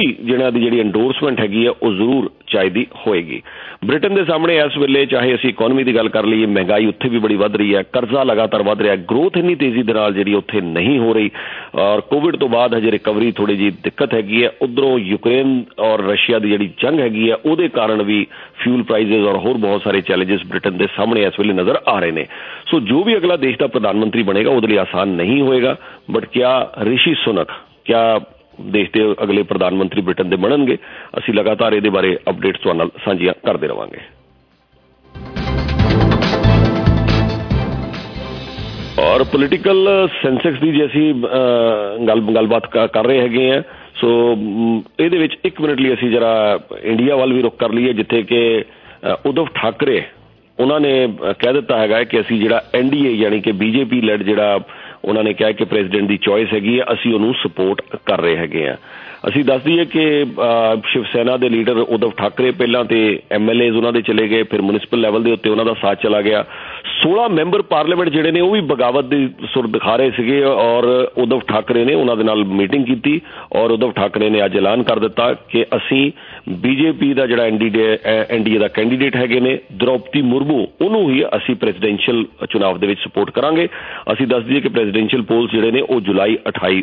जिन्हां दी जिहड़ी एंडोर्समेंट हैगी है वो जरूर चाहिदी होएगी। ब्रिटेन के सामने इस वेले चाहे असीं इकोनॉमी की गल कर लईए, महंगाई उत्थे भी बड़ी वध रही है, कर्जा लगातार वध रहा है, ग्रोथ इन्नी तेजी दे नाल जिहड़ी उत्थे नहीं हो रही और कोविड तो बाद हजे रिकवरी थोड़ी जी दिक्कत हैगी है। उधरों यूक्रेन और रशिया की जिहड़ी जंग हैगी है उहदे कारण भी फ्यूल प्राइजेस और होर बहुत सारे चैलेंजेस ब्रिटेन के सामने इस वेले नजर आ रहे हैं। सो जो भी अगला देश का प्रधानमंत्री बनेगा उहदे लई आसान नहीं होएगा, बट क्या ऋषि सुनक क्या देश के अगले प्रधानमंत्री ब्रिटेन के बनणगे? असीं लगातार इहदे बारे अपडेट्स तुहाडे नाल साझीआं करदे रहांगे। और पोलिटिकल सेंसेक्स की जे असीं गलबात कर रहे हैगे हैं, सो इहदे विच 1 मिनट लिए असीं जरा इंडिया वाल भी रुख कर लीए, जिथे कि उद्धव ठाकरे उन्होंने कह दिता है कि असीं जिहड़ा NDA यानी कि BJP लैड जिहड़ा उन्होंने कहा कि प्रेजिडेंट की चॉइस हैगी है, असीं उहनूं सपोर्ट कर रहे हैगे हैं। असीं दस दईए कि शिव सेना के लीडर उद्धव ठाकरे पहलां ते MLAs उन्हां दे चले गए, फिर मुनिसिपल लैवल के उत्ते उन्हां दा साथ चला गया। 16 मैंबर पार्लीमेंट जिहड़े ने वो भी बगावत की सुर दिखा रहे सीगे और उद्धव ठाकरे ने उन्हां दे नाल मीटिंग की और उद्धव ठाकरे ने अज ऐलान कर दिता कि असीं BJP का जिहड़ा NDA का कैंडीडेट हैगे ने द्रौपदी मुर्मू उन्होंने ही असीं प्रेजिडेंशियल चुनाव दे विच सपोर्ट करांगे। असीं दस दईए कि प्रेजिडेंशियल पोल्स जिहड़े ने वो जुलाई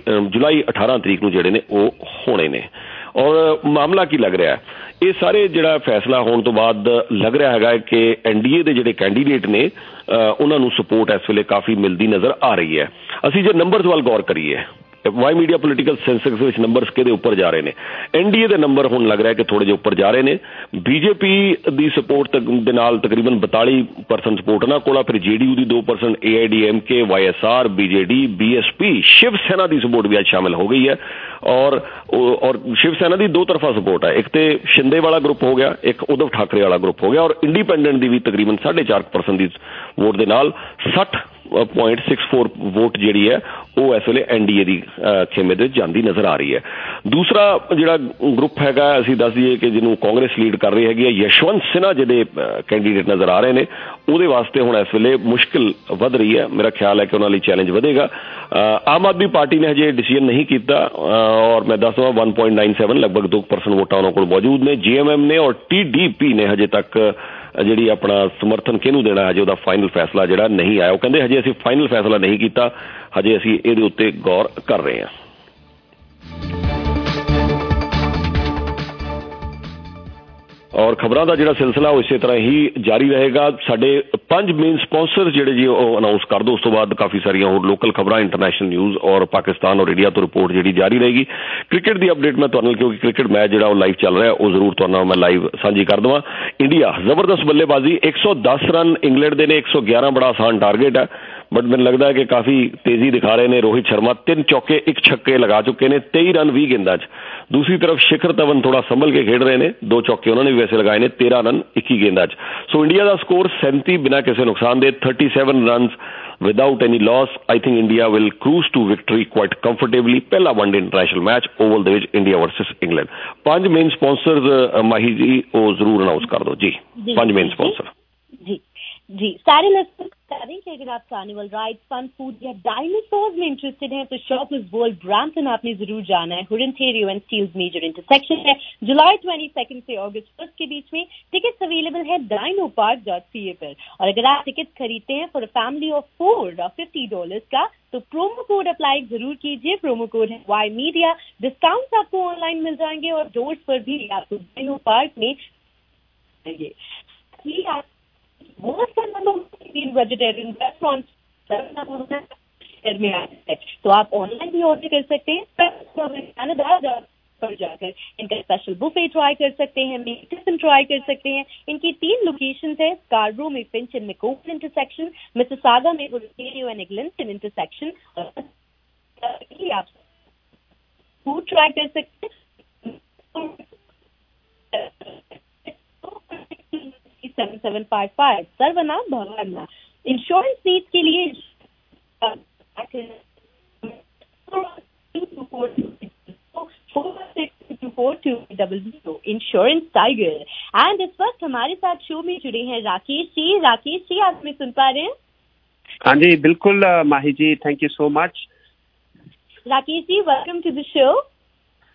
18 तरीक नूं जिहड़े ने वो होने ने। और मामला की लग रहा है, ये सारे जिहड़ा फैसला होने तो बाद लग रहा है कि NDA के जिहड़े कैंडीडेट ने उन्होंने सपोर्ट इस वेले काफ़ी मिलती नज़र आ रही है। असीं जो नंबर्स वाल गौर करिए, वाई मीडिया पोलिटिकल सेंसेक्स विच नंबर्स किहदे उपर जा रहे हैं? NDA के नंबर हुण लग रहा है कि थोड़े जे उपर जा रहे हैं। BJP की सपोर्ट दे नाल तकरीबन 42% सपोर्ट उन्हां कोल, फिर JDU की 2%, AIDMK, YSR, BJD, BSP, Shiv सेना की सपोर्ट भी आज शामिल हो गई है। और शिव सेना की दो तरफा सपोर्ट है, एक तो शिंदे वाला ग्रुप हो गया, एक उद्धव ठाकरे वाला ग्रुप हो गया, और इंडिपेंडेंट की भी तकरीबन 4.5% की वोट के नाल 60.64 वोट जिहड़ी है वो इस वेले NDA की खेमे दे जांदी नजर आ रही है। दूसरा जिहड़ा ग्रुप हैगा असीं दस दईए कि जिन्हों कांग्रेस लीड कर रही हैगी है, यशवंत सिन्हा जिहड़े कैंडीडेट नजर आ रहे हैं, उहदे वास्ते हुण इस वेले मुश्किल वध रही है। मेरा ख्याल है कि उन्हां लई चैलेंज वधेगा। आम आदमी पार्टी ने हजे डिसीजन नहीं किया और मैं दस दवां 1.97 लगभग 2% वोटां उन्हां कोल मौजूद ने। GMM ने और TDP ने हजे तक जिहड़ी अपना समर्थन किहनूं देना है, हजे उहदा फाइनल फैसला जिहड़ा नहीं आया। वो कहंदे हजे असीं फाइनल फैसला नहीं किया, हजे असीं इहदे उत्ते गौर कर रहे हैं। और खबरों का जिहड़ा सिलसिला वो इस तरह ही जारी रहेगा। साडे 5 मेन स्पॉन्सर जिहड़े जी वो अनाउंस कर दो, उस तो बाद काफ़ी सारियां होर लोकल खबरां, इंटरनेशनल न्यूज़ और पाकिस्तान और इंडिया तो रिपोर्ट जिहड़ी जारी रहेगी। क्रिकेट की अपडेट मैं तुहाडे नाल, क्योंकि क्रिकेट मैच जिहड़ा लाइव चल रहा है वो जरूर तुहाडे नाल मैं लाइव साझी कर देवां। इंडिया जबरदस्त बल्लेबाजी, 110 रन इंग्लैंड दे ने, 111 बड़ा आसान टारगेट है, बट मैंने लगता है कि काफ़ी तेजी दिखा रहे हैं। रोहित शर्मा 3 चौके 1 छक्के लगा चुके हैं, 23 रन 20 गेंदा च। दूसरी तरफ शिखर धवन थोड़ा संभल के खेड रहे हैं, 2 चौके उन्होंने भी वैसे लगाए ने, 13 रन 21 गेंदा च। सो इंडिया का स्कोर 37 बिना किसी नुकसान दे, 37 run without any loss. I think India will cruise to victory quite comfortably. पहला वनडे इंटरनेशनल मैच ओवल दे विच India versus England. 5 main sponsor Mahi ji वो जरूर अनाउंस कर दो जी। 5 मेन स्पॉन्सर जी सारे लिस्टनर्स बता दें कि अगर आप कार्निवल राइड्स, फन फूड या डायनासोर्स में इंटरेस्टेड हैं तो शॉपर्स वर्ल्ड ब्रैम्पटन आपने जरूर जाना है। Hurontario and Steeles major intersection है, जुलाई 22 से अगस्त 1 के बीच में। टिकट्स अवेलेबल है dinopark.ca पर। और अगर आप टिकट खरीदते हैं फॉर अ फैमिली ऑफ 4 $50 का तो प्रोमो कोड अप्लाई जरूर कीजिए। प्रोमो कोड है वाई मीडिया। डिस्काउंट्स आपको ऑनलाइन मिल जाएंगे और डोर्स पर भी आपको डायनो पार्क में वेजिटेरियन रेस्टोरेंट में आते हैं तो आप ऑनलाइन भी ऑर्डर कर सकते हैं। कनाडा पर जाकर इनका स्पेशल बुफे ट्राई कर सकते हैं, टिफिन ट्राई कर सकते हैं। इनकी 3 लोकेशंस है, स्कार्बरो में Finch and McCowan intersection, Mississauga में ओंटारियो एंड एग्लिंटन इंटरसेक्शन। आप फूड ट्राई कर सकते हैं। 7755 सर्वनाम भवाना। इंश्योरेंस नीड्स के लिए इंश्योरेंस टाइगर। एंड इस वक्त हमारे साथ शो में जुड़े हैं राकेश जी। राकेश जी आप हमें सुन पा रहे हैं? हाँ जी बिल्कुल Mahi ji, thank you so much. Rakesh ji welcome to the show.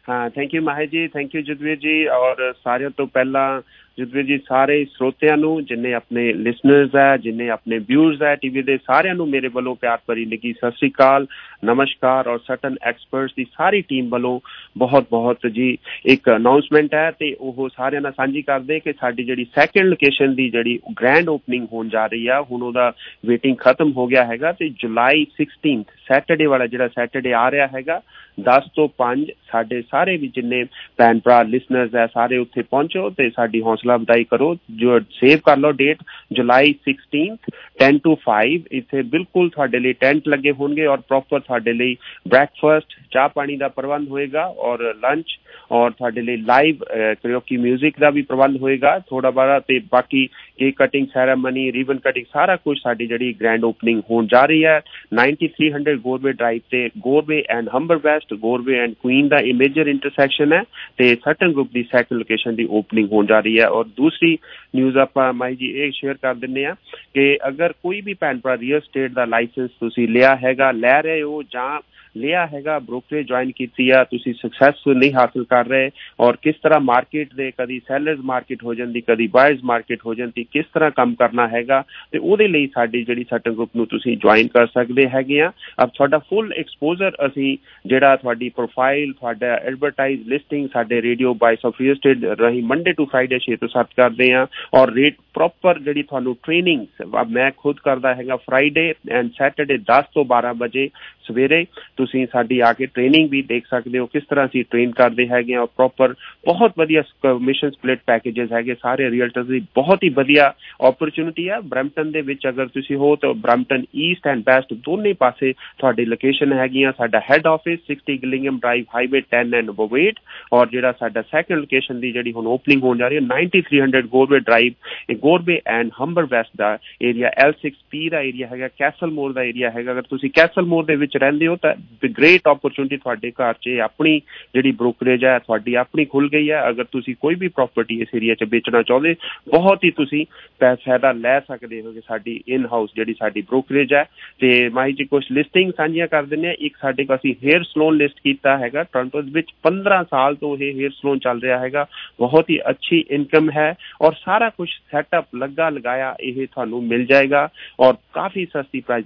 हाँ thank you Mahir ji, thank you जदवीर जी। और सारे तो पहला जदवीर जी सारे ਸਰੋਤਿਆਂ ਨੂੰ जिन्ने अपने लिसनर्स है जिन्ने अपने व्यूअर्स है टीवी ਦੇ ਸਾਰਿਆਂ ਨੂੰ ਮੇਰੇ ਵੱਲੋਂ ਪਿਆਰ ਭਰੀ ਨਿੱਘੀ ਸਤਿ ਸ੍ਰੀ ਅਕਾਲ, ਨਮਸਕਾਰ। ਔਰ ਸਰਟਨ ਐਕਸਪਰਟਸ ਦੀ ਸਾਰੀ ਟੀਮ ਵੱਲੋਂ ਬਹੁਤ ਬਹੁਤ ਜੀ ਇੱਕ ਅਨਾਉਂਸਮੈਂਟ ਹੈ ਤੇ ਉਹ ਸਾਰਿਆਂ ਨਾਲ ਸਾਂਝੀ ਕਰਦੇ ਕਿ ਸਾਡੀ ਜਿਹੜੀ ਸੈਕੰਡ ਲੋਕੇਸ਼ਨ ਦੀ ਜਿਹੜੀ ਗ੍ਰੈਂਡ ਓਪਨਿੰਗ ਹੋਣ ਜਾ ਰਹੀ ਆ, ਹੁਣ ਉਹਦਾ ਵੇਟਿੰਗ ਖਤਮ ਹੋ ਗਿਆ ਹੈਗਾ ਤੇ ਜੁਲਾਈ 16 ਸੈਟਰਡੇ ਵਾਲਾ ਜਿਹੜਾ ਸੈਟਰਡੇ ਆ ਰਿਹਾ ਹੈਗਾ 10 ਤੋਂ 5 ਸਾਡੇ ਸਾਰੇ ਵੀ ਜਿੰਨੇ ਭੈਣ ਭਰਾ ਲਿਸਨਰਸ ਹੈ ਸਾਰੇ ਉੱਥੇ ਪਹੁੰਚੋ ਤੇ ਸਾਡੀ ਹੌਸਲਾ ਅਫਜ਼ਾਈ ਕਰੋ। ਜੋ ਸੇਵ ਕਰ ਲਓ ਡੇਟ ਜੁਲਾਈ 16 10 to 5 ਇੱਥੇ ਬਿਲਕੁਲ ਤੁਹਾਡੇ ਲਈ ਟੈਂਟ ਲੱਗੇ ਹੋਣਗੇ ਔਰ ਪ੍ਰੋਪਰ ਤੁਹਾਡੇ ਲਈ ਬ੍ਰੈਕਫਾਸਟ ਚਾਹ ਪਾਣੀ ਦਾ ਪ੍ਰਬੰਧ ਹੋਏਗਾ ਔਰ ਲੰਚ ਔਰ ਤੁਹਾਡੇ ਲਈ ਲਾਈਵ ਕਰਿਓਕੀ ਮਿਊਜ਼ਿਕ ਦਾ ਵੀ ਪ੍ਰਬੰਧ ਹੋਏਗਾ ਥੋੜਾ ਬਾਰਾ ਤੇ ਬਾਕੀ cake cutting ceremony ribbon cutting ਸਾਰਾ ਕੁਝ ਸਾਡੀ ਜਿਹੜੀ ਗ੍ਰੈਂਡ ਓਪਨਿੰਗ ਹੋਣ ਜਾ ਰਹੀ ਹੈ 9300 ਗੋਰਵੇ ਡਰਾਈਵ ਤੇ Goreway and Humber West Goreway and Queen ਦਾ ਇਹ ਮੇਜਰ ਇੰਟਰਸੈਕਸ਼ਨ ਹੈ ਤੇ ਸਰਟਨ ਗਰੁੱਪ ਦੀ ਸੈਕੰਡ ਲੋਕੇਸ਼ਨ ਦੀ ਓਪਨਿੰਗ ਹੋਣ ਜਾ ਰਹੀ ਹੈ। ਔਰ ਦੂਸਰੀ ਨਿਊਜ਼ ਆਪਾਂ ਮਾਈ ਜੀ ਇਹ ਸ਼ੇਅਰ ਕਰ ਦਿੰਦੇ ਆ ਕਿ ਅਗਰ ਕੋਈ ਵੀ ਭੈਣ ਭਰਾ ਰੀਅਲ ਸਟੇਟ ਦਾ ਲਾਇਸੈਂਸ ਤੁਸੀਂ ਲਿਆ ਹੈਗਾ ਲੈ ਰਹੇ ਹੋ ਜਾਂ ਲਿਆ ਹੈਗਾ ਬ੍ਰੋਕਰੇਜ ਜੁਆਇਨ ਕੀਤੀ ਆ ਤੁਸੀਂ ਸਕਸੈਸਫੁਲ ਨਹੀਂ ਹਾਸਲ ਕਰ ਰਹੇ ਔਰ ਕਿਸ ਤਰ੍ਹਾਂ ਮਾਰਕੀਟ ਦੇ ਕਦੀ ਸੈਲਰਸ ਮਾਰਕੀਟ ਹੋ ਜਾਂਦੀ ਕਦੀ ਬਾਇਰਸ ਮਾਰਕੀਟ ਹੋ ਜਾਂਦੀ ਕਿਸ ਤਰ੍ਹਾਂ ਕੰਮ ਕਰਨਾ ਹੈਗਾ ਤੇ ਉਹਦੇ ਲਈ ਸਾਡੀ ਜਿਹੜੀ ਸਰਟਨ ਗਰੁੱਪ ਨੂੰ ਤੁਸੀਂ ਜੁਆਇਨ ਕਰ ਸਕਦੇ ਹੈਗੇ ਆ। ਅਬ ਤੁਹਾਡਾ ਫੁੱਲ ਐਕਸਪੋਜ਼ਰ ਅਸੀਂ ਜਿਹੜਾ ਤੁਹਾਡੀ ਪ੍ਰੋਫਾਈਲ ਤੁਹਾਡਾ ਐਡਵਰਟਾਈਜ਼ ਲਿਸਟਿੰਗ ਸਾਡੇ radio voice of real estate ਰਹੀ ਮੰਡੇ ਟੂ ਫਰਾਈਡੇ 6 ਤੋਂ 7 ਕਰਦੇ ਆ ਔਰ ਰੇਟ ਪ੍ਰੋਪਰ ਜਿਹੜੀ ਤੁਹਾਨੂੰ ਟ੍ਰੇਨਿੰਗ ਮੈਂ ਖੁਦ ਕਰਦਾ ਹੈਗਾ ਫਰਾਈਡੇ ਐਂਡ ਸੈਟਰਡੇ 10 ਤੋਂ 12 ਵਜੇ ਸਵੇਰੇ ਤੁਸੀਂ ਸਾਡੀ ਆ ਕੇ ਟ੍ਰੇਨਿੰਗ ਵੀ ਦੇਖ ਸਕਦੇ ਹੋ ਕਿਸ ਤਰ੍ਹਾਂ ਅਸੀਂ ਟ੍ਰੇਨ ਕਰਦੇ ਹੈਗੇ ਆ ਪ੍ਰੋਪਰ ਬਹੁਤ ਵਧੀਆ ਕਮਿਸ਼ਨ ਸਪਲਿਟ ਪੈਕੇजेस ਹੈਗੇ ਸਾਰੇ ਰੀਅਲਟਰਸ ਦੀ ਬਹੁਤ ਹੀ ਵਧੀਆ ਓਪਰਚੁਨਿਟੀ ਹੈ। ਬਰੈਂਪਟਨ ਦੇ ਵਿੱਚ ਅਗਰ ਤੁਸੀਂ ਹੋ ਤਾਂ ਬਰੈਂਪਟਨ ਈਸਟ ਐਂਡ ਵੈਸਟ ਦੋਨੇ ਪਾਸੇ ਤੁਹਾਡੀ ਲੋਕੇਸ਼ਨ ਹੈਗੀਆਂ। ਸਾਡਾ ਹੈੱਡ ਆਫਿਸ 60 ਗਿਲਿੰਗਮ ਡਰਾਈਵ ਹਾਈਵੇ 10 ਐਂਡ ਬੋਵੇਟ ਔਰ ਜਿਹੜਾ ਸਾਡਾ ਸੈਕੰਡ ਲੋਕੇਸ਼ਨ ਦੀ ਜਿਹੜੀ ਹੁਣ ਓਪਨਿੰਗ ਹੋਣ ਜਾ ਰਹੀ ਹੈ 9300 ਗੋਰਵੇ ਡਰਾਈਵ ਇਹ ਗੋਰਵੇ ਐਂਡ ਹੰਬਰ ਵੈਸਟ ਦਾ ਏਰੀਆ L6P ਦਾ ਏਰੀਆ ਹੈਗਾ ਕੈਸਲ ਮੋਰ ਦਾ ਏਰੀਆ ਹੈਗਾ। ਅਗਰ ਤੁਸੀਂ ਕੈਸਲ ਮੋਰ ਦੇ ਵਿੱਚ ਰਹਿੰਦੇ ਹੋ ਤਾਂ ਗ੍ਰੇਟ ਓਪਰਚੁਨਿਟੀ ਤੁਹਾਡੇ ਘਰ 'ਚ ਆਪਣੀ ਜਿਹੜੀ ਬ੍ਰੋਕਰੇਜ ਹੈ ਤੁਹਾਡੀ ਆਪਣੀ ਖੁੱਲ ਗਈ ਹੈ। ਅਗਰ ਤੁਸੀਂ ਕੋਈ ਵੀ ਪ੍ਰੋਪਰਟੀ ਇਸ ਏਰੀਆ 'ਚ ਵੇਚਣਾ ਚਾਹੁੰਦੇ ਬਹੁਤ ਹੀ ਤੁਸੀਂ ਫਾਇਦਾ ਲੈ ਸਕਦੇ ਹੋ ਕਿ ਸਾਡੀ ਇਨ ਹਾਊਸ ਜਿਹੜੀ ਸਾਡੀ ਬ੍ਰੋਕਰੇਜ ਹੈ। ਤੇ ਮਾਈ ਜੀ ਕੁਛ ਲਿਸਟਿੰਗ ਸਾਂਝੀਆਂ ਕਰ ਦਿੰਦੇ ਹਾਂ। ਇੱਕ ਸਾਡੇ ਕੋਲ ਅਸੀਂ ਹੇਅਰ ਸਲੂਨ ਲਿਸਟ ਕੀਤਾ ਹੈਗਾ ਟੋਰਾਂਟੋ ਵਿੱਚ 15 ਸਾਲ ਤੋਂ ਇਹ ਹੇਅਰ ਸਲੂਨ ਚੱਲ ਰਿਹਾ ਹੈਗਾ ਬਹੁਤ ਹੀ ਅੱਛੀ ਇਨਕਮ ਹੈ ਔਰ ਸਾਰਾ ਕੁਝ ਸੈਟਅਪ ਲੱਗਾ ਲਗਾਇਆ ਇਹ ਤੁਹਾਨੂੰ ਮਿਲ ਜਾਏਗਾ ਔਰ ਕਾਫੀ ਸਸਤੀ ਪ੍ਰਾਈਸ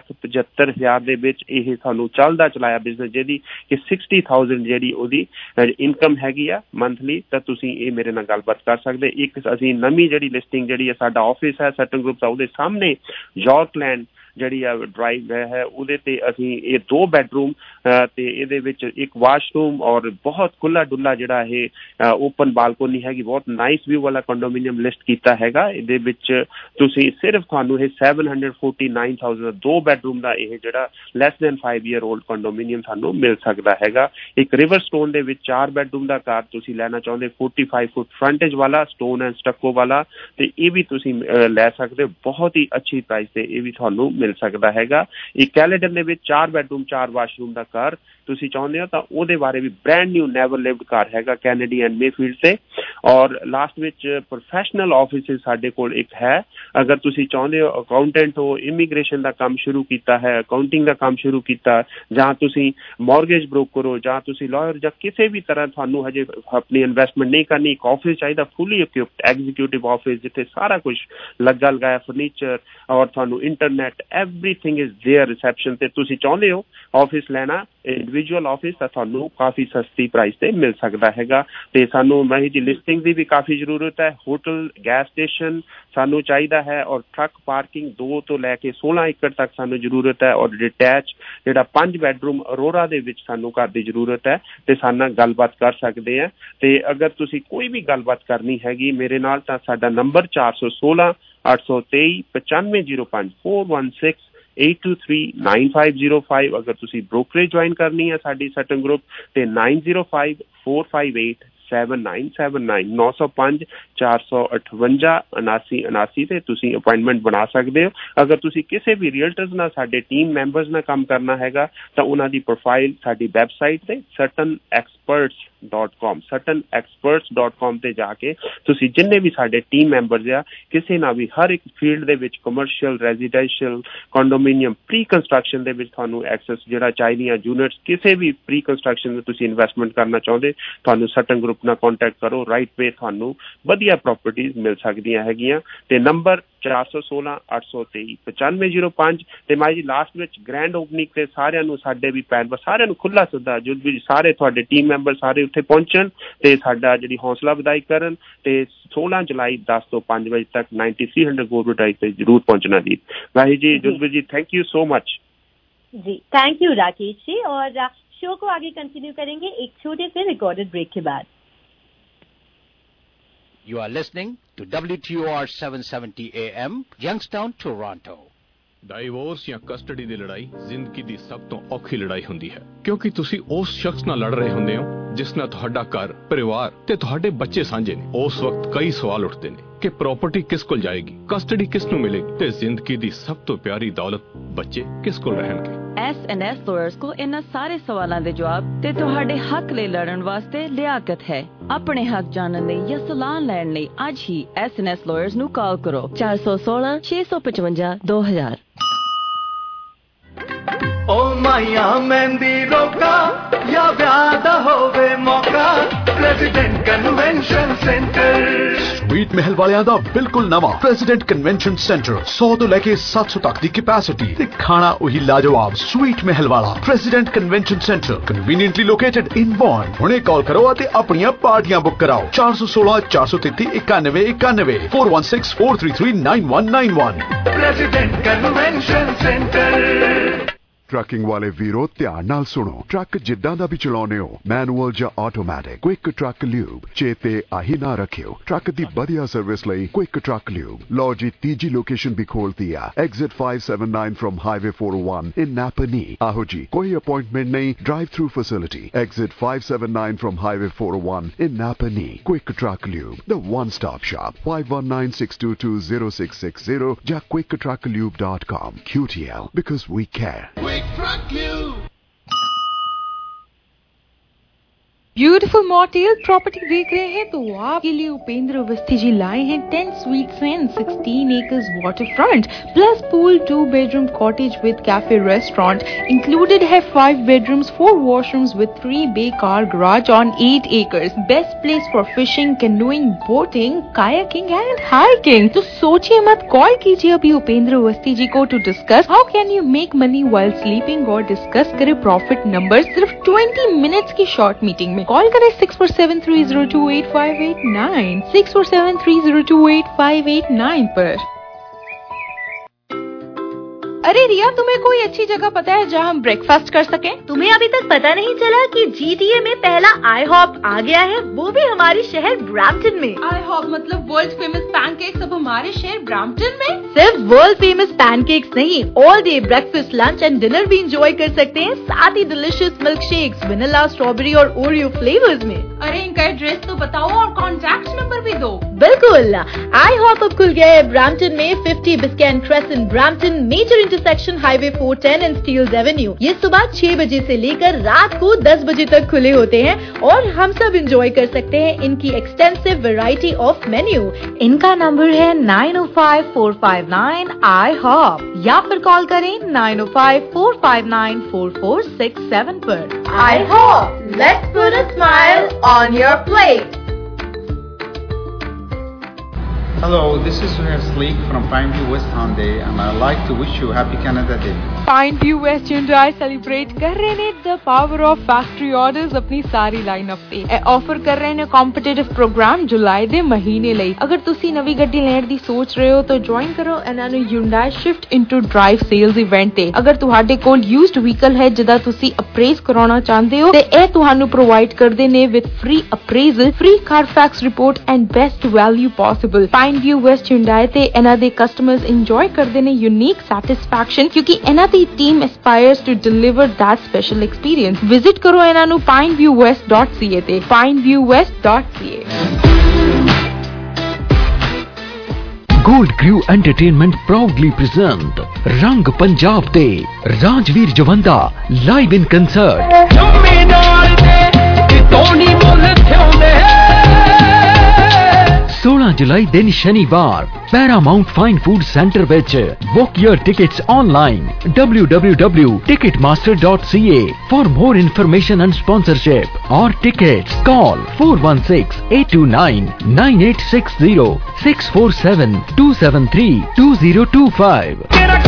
1,75,000 ਦੇ ਵਿੱਚ ਇਹ ਤੁਹਾਨੂੰ ਚੱਲਦਾ ਚਲਾਇਆ ਬਿਜ਼ਨਸ ਜਿਹਦੀ ਕਿ 60,000 ਜਿਹੜੀ ਉਹਦੀ ਇਨਕਮ ਹੈਗੀ ਆ ਮੰਥਲੀ ਤਾਂ ਤੁਸੀਂ ਇਹ ਮੇਰੇ ਨਾਲ ਗੱਲਬਾਤ ਕਰ ਸਕਦੇ। ਇੱਕ ਅਸੀਂ ਨਵੀਂ ਜਿਹੜੀ ਲਿਸਟਿੰਗ ਜਿਹੜੀ ਹੈ ਸਾਡਾ ਆਫਿਸ ਹੈ ਸਰਟਨ ਗਰੁੱਪ ਦਾ ਉਹਦੇ ਸਾਹਮਣੇ ਯਾਰਕਲੈਂਡ ਜਿਹੜੀ ਆ ਡਰਾਈਵ ਹੈ ਉਹਦੇ ਤੇ ਅਸੀਂ ਇਹ 2 ਬੈਡਰੂਮ ਤੇ ਇਹਦੇ ਵਿੱਚ ਇੱਕ ਵਾਸ਼ਰੂਮ ਔਰ ਬਹੁਤ ਖੁੱਲਾ ਡੁੱਲਾ ਜਿਹੜਾ ਇਹ ਓਪਨ ਬਾਲਕੋਨੀ ਹੈਗੀ ਬਹੁਤ ਨਾਈਸ ਵਿਊ ਵਾਲਾ ਕੰਡੋਮੀਨੀਅਮ ਲਿਸਟ ਕੀਤਾ ਹੈਗਾ। ਇਹਦੇ ਵਿੱਚ ਤੁਸੀਂ ਸਿਰਫ ਤੁਹਾਨੂੰ ਇਹ 749,000 2 ਬੈਡਰੂਮ ਦਾ ਇਹ ਜਿਹੜਾ less than 5 year old condominium ਸਾਨੂੰ ਮਿਲ ਸਕਦਾ ਹੈਗਾ। ਇੱਕ ਰਿਵਰ ਸਟੋਨ ਦੇ ਵਿੱਚ 4 ਬੈਡਰੂਮ ਦਾ ਘਰ ਤੁਸੀਂ ਲੈਣਾ ਚਾਹੁੰਦੇ 45 ਫੁੱਟ ਫਰੰਟੇਜ ਵਾਲਾ ਸਟੋਨ ਐਂਡ ਸਟੱਕੋ ਵਾਲਾ ਤੇ ਇਹ ਵੀ ਤੁਸੀਂ ਲੈ ਸਕਦੇ ਹੋ ਬਹੁਤ ਹੀ ਅੱਛੀ ਪ੍ਰਾਈਸ ਤੇ ਇਹ ਵੀ ਤੁਹਾਨੂੰ ਮਿਲ ਸਕਦਾ ਹੈਗਾ। ਇੱਕ ਕੈਲੇਡਨ ਦੇ ਵਿੱਚ 4 ਬੈਡਰੂਮ 4 ਵਾਸ਼ਰੂਮ ਦਾ ਘਰ ਤੁਸੀਂ ਚਾਹੁੰਦੇ ਹੋ ਤਾਂ ਉਹਦੇ ਬਾਰੇ ਵੀ ਬ੍ਰੈਂਡ ਨਿਊ ਨੈਵਰ ਲਿਵਡ ਘਰ ਹੈਗਾ ਕੈਨੇਡੀ ਐਂਡ ਮੇਫੀਲਡ ਤੇ। ਔਰ ਲਾਸਟ ਵਿੱਚ ਪ੍ਰੋਫੈਸ਼ਨਲ ਆਫਿਸ ਸਾਡੇ ਕੋਲ ਇੱਕ ਹੈ ਅਗਰ ਤੁਸੀਂ ਚਾਹੁੰਦੇ ਹੋ ਅਕਾਊਂਟੈਂਟ ਹੋ ਇਮੀਗ੍ਰੇਸ਼ਨ ਦਾ ਕੰਮ ਸ਼ੁਰੂ ਕੀਤਾ ਹੈ ਅਕਾਊਂਟਿੰਗ ਦਾ ਕੰਮ ਸ਼ੁਰੂ ਕੀਤਾ ਜਾਂ ਤੁਸੀਂ ਮੌਰਗੇਜ ਬ੍ਰੋਕਰ ਹੋ ਜਾਂ ਤੁਸੀਂ ਲਾਇਰ ਜਾਂ ਕਿਸੇ ਵੀ ਤਰ੍ਹਾਂ ਤੁਹਾਨੂੰ ਹਜੇ ਆਪਣੀ ਇਨਵੈਸਟਮੈਂਟ ਨਹੀਂ ਕਰਨੀ ਇੱਕ ਆਫਿਸ ਚਾਹੀਦਾ ਫੁੱਲੀ ਇਕਵਿਪਡ ਐਗਜ਼ੀਕਿਊਟਿਵ ਆਫਿਸ ਜਿੱਥੇ ਸਾਰਾ ਕੁਝ ਲੱਗਾ ਲਗਾਇਆ ਫਰਨੀਚਰ ਔਰ ਤੁਹਾਨੂੰ internet everything is there reception ਤੇ ਤੁਸੀਂ ਚਾਹੁੰਦੇ ਹੋ ਆਫਿਸ ਲੈਣਾ ਇੰਡੀਵਿਜੂਅਲ ਆਫਿਸ ਤਾਂ ਤੁਹਾਨੂੰ ਕਾਫੀ ਸਸਤੀ ਪ੍ਰਾਈਸ ਤੇ ਮਿਲ ਸਕਦਾ ਹੈਗਾ। ਤੇ ਸਾਨੂੰ ਮਾਹੀ ਜੀ ਲਿਸਟਿੰਗ ਦੀ ਵੀ ਕਾਫੀ ਜ਼ਰੂਰਤ ਹੈ ਹੋਟਲ ਗੈਸ ਸਟੇਸ਼ਨ ਸਾਨੂੰ ਚਾਹੀਦਾ ਹੈ ਔਰ ਟਰੱਕ ਪਾਰਕਿੰਗ 2 ਤੋਂ ਲੈ ਕੇ 16 ਏਕੜ ਤੱਕ ਸਾਨੂੰ ਜ਼ਰੂਰਤ ਹੈ ਔਰ ਡਿਟੈਚ ਜਿਹੜਾ 5 ਬੈਡਰੂਮ ਅਰੋਰਾ ਦੇ ਵਿੱਚ ਸਾਨੂੰ ਘਰ ਦੀ ਜ਼ਰੂਰਤ ਹੈ ਤੇ ਸਾਡੇ ਨਾਲ ਗੱਲਬਾਤ ਕਰ ਸਕਦੇ ਆ। ਤੇ ਅਗਰ ਤੁਸੀਂ ਕੋਈ ਵੀ ਗੱਲਬਾਤ ਕਰਨੀ ਹੈਗੀ ਮੇਰੇ ਨਾਲ ਤਾਂ ਸਾਡਾ ਨੰਬਰ 416 823 9505 416 823-9505 ਅਗਰ ਤੁਸੀਂ ਬ੍ਰੋਕਰੇਜ ਜੁਆਇਨ ਕਰਨੀ ਹੈ ਸਾਡੀ ਸਰਟਨ ਗਰੁੱਪ ਤੇ 905-458 7979 905 458 7979 ਤੇ ਤੁਸੀਂ ਅਪਾਇੰਟਮੈਂਟ ਬਣਾ ਸਕਦੇ ਹੋ। ਅਗਰ ਤੁਸੀਂ ਕਿਸੇ ਵੀ ਰੀਅਲਟਰਸ ਨਾਲ ਸਾਡੇ ਟੀਮ ਮੈਂਬਰਸ ਨਾਲ ਕੰਮ ਕਰਨਾ ਹੈਗਾ ਤਾਂ ਉਹਨਾਂ ਦੀ ਪ੍ਰੋਫਾਈਲ ਸਾਡੀ ਵੈਬਸਾਈਟ ਤੇ certainexperts.com ਤੇ ਜਾ ਕੇ ਤੁਸੀਂ ਜਿੰਨੇ ਵੀ ਸਾਡੇ ਟੀਮ ਮੈਂਬਰਸ ਆ ਕਿਸੇ ਨਾਲ ਵੀ ਹਰ ਇੱਕ ਫੀਲਡ ਦੇ ਵਿੱਚ commercial, residential, condominium, pre construction ਦੇ ਵਿੱਚ ਤੁਹਾਨੂੰ ਐਕਸੈਸ ਜਿਹੜਾ ਚਾਹੀਦੀਆਂ ਯੂਨਿਟਸ, ਕਿਸੇ ਵੀ ਪ੍ਰੀ ਕੰਸਟਰਕਸ਼ਨ ਵਿੱਚ ਤੁਸੀਂ ਇਨਵੈਸਟਮੈਂਟ ਕਰਨਾ ਚਾਹੁੰਦੇ ਤੁਹਾਨੂੰ ਸਰਟਨ ਗਰੁੱਪ ਨਾਲ ਕੰਟੈਕਟ ਕਰੋ। ਰਾਈਟ ਵੇ ਤੁਹਾਨੂੰ ਵਧੀਆ ਪ੍ਰਾਪਰਟੀਜ਼ ਮਿਲ ਸਕਦੀਆਂ ਹੈਗੀਆਂ। ਤੇ ਨੰਬਰ 416 823 9505 ਤੇ ਮੈਂ ਜੀ ਲਾਸਟ ਵਿੱਚ ਗ੍ਰੈਂਡ ਓਪਨਿੰਗ ਤੇ ਸਾਰਿਆਂ ਨੂੰ ਸਾਡੇ ਵੀ ਪੈਨ ਸਾਰਿਆਂ ਨੂੰ ਖੁੱਲਾ ਸੱਦਾ ਜੁਦ ਵੀ ਸਾਰੇ ਤੁਹਾਡੇ ਟੀਮ ਮੈਂਬਰ ਸਾਰੇ ਉੱਥੇ ਪਹੁੰਚਣ ਤੇ ਸਾਡਾ ਜਿਹੜੀ ਹੌਸਲਾ ਵਧਾਈ ਕਰਨ ਤੇ 16 ਜੁਲਾਈ 10 ਤੋਂ 5 ਵਜੇ ਤੱਕ 9300 ਗੋਰਵਰਡ ਰਾਈਟ ਤੇ ਜ਼ਰੂਰ ਪਹੁੰਚਣਾ ਜੀ। ਵਾਹਿ ਜੀ ਜੁਦ ਜੀ थैंक यू सो मच जी। Thank you Rakesh ji. और शो को आगे कंटिन्यू करेंगे एक छोटे से रिकॉर्डेड ब्रेक के बाद। You are listening to WTOR 770 AM, Youngstown, Toronto. Divorce ਜਾਂ ਕਸਟਡੀ ਦੀ ਲੜਾਈ ਜ਼ਿੰਦਗੀ ਦੀ ਸਭ ਤੋਂ ਔਖੀ ਲੜਾਈ ਹੁੰਦੀ ਹੈ ਕਿਉਂਕਿ ਤੁਸੀਂ ਉਸ ਸ਼ਖਸ ਨਾਲ ਲੜ ਰਹੇ ਹੁੰਦੇ ਹੋ ਜਿਸ ਨਾਲ ਤੁਹਾਡਾ ਘਰ, ਪਰਿਵਾਰ ਤੇ ਤੁਹਾਡੇ ਬੱਚੇ ਸਾਂਝੇ ਨੇ। ਉਸ ਵਕਤ ਕਈ ਸਵਾਲ ਉੱਠਦੇ ਨੇ ਕਿ ਪ੍ਰਾਪਰਟੀ ਕਿਸ ਕੋਲ ਜਾਏਗੀ, ਕਸਟਡੀ ਕਿਸ ਨੂੰ ਮਿਲੇਗੀ ਤੇ ਜ਼ਿੰਦਗੀ ਦੀ ਸਭ ਤੋਂ ਪਿਆਰੀ ਦੌਲਤ ਬੱਚੇ ਕਿਸ ਕੋਲ ਰਹਿਣਗੇ। S&S lawyers ਕੋਲ ਇਹਨਾਂ ਸਾਰੇ ਸਵਾਲਾਂ ਦੇ ਜਵਾਬ ਤੇ ਤੁਹਾਡੇ ਹੱਕ ਲਈ ਲੜਨ ਵਾਸਤੇ ਲਿਆਕਤ ਹੈ। ਆਪਣੇ ਹੱਕ ਜਾਣਨ ਲਈ ਜਾਂ ਸਲਾਹ ਲੈਣ ਲਈ ਅੱਜ ਹੀ S&S lawyers ਨੂੰ ਕਾਲ ਕਰੋ 416 655 2000। ओ माया मेहंदी रोका या व्यादा होवे मौका प्रेसिडेंट कन्वेंशन सेंटर स्वीट महल वालियां दा बिल्कुल नवा प्रेसिडेंट कन्वेंशन सेंटर 100 तो लेके 700 तक दी कैपेसिटी ते खाना वही लाजवाब स्वीट महल वाला President convention centre conveniently located in बॉन्ड। हुणे कॉल करो ते अपनियां पार्टियां बुक कराओ 416 433 91 91 416 433 9191 प्रेसिडेंट कन्वेंशन सेंटर। ट्रकिंग वाले वीरो ध्यान नाल सुनो, ट्रक जिद्दां दा भी चलाउने हो, मैनुअल या ऑटोमैटिक, क्विक ट्रक ल्यूब चेते आही ना रखियो। ट्रक दी बढ़िया सर्विस लई क्विक ट्रक ल्यूब लो जी तीजी लोकेशन भी खोलती है exit 579 from highway 401 in Napanee. आहो जी कोई अपॉइंटमेंट नहीं, drive through facility exit 579 from highway 401 in Napanee. Quick Truck Lube the one stop shop 5196220660 या quicktrucklube.com। QTL because we care। Beautiful motel property देख रहे हैं तो आपके लिए उपेंद्र अवस्थी जी लाए हैं 10 suites and 16 acres waterfront plus pool, 2 bedroom cottage with cafe restaurant included है 5 bedrooms, 4 washrooms with 3 bay car garage on 8 acres। Best place for fishing, canoeing, boating, kayaking and hiking। तो सोचिए मत, कॉल कीजिए अभी उपेंद्र अवस्थी जी को to discuss how can you make money while sleeping और discuss करे profit numbers सिर्फ 20 minutes की short meeting में। कॉल करें 6473028589 6473028589 पर। अरे रिया, तुम्हें कोई अच्छी जगह पता है जहाँ हम ब्रेकफास्ट कर सकें? तुम्हें अभी तक पता नहीं चला कि GTA में पहला IHOP आ गया है, वो भी हमारे शहर ब्रैम्पटन में। IHOP मतलब वर्ल्ड फेमस पैनकेक्स अब हमारे शहर ब्रैम्पटन में? सिर्फ वर्ल्ड फेमस पैनकेक्स नहीं, all day breakfast, lunch and dinner भी इंजॉय कर सकते हैं, साथ ही delicious milk shakes, vanilla, strawberry और ओरियो फ्लेवर्स में। अरे इनका एड्रेस तो बताओ और कॉन्टैक्ट नंबर भी दो। बिल्कुल, IHOP अब खुल गया है ब्रैम्पटन में 50 Biscayne Crescent, Brampton major intersection highway 410 and Steeles Avenue. ये सुबह 6 बजे से लेकर रात को 10 बजे तक खुले होते हैं और हम सब एंजॉय कर सकते हैं इनकी एक्सटेंसिव वैरायटी ऑफ मेन्यू। इनका नंबर है 905459 IHOP या फिर कॉल करें 9054594467 पर। IHOP, let's put a smile on your plate। Hello, this is Suhail Sleek from Pineview West Hyundai and I'd like to wish you a happy Canada Day। Pineview West Hyundai celebrate कर रहे ने the power of factory orders अपनी सारी lineup ਤੇ offer कर रहे ने competitive program जुलाई ਦੇ ਮਹੀਨੇ ਲਈ। ਅਗਰ ਤੁਸੀਂ ਨਵੀਂ ਗੱਡੀ ਲੈਣ ਦੀ ਸੋਚ ਰਹੇ ਹੋ ਤਾਂ ਜੁਆਇਨ ਕਰੋ ਇਹਨਾਂ ਨੂੰ Hyundai Shift into Drive sales event ਤੇ। ਅਗਰ ਤੁਹਾਡੇ ਕੋਲ used vehicle ਹੈ ਜਿਹਦਾ ਤੁਸੀਂ ਅਪਰੇਜ਼ ਕਰਾਉਣਾ ਚਾਹੁੰਦੇ ਹੋ ਤੇ ਇਹ ਤੁਹਾਨੂੰ ਪ੍ਰੋਵਾਈਡ ਕਰਦੇ ਨੇ with free appraisal, free Carfax report and best value possible। Pineview West Hyundai ਤੇ ਇਹਨਾਂ ਦੇ ਕਸਟਮਰਸ ਇੰਜੋਏ ਕਰਦੇ ਨੇ यूनिक सैटिस्फैक्शन क्योंकि ਇਹਨਾਂ ਦੀ पूरी team aspires to deliver that special experience. Visit करो ਇਹਨਾਂ ਨੂੰ pineviewwest.ca ਤੇ pineviewwest.ca। Gold Crew Entertainment proudly present Rang Punjab Day Rajveer Javanda live in concert। 16 जुलाई दिन शनिवार पैरामाउंट फाइन फूड सेंटर विच। Book your tickets online www.ticketmaster.ca। For more information and sponsorship और tickets call 416-829-9860 647-273-2025।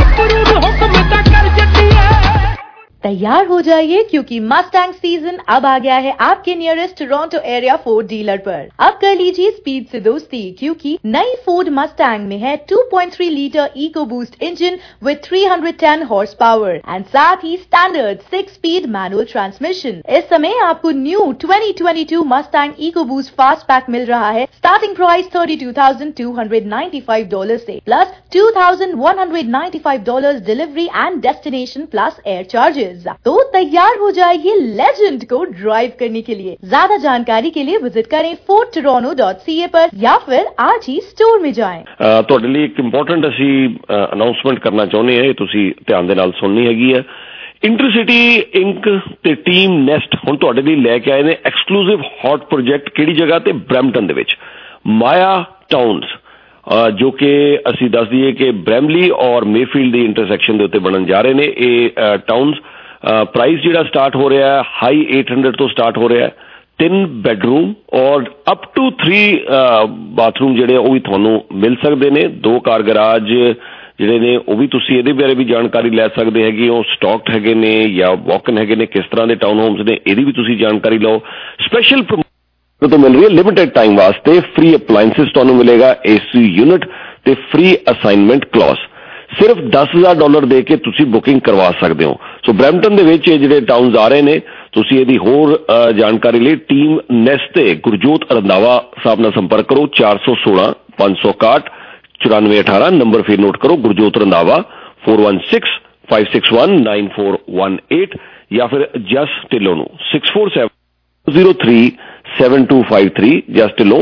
तैयार हो जाइए क्योंकि मस्टैंग सीजन अब आ गया है आपके nearest Toronto area Ford dealer पर। अब कर लीजिए स्पीड से दोस्ती क्योंकि नई फोर्ड मस्टैंग में है 2.3 litre EcoBoost engine with 310 horse power and साथ ही स्टैंडर्ड 6 स्पीड मैनुअल ट्रांसमिशन। इस समय आपको new 2022 Mustang EcoBoost fast pack मिल रहा है स्टार्टिंग प्राइस $32,295 से plus $2,195 delivery and destination plus air charges. तो तैयार हो जाइए लेजेंड को ड्राइव करने के लिए। ज्यादा जानकारी के लिए विजिट करें fordtoronto.ca पर या फिर आज ही स्टोर में जाएं। ਤੁਹਾਡੇ ਲਈ ਇੱਕ ਇੰਪੋਰਟੈਂਟ ਅਸੀਂ ਅਨਾਉਂਸਮੈਂਟ ਕਰਨਾ ਚਾਹੁੰਦੇ ਹਾਂ, ਇਹ ਤੁਸੀਂ ਧਿਆਨ ਦੇ ਨਾਲ ਸੁਣਨੀ ਹੈਗੀ ਹੈ। ਇੰਟਰਸਿਟੀ ਇੰਕ ਤੇ ਟੀਮ ਨੈਸਟ ਹੁਣ ਤੁਹਾਡੇ ਲਈ ਲੈ ਕੇ ਆਏ ਨੇ ਐਕਸਕਲੂਸਿਵ ਹੌਟ ਪ੍ਰੋਜੈਕਟ। ਕਿਹੜੀ ਜਗ੍ਹਾ ਤੇ? ਬਰੈਂਪਟਨ ਦੇ ਵਿੱਚ ਮਾਇਆ ਟਾਊਨਸ, ਜੋ ਕਿ ਅਸੀਂ ਦੱਸ ਦਈਏ ਕਿ ਬ੍ਰੈਮਲੀ ਔਰ ਮੇਫੀਲਡ ਦੀ ਇੰਟਰਸੈਕਸ਼ਨ ਦੇ ਉੱਤੇ ਬਣਨ ਜਾ ਰਹੇ ਨੇ ਇਹ ਟਾਊਨਸ। ਪ੍ਰਾਈਸ ਜਿਹੜਾ ਸਟਾਰਟ ਹੋ ਰਿਹਾ ਹੈ ਹਾਈ 800 ਤੋਂ ਸਟਾਰਟ ਹੋ ਰਿਹਾ ਹੈ। 3 ਬੈਡਰੂਮ ਔਰ ਅਪ ਟੂ 3 ਬਾਥਰੂਮ ਜਿਹੜੇ ਉਹ ਵੀ ਤੁਹਾਨੂੰ ਮਿਲ ਸਕਦੇ ਨੇ। 2 ਕਾਰ ਗਰਾਜ ਜਿਹੜੇ ਨੇ ਉਹ ਵੀ ਤੁਸੀਂ ਇਹਦੇ ਬਾਰੇ ਵੀ ਜਾਣਕਾਰੀ ਲੈ ਸਕਦੇ ਹੈਗੇ ਹੋ। ਸਟਾਕਡ ਹੈਗੇ ਨੇ ਜਾਂ ਵਾਕਨ ਹੈਗੇ ਨੇ, ਕਿਸ ਤਰ੍ਹਾਂ ਦੇ ਟਾਊਨ ਹੋਮਸ ਨੇ ਇਹਦੀ ਵੀ ਤੁਸੀਂ ਜਾਣਕਾਰੀ ਲਓ। ਸਪੈਸ਼ਲ ਤੋਂ ਮਿਲ ਰਹੀ ਹੈ ਲਿਮਿਟਡ ਟਾਈਮ ਵਾਸਤੇ ਫ੍ਰੀ ਅਪਲਾਇੰਸਿਸ ਤੁਹਾਨੂੰ ਮਿਲੇਗਾ AC ਯੂਨਿਟ ਤੇ ਫ੍ਰੀ ਅਸਾਈਨਮੈਂਟ ਕਲੌਜ਼। ਸਿਰਫ $10,000 ਦੇ ਕੇ ਤੁਸੀਂ ਬੁਕਿੰਗ ਕਰਵਾ ਸਕਦੇ ਹੋ। ਸੋ ਬਰੈਂਪਟਨ ਦੇ ਵਿੱਚ ਇਹ ਜਿਹੜੇ ਟਾਊਨਸ ਆ ਰਹੇ ਨੇ ਤੁਸੀਂ ਇਹਦੀ ਹੋਰ ਜਾਣਕਾਰੀ ਲਈ ਟੀਮ ਨੈਸਟ ਤੇ ਗੁਰਜੋਤ ਰੰਧਾਵਾ ਸਾਹਿਬ ਨਾਲ ਸੰਪਰਕ ਕਰੋ। 416-561-9418 ਨੰਬਰ ਫਿਰ ਨੋਟ ਕਰੋ। ਗੁਰਜੋਤ ਰੰਧਾਵਾ 416-561-9418 ਜਾਂ ਫਿਰ ਜਸ ਢਿੱਲੋਂ ਨੂੰ 64703-7253 ਜਸ ਢਿੱਲੋਂ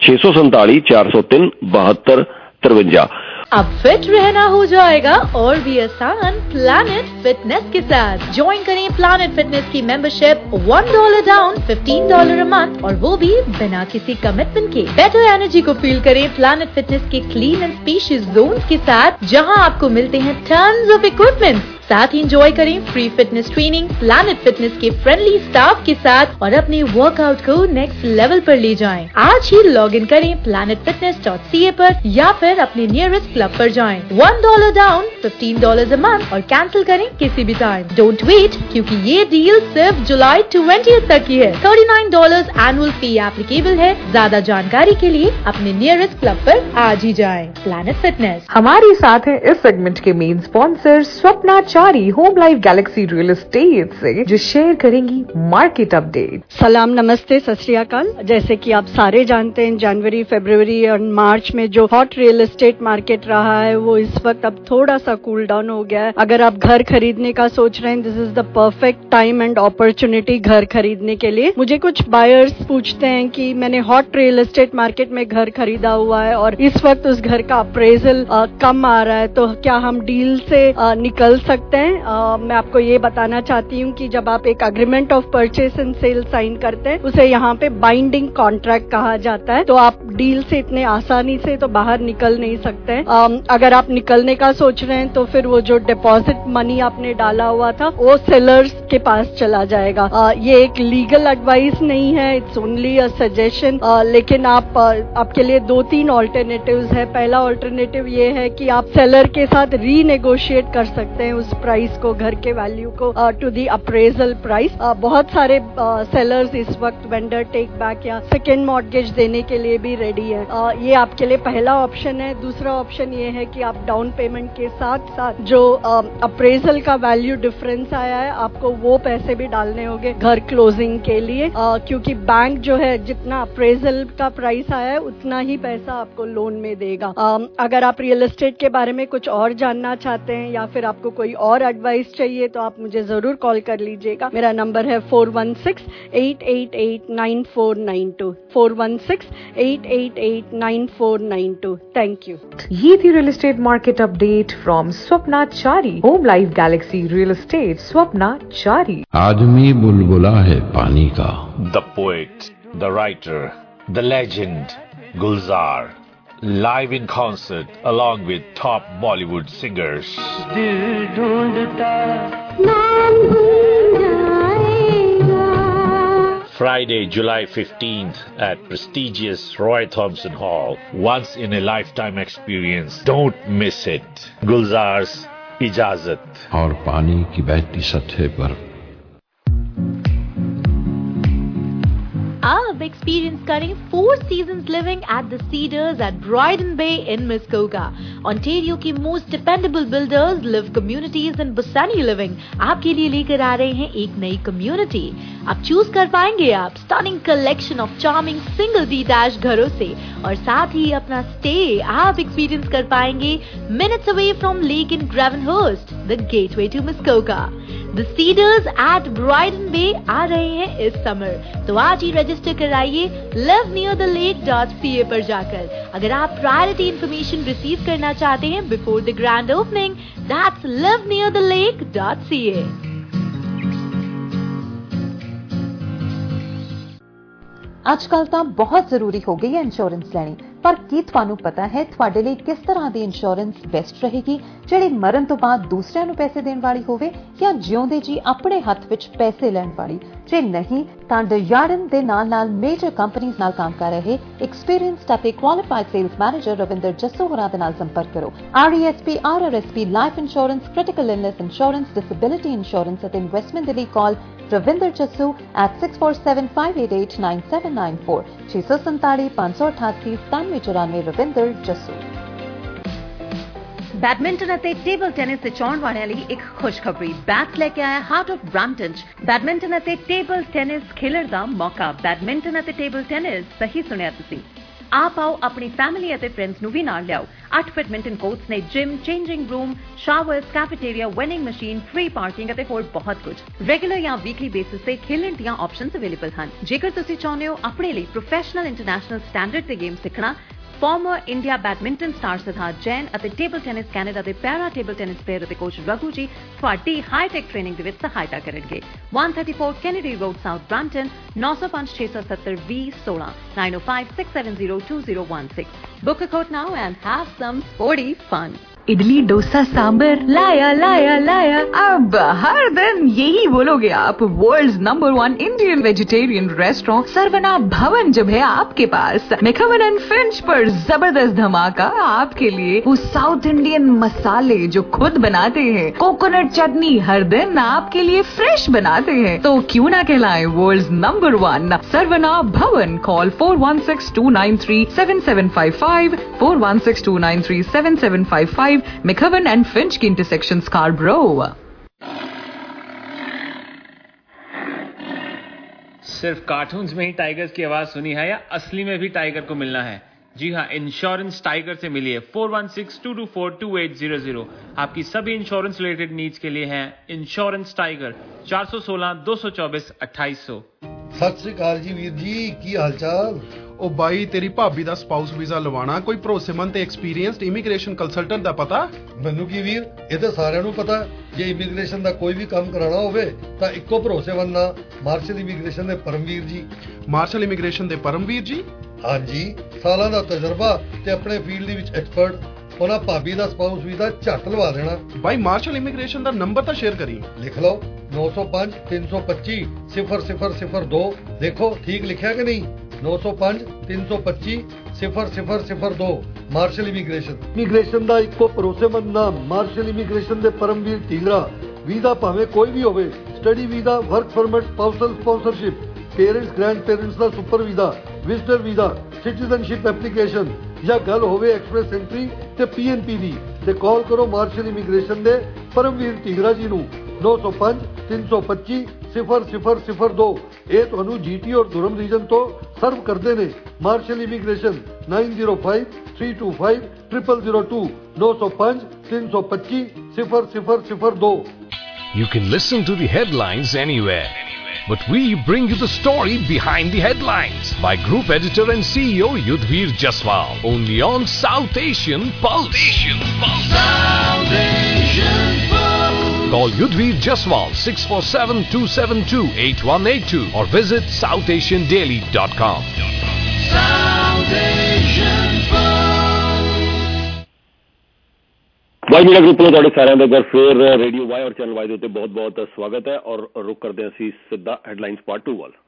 647-403-7253। अब फिट रहना हो जाएगा और भी आसान प्लैनेट फिटनेस के साथ। ज्वाइन करें प्लैनेट फिटनेस की मेंबरशिप $1 डाउन $15 अ मंथ और वो भी बिना किसी कमिटमेंट के। बेटर एनर्जी को फील करें प्लैनेट फिटनेस के क्लीन एंड स्पेशियस जोन्स के साथ जहां आपको मिलते हैं टन्स ऑफ इक्विपमेंट। साथ ही एंजॉय करें free fitness training Planet Fitness के फ्रेंडली स्टाफ के साथ और अपने वर्कआउट को नेक्स्ट लेवल पर ले जाएं। आज ही लॉग इन करें planetfitness.ca पर या फिर अपने नियरेस्ट क्लब पर जाएं। $1 डाउन $15 अ मंथ और कैंसिल करें किसी भी टाइम। डोंट वेट क्योंकि ये डील सिर्फ जुलाई 20 तक की है। $39 एनुअल फी एप्लीकेबल है। ज्यादा जानकारी के लिए अपने नियरेस्ट क्लब पर आज ही जाएं। प्लैनेट फिटनेस हमारे साथ है इस सेगमेंट के main sponsor Swapna HomeLife Galaxy Real Estate से जो शेयर करेंगी मार्केट अपडेट। सलाम, नमस्ते, सत श्री अकाल। जैसे कि आप सारे जानते हैं जनवरी, फरवरी और मार्च में जो हॉट रियल एस्टेट मार्केट रहा है वो इस वक्त अब थोड़ा सा कूल डाउन हो गया है। अगर आप घर खरीदने का सोच रहे हैं this is the perfect time and opportunity घर खरीदने के लिए। मुझे कुछ बायर्स पूछते हैं कि मैंने हॉट रियल एस्टेट मार्केट में घर खरीदा हुआ है और इस वक्त उस घर का अप्रेजल कम आ रहा है, तो क्या हम डील से निकल सकते हैं? मैं आपको ये बताना चाहती हूँ कि जब आप एक agreement of purchase and sale sign करते हैं उसे यहाँ पे बाइंडिंग कॉन्ट्रैक्ट कहा जाता है। तो आप डील से इतने आसानी से तो बाहर निकल नहीं सकते हैं। अगर आप निकलने का सोच रहे हैं तो फिर वो जो डिपॉजिट मनी आपने डाला हुआ था वो सेलर्स के पास चला जाएगा। ये एक लीगल एडवाइस नहीं है, इट्स ओनली अ सजेशन। लेकिन आपके लिए 2-3 ऑल्टरनेटिव्स है। पहला ऑल्टरनेटिव ये है कि आप सेलर के साथ रीनेगोशिएट कर सकते हैं उस प्राइस को, घर के वैल्यू को टू दी अप्रेजल प्राइस। बहुत सारे सेलर्स इस वक्त वेंडर टेक बैक या सेकेंड मॉर्गेज देने के लिए भी रेडी है। ये आपके लिए पहला ऑप्शन है। दूसरा ऑप्शन ये है कि आप डाउन पेमेंट के साथ साथ जो अप्रेजल का वैल्यू डिफरेंस आया है आपको वो पैसे भी डालने होंगे घर क्लोजिंग के लिए, क्योंकि बैंक जो है जितना अप्रेजल का प्राइस आया है उतना ही पैसा आपको लोन में देगा। अगर आप रियल एस्टेट के बारे में कुछ और जानना चाहते हैं या फिर आपको कोई और एडवाइस चाहिए तो आप मुझे जरूर कॉल कर लीजिएगा। मेरा नंबर है 416-888-9492, 416-888-9492। Thank you. ये थी real estate market update from Swapna Chari, HomeLife Galaxy Real Estate, Swapna Chari. आदमी बुलबुला है पानी का। The poet, the writer, the legend, Gulzar, live in concert along with top Bollywood singers. Friday, July 15th at prestigious Roy Thompson Hall. Once in a lifetime experience. Don't miss it. Gulzar's Ijazat. और पानी की बहती सतह पर अब experience करें 4 seasons living at the Cedars at Brighton Bay in Muskoka. Ontario की most dependable builders, Live Communities and Busani Living आपके लिए लेकर आ रहे हैं एक नई कम्युनिटी। अब चूज कर पाएंगे आप stunning collection of charming single detach घरों से, और साथ ही अपना स्टे आप एक्सपीरियंस कर पाएंगे minutes away from lake in Gravenhurst, the gateway to Muskoka. The Cedars at Brighton Bay आ रहे हैं इस समर, तो आज ही रजिस्टर कराइए livenearthelake.ca पर जाकर। अगर आप प्रायोरिटी इंफॉर्मेशन रिसीव करना चाहते हैं before the grand opening, that's livenearthelake.ca। ਅੱਜਕੱਲ ਤਾਂ ਬਹੁਤ ਜ਼ਰੂਰੀ ਹੋ ਗਈ ਹੈ ਇੰਸ਼ੋਰੈਂਸ ਲੈਣੀ, ਪਰ ਕੀ ਤੁਹਾਨੂੰ ਪਤਾ ਹੈ ਤੁਹਾਡੇ ਲਈ ਕਿਸ ਤਰ੍ਹਾਂ ਦੀ ਇੰਸ਼ੋਰੈਂਸ ਬੈਸਟ ਰਹੇਗੀ, ਜਿਹੜੀ ਮਰਨ ਤੋਂ ਬਾਅਦ ਦੂਸਰਿਆਂ ਨੂੰ ਪੈਸੇ ਦੇਣ ਵਾਲੀ ਹੋਵੇ ਜਾਂ ਜਿਉਂਦੇ ਜੀ ਆਪਣੇ ਹੱਥ ਵਿੱਚ ਪੈਸੇ ਲੈਣ ਵਾਲੀ? ਜੇ ਨਹੀਂ ਤਾਂ ਡਿਜ਼ਾਰਡਨ ਦੇ ਨਾਲ ਮੇਜਰ ਕੰਪਨੀਆਂ ਨਾਲ ਕੰਮ ਕਰ ਰਹੇ ਐਕਸਪੀਰੀਅੰਸਡ ਅਤੇ qualified sales manager Ravinder Jassu ਹੋਰਾਂ ਦੇ ਨਾਲ ਸੰਪਰਕ ਕਰੋ। RESP, RRSP, life insurance, critical illness insurance, disability insurance ਅਤੇ ਇਨਵੈਸਟਮੈਂਟ ਦੇ ਲਈ call Ravinder Jassu at 647-588-9794, 647-588-9794। Ravinder Jassu। Badminton ਅਤੇ ਟੇਬਲ ਟੈਨਿਸ ਤੇ ਚਾਹਣ ਵਾਲਿਆਂ ਲਈ ਇੱਕ ਖੁਸ਼ਖਬਰੀ, ਬੈਟਸ ਲੈ ਕੇ ਆਇਆ ਹਾਰਟ ਆਫ ਬ੍ਰੈਂਪਟਨ। ਬੈਡਮਿੰਟਨ ਅਤੇ ਟੇਬਲ ਟੈਨਿਸ ਖੇਡਣ ਦਾ ਮੌਕਾ। ਬੈਡਮਿੰਟਨ ਅਤੇ ਟੇਬਲ ਟੈਨਿਸ, ਸਹੀ ਸੁਣਿਆ ਤੁਸੀਂ। आप आओ अपनी फैमिली ਅਤੇ फ्रेंड्स ਨੂੰ ਵੀ ਨਾਲ ਲਿਆਓ। 8 ਬੈਡਮਿੰਟਨ ਕੋਰਟਸ ਨੇ, gym, changing room, showers, cafeteria, vending machine, free parking ਅਤੇ ਹੋਰ ਬਹੁਤ ਕੁਝ। ਰੈਗੂਲਰ ਜਾਂ ਵੀਕਲੀ ਬੇਸਿਸ ਤੇ ਖੇਡਣ ਦੀਆਂ ਆਪਸ਼ਨਸ ਅਵੇਲੇਬਲ ਹਨ। ਜੇਕਰ ਤੁਸੀਂ ਚਾਹੁੰਦੇ ਹੋ ਆਪਣੇ ਲਈ ਪ੍ਰੋਫੈਸ਼ਨਲ ਇੰਟਰਨੈਸ਼ਨਲ ਸਟੈਂਡਰਡ ਤੇ ਗੇਮ ਸਿੱਖਣਾ, former India badminton star Siddharth Jain ਅਤੇ ਟੇਬਲ ਟੈਨਿਸ ਕੈਨੇਡਾ ਦੇ ਪੈਰਾ ਟੇਬਲ ਟੈਨਿਸ ਪਲੇਅਰ ਅਤੇ ਕੋਚ ਰਘੂ ਜੀ ਤੁਹਾਡੀ ਹਾਈਟੈਕ ਟ੍ਰੇਨਿੰਗ ਦੇ ਵਿੱਚ ਸਹਾਇਤਾ ਕਰਨਗੇ। 134 Kennedy Road, South Brampton, 905-670-2016, 905-670-2016। Book a coat now and have some sporty fun. Idli, dosa, sambar लाया लाया लाया, अब हर दिन यही बोलोगे आप। World's number 1 Indian vegetarian restaurant Saravana Bhavan जब है आपके पास। मैकवन एंड फिंच पर जबरदस्त धमाका आपके लिए। वो साउथ इंडियन मसाले जो खुद बनाते हैं, कोकोनट चटनी हर दिन आपके लिए फ्रेश बनाते हैं, तो क्यों ना कहलाए world's number 1 Saravana Bhavan. Call 416-293-7755, 416-293-7755, McEwen and Finch की इंटरसेक्शन स्कार्बरो। सिर्फ कार्टून्स में ही टाइगर्स की आवाज सुनी है या असली में भी टाइगर को मिलना है? जी हाँ, इंश्योरेंस टाइगर से मिलिए। 416-224-2800 आपकी सभी इंश्योरेंस रिलेटेड नीड्स के लिए है इंश्योरेंस टाइगर। 416-224-2800। सत श्री अकाल जी वीर जी, की हालचाल? ओ बाई, तेरी भाभी दा स्पाउस वीजा लवाना कोई भरोसेमंद ते एक्सपीरियंस्ड इमीग्रेशन कंसल्टेंट दा पता? ਮੈਨੂੰ ਕੀ ਵੀਰ, ਇਹ ਤਾਂ ਸਾਰਿਆਂ ਨੂੰ ਪਤਾ। ਜੇ ਇਮੀਗ੍ਰੇਸ਼ਨ ਦਾ ਕੋਈ ਵੀ ਕੰਮ ਕਰਾਉਣਾ ਹੋਵੇ ਤਾਂ ਇੱਕੋ ਭਰੋਸੇਮੰਦ ਨਾ ਮਾਰਸ਼ਲ ਇਮੀਗ੍ਰੇਸ਼ਨ ਦੇ ਪਰਮਵੀਰ ਜੀ। ਮਾਰਸ਼ਲ ਇਮੀਗ੍ਰੇਸ਼ਨ ਦੇ ਪਰਮਵੀਰ ਜੀ? ਹਾਂਜੀ, ਸਾਲਾਂ ਦਾ ਤਜਰਬਾ ਤੇ ਆਪਣੇ ਫੀਲਡ ਦੇ ਵਿੱਚ ਐਕਸਪਰਟ। ਉਹਨਾਂ ਭਾਬੀ ਦਾ ਸਪਾਊਸ ਵੀਜ਼ਾ ਝੱਟ ਲਵਾ ਦੇਣਾ। ਬਾਈ ਮਾਰਸ਼ਲ ਇਮੀਗ੍ਰੇਸ਼ਨ ਦਾ ਨੰਬਰ ਤਾਂ ਸ਼ੇਅਰ ਕਰੀ। ਲਿਖ ਲਓ 905-325-0002। ਦੇਖੋ ਠੀਕ ਲਿਖਿਆ ਕਿ ਨਹੀਂ? 905-325-0002। ਮਾਰਸ਼ਲ ਇਮੀਗ੍ਰੇਸ਼ਨ ਦਾ ਇੱਕੋ ਭਰੋਸੇਮੰਦ ਨਾਮ ਮਾਰਸ਼ਲ ਇਮੀਗ੍ਰੇਸ਼ਨ ਦੇ ਪਰਮਵੀਰ ਢੀਂਗਰਾ। ਵੀਜ਼ਾ ਭਾਵੇਂ ਕੋਈ ਵੀ ਹੋਵੇ, study visa, work permit, spousal sponsorship, parents grand parents ਦਾ super visa, visitor visa, citizenship application ਜਾਂ ਗੱਲ ਹੋਵੇ ਐਕਸਪ੍ਰੈਸ ਐਂਟਰੀ ਤੇ PNP ਦੀ, ਤੇ ਕਾਲ ਕਰੋ ਮਾਰਸ਼ਲ ਇਮੀਗ੍ਰੇਸ਼ਨ ਦੇ ਪਰਮਵੀਰ ਢੀਂਗਰਾ ਜੀ ਨੂੰ। 905-325-0002। ਇਹ ਤੁਹਾਨੂੰ GT ਔਰ ਦੁਰਮ ਰੀਜਨ ਤੋਂ सर्व करते ने। Marshall immigration 9053250002 905 325 0002। You can listen to the headlines anywhere, but we bring you the story behind the headlines by Group Editor and CEO Yudhvir Jaswal, only on South Asian Pulse. South Asian Pulse. Call Yudhvir Jaswal 647-272-8182 or visit southasiandaily.com. South Asian Pulse. Y media group में ਤੁਹਾਡੇ ਸਾਰਿਆਂ ਦਾ ਇੱਕ ਵਾਰ ਫਿਰ radio Y ਔਰ channel Y ਦੇ ਉੱਤੇ ਬਹੁਤ-ਬਹੁਤ ਸਵਾਗਤ ਹੈ ਔਰ ਰੁਕ ਕਰਦੇ ਹਾਂ ਅਸੀਂ ਸਿੱਧਾ ਹੈਡਲਾਈਨਸ ਪਾਰਟ 2 ਵੱਲ।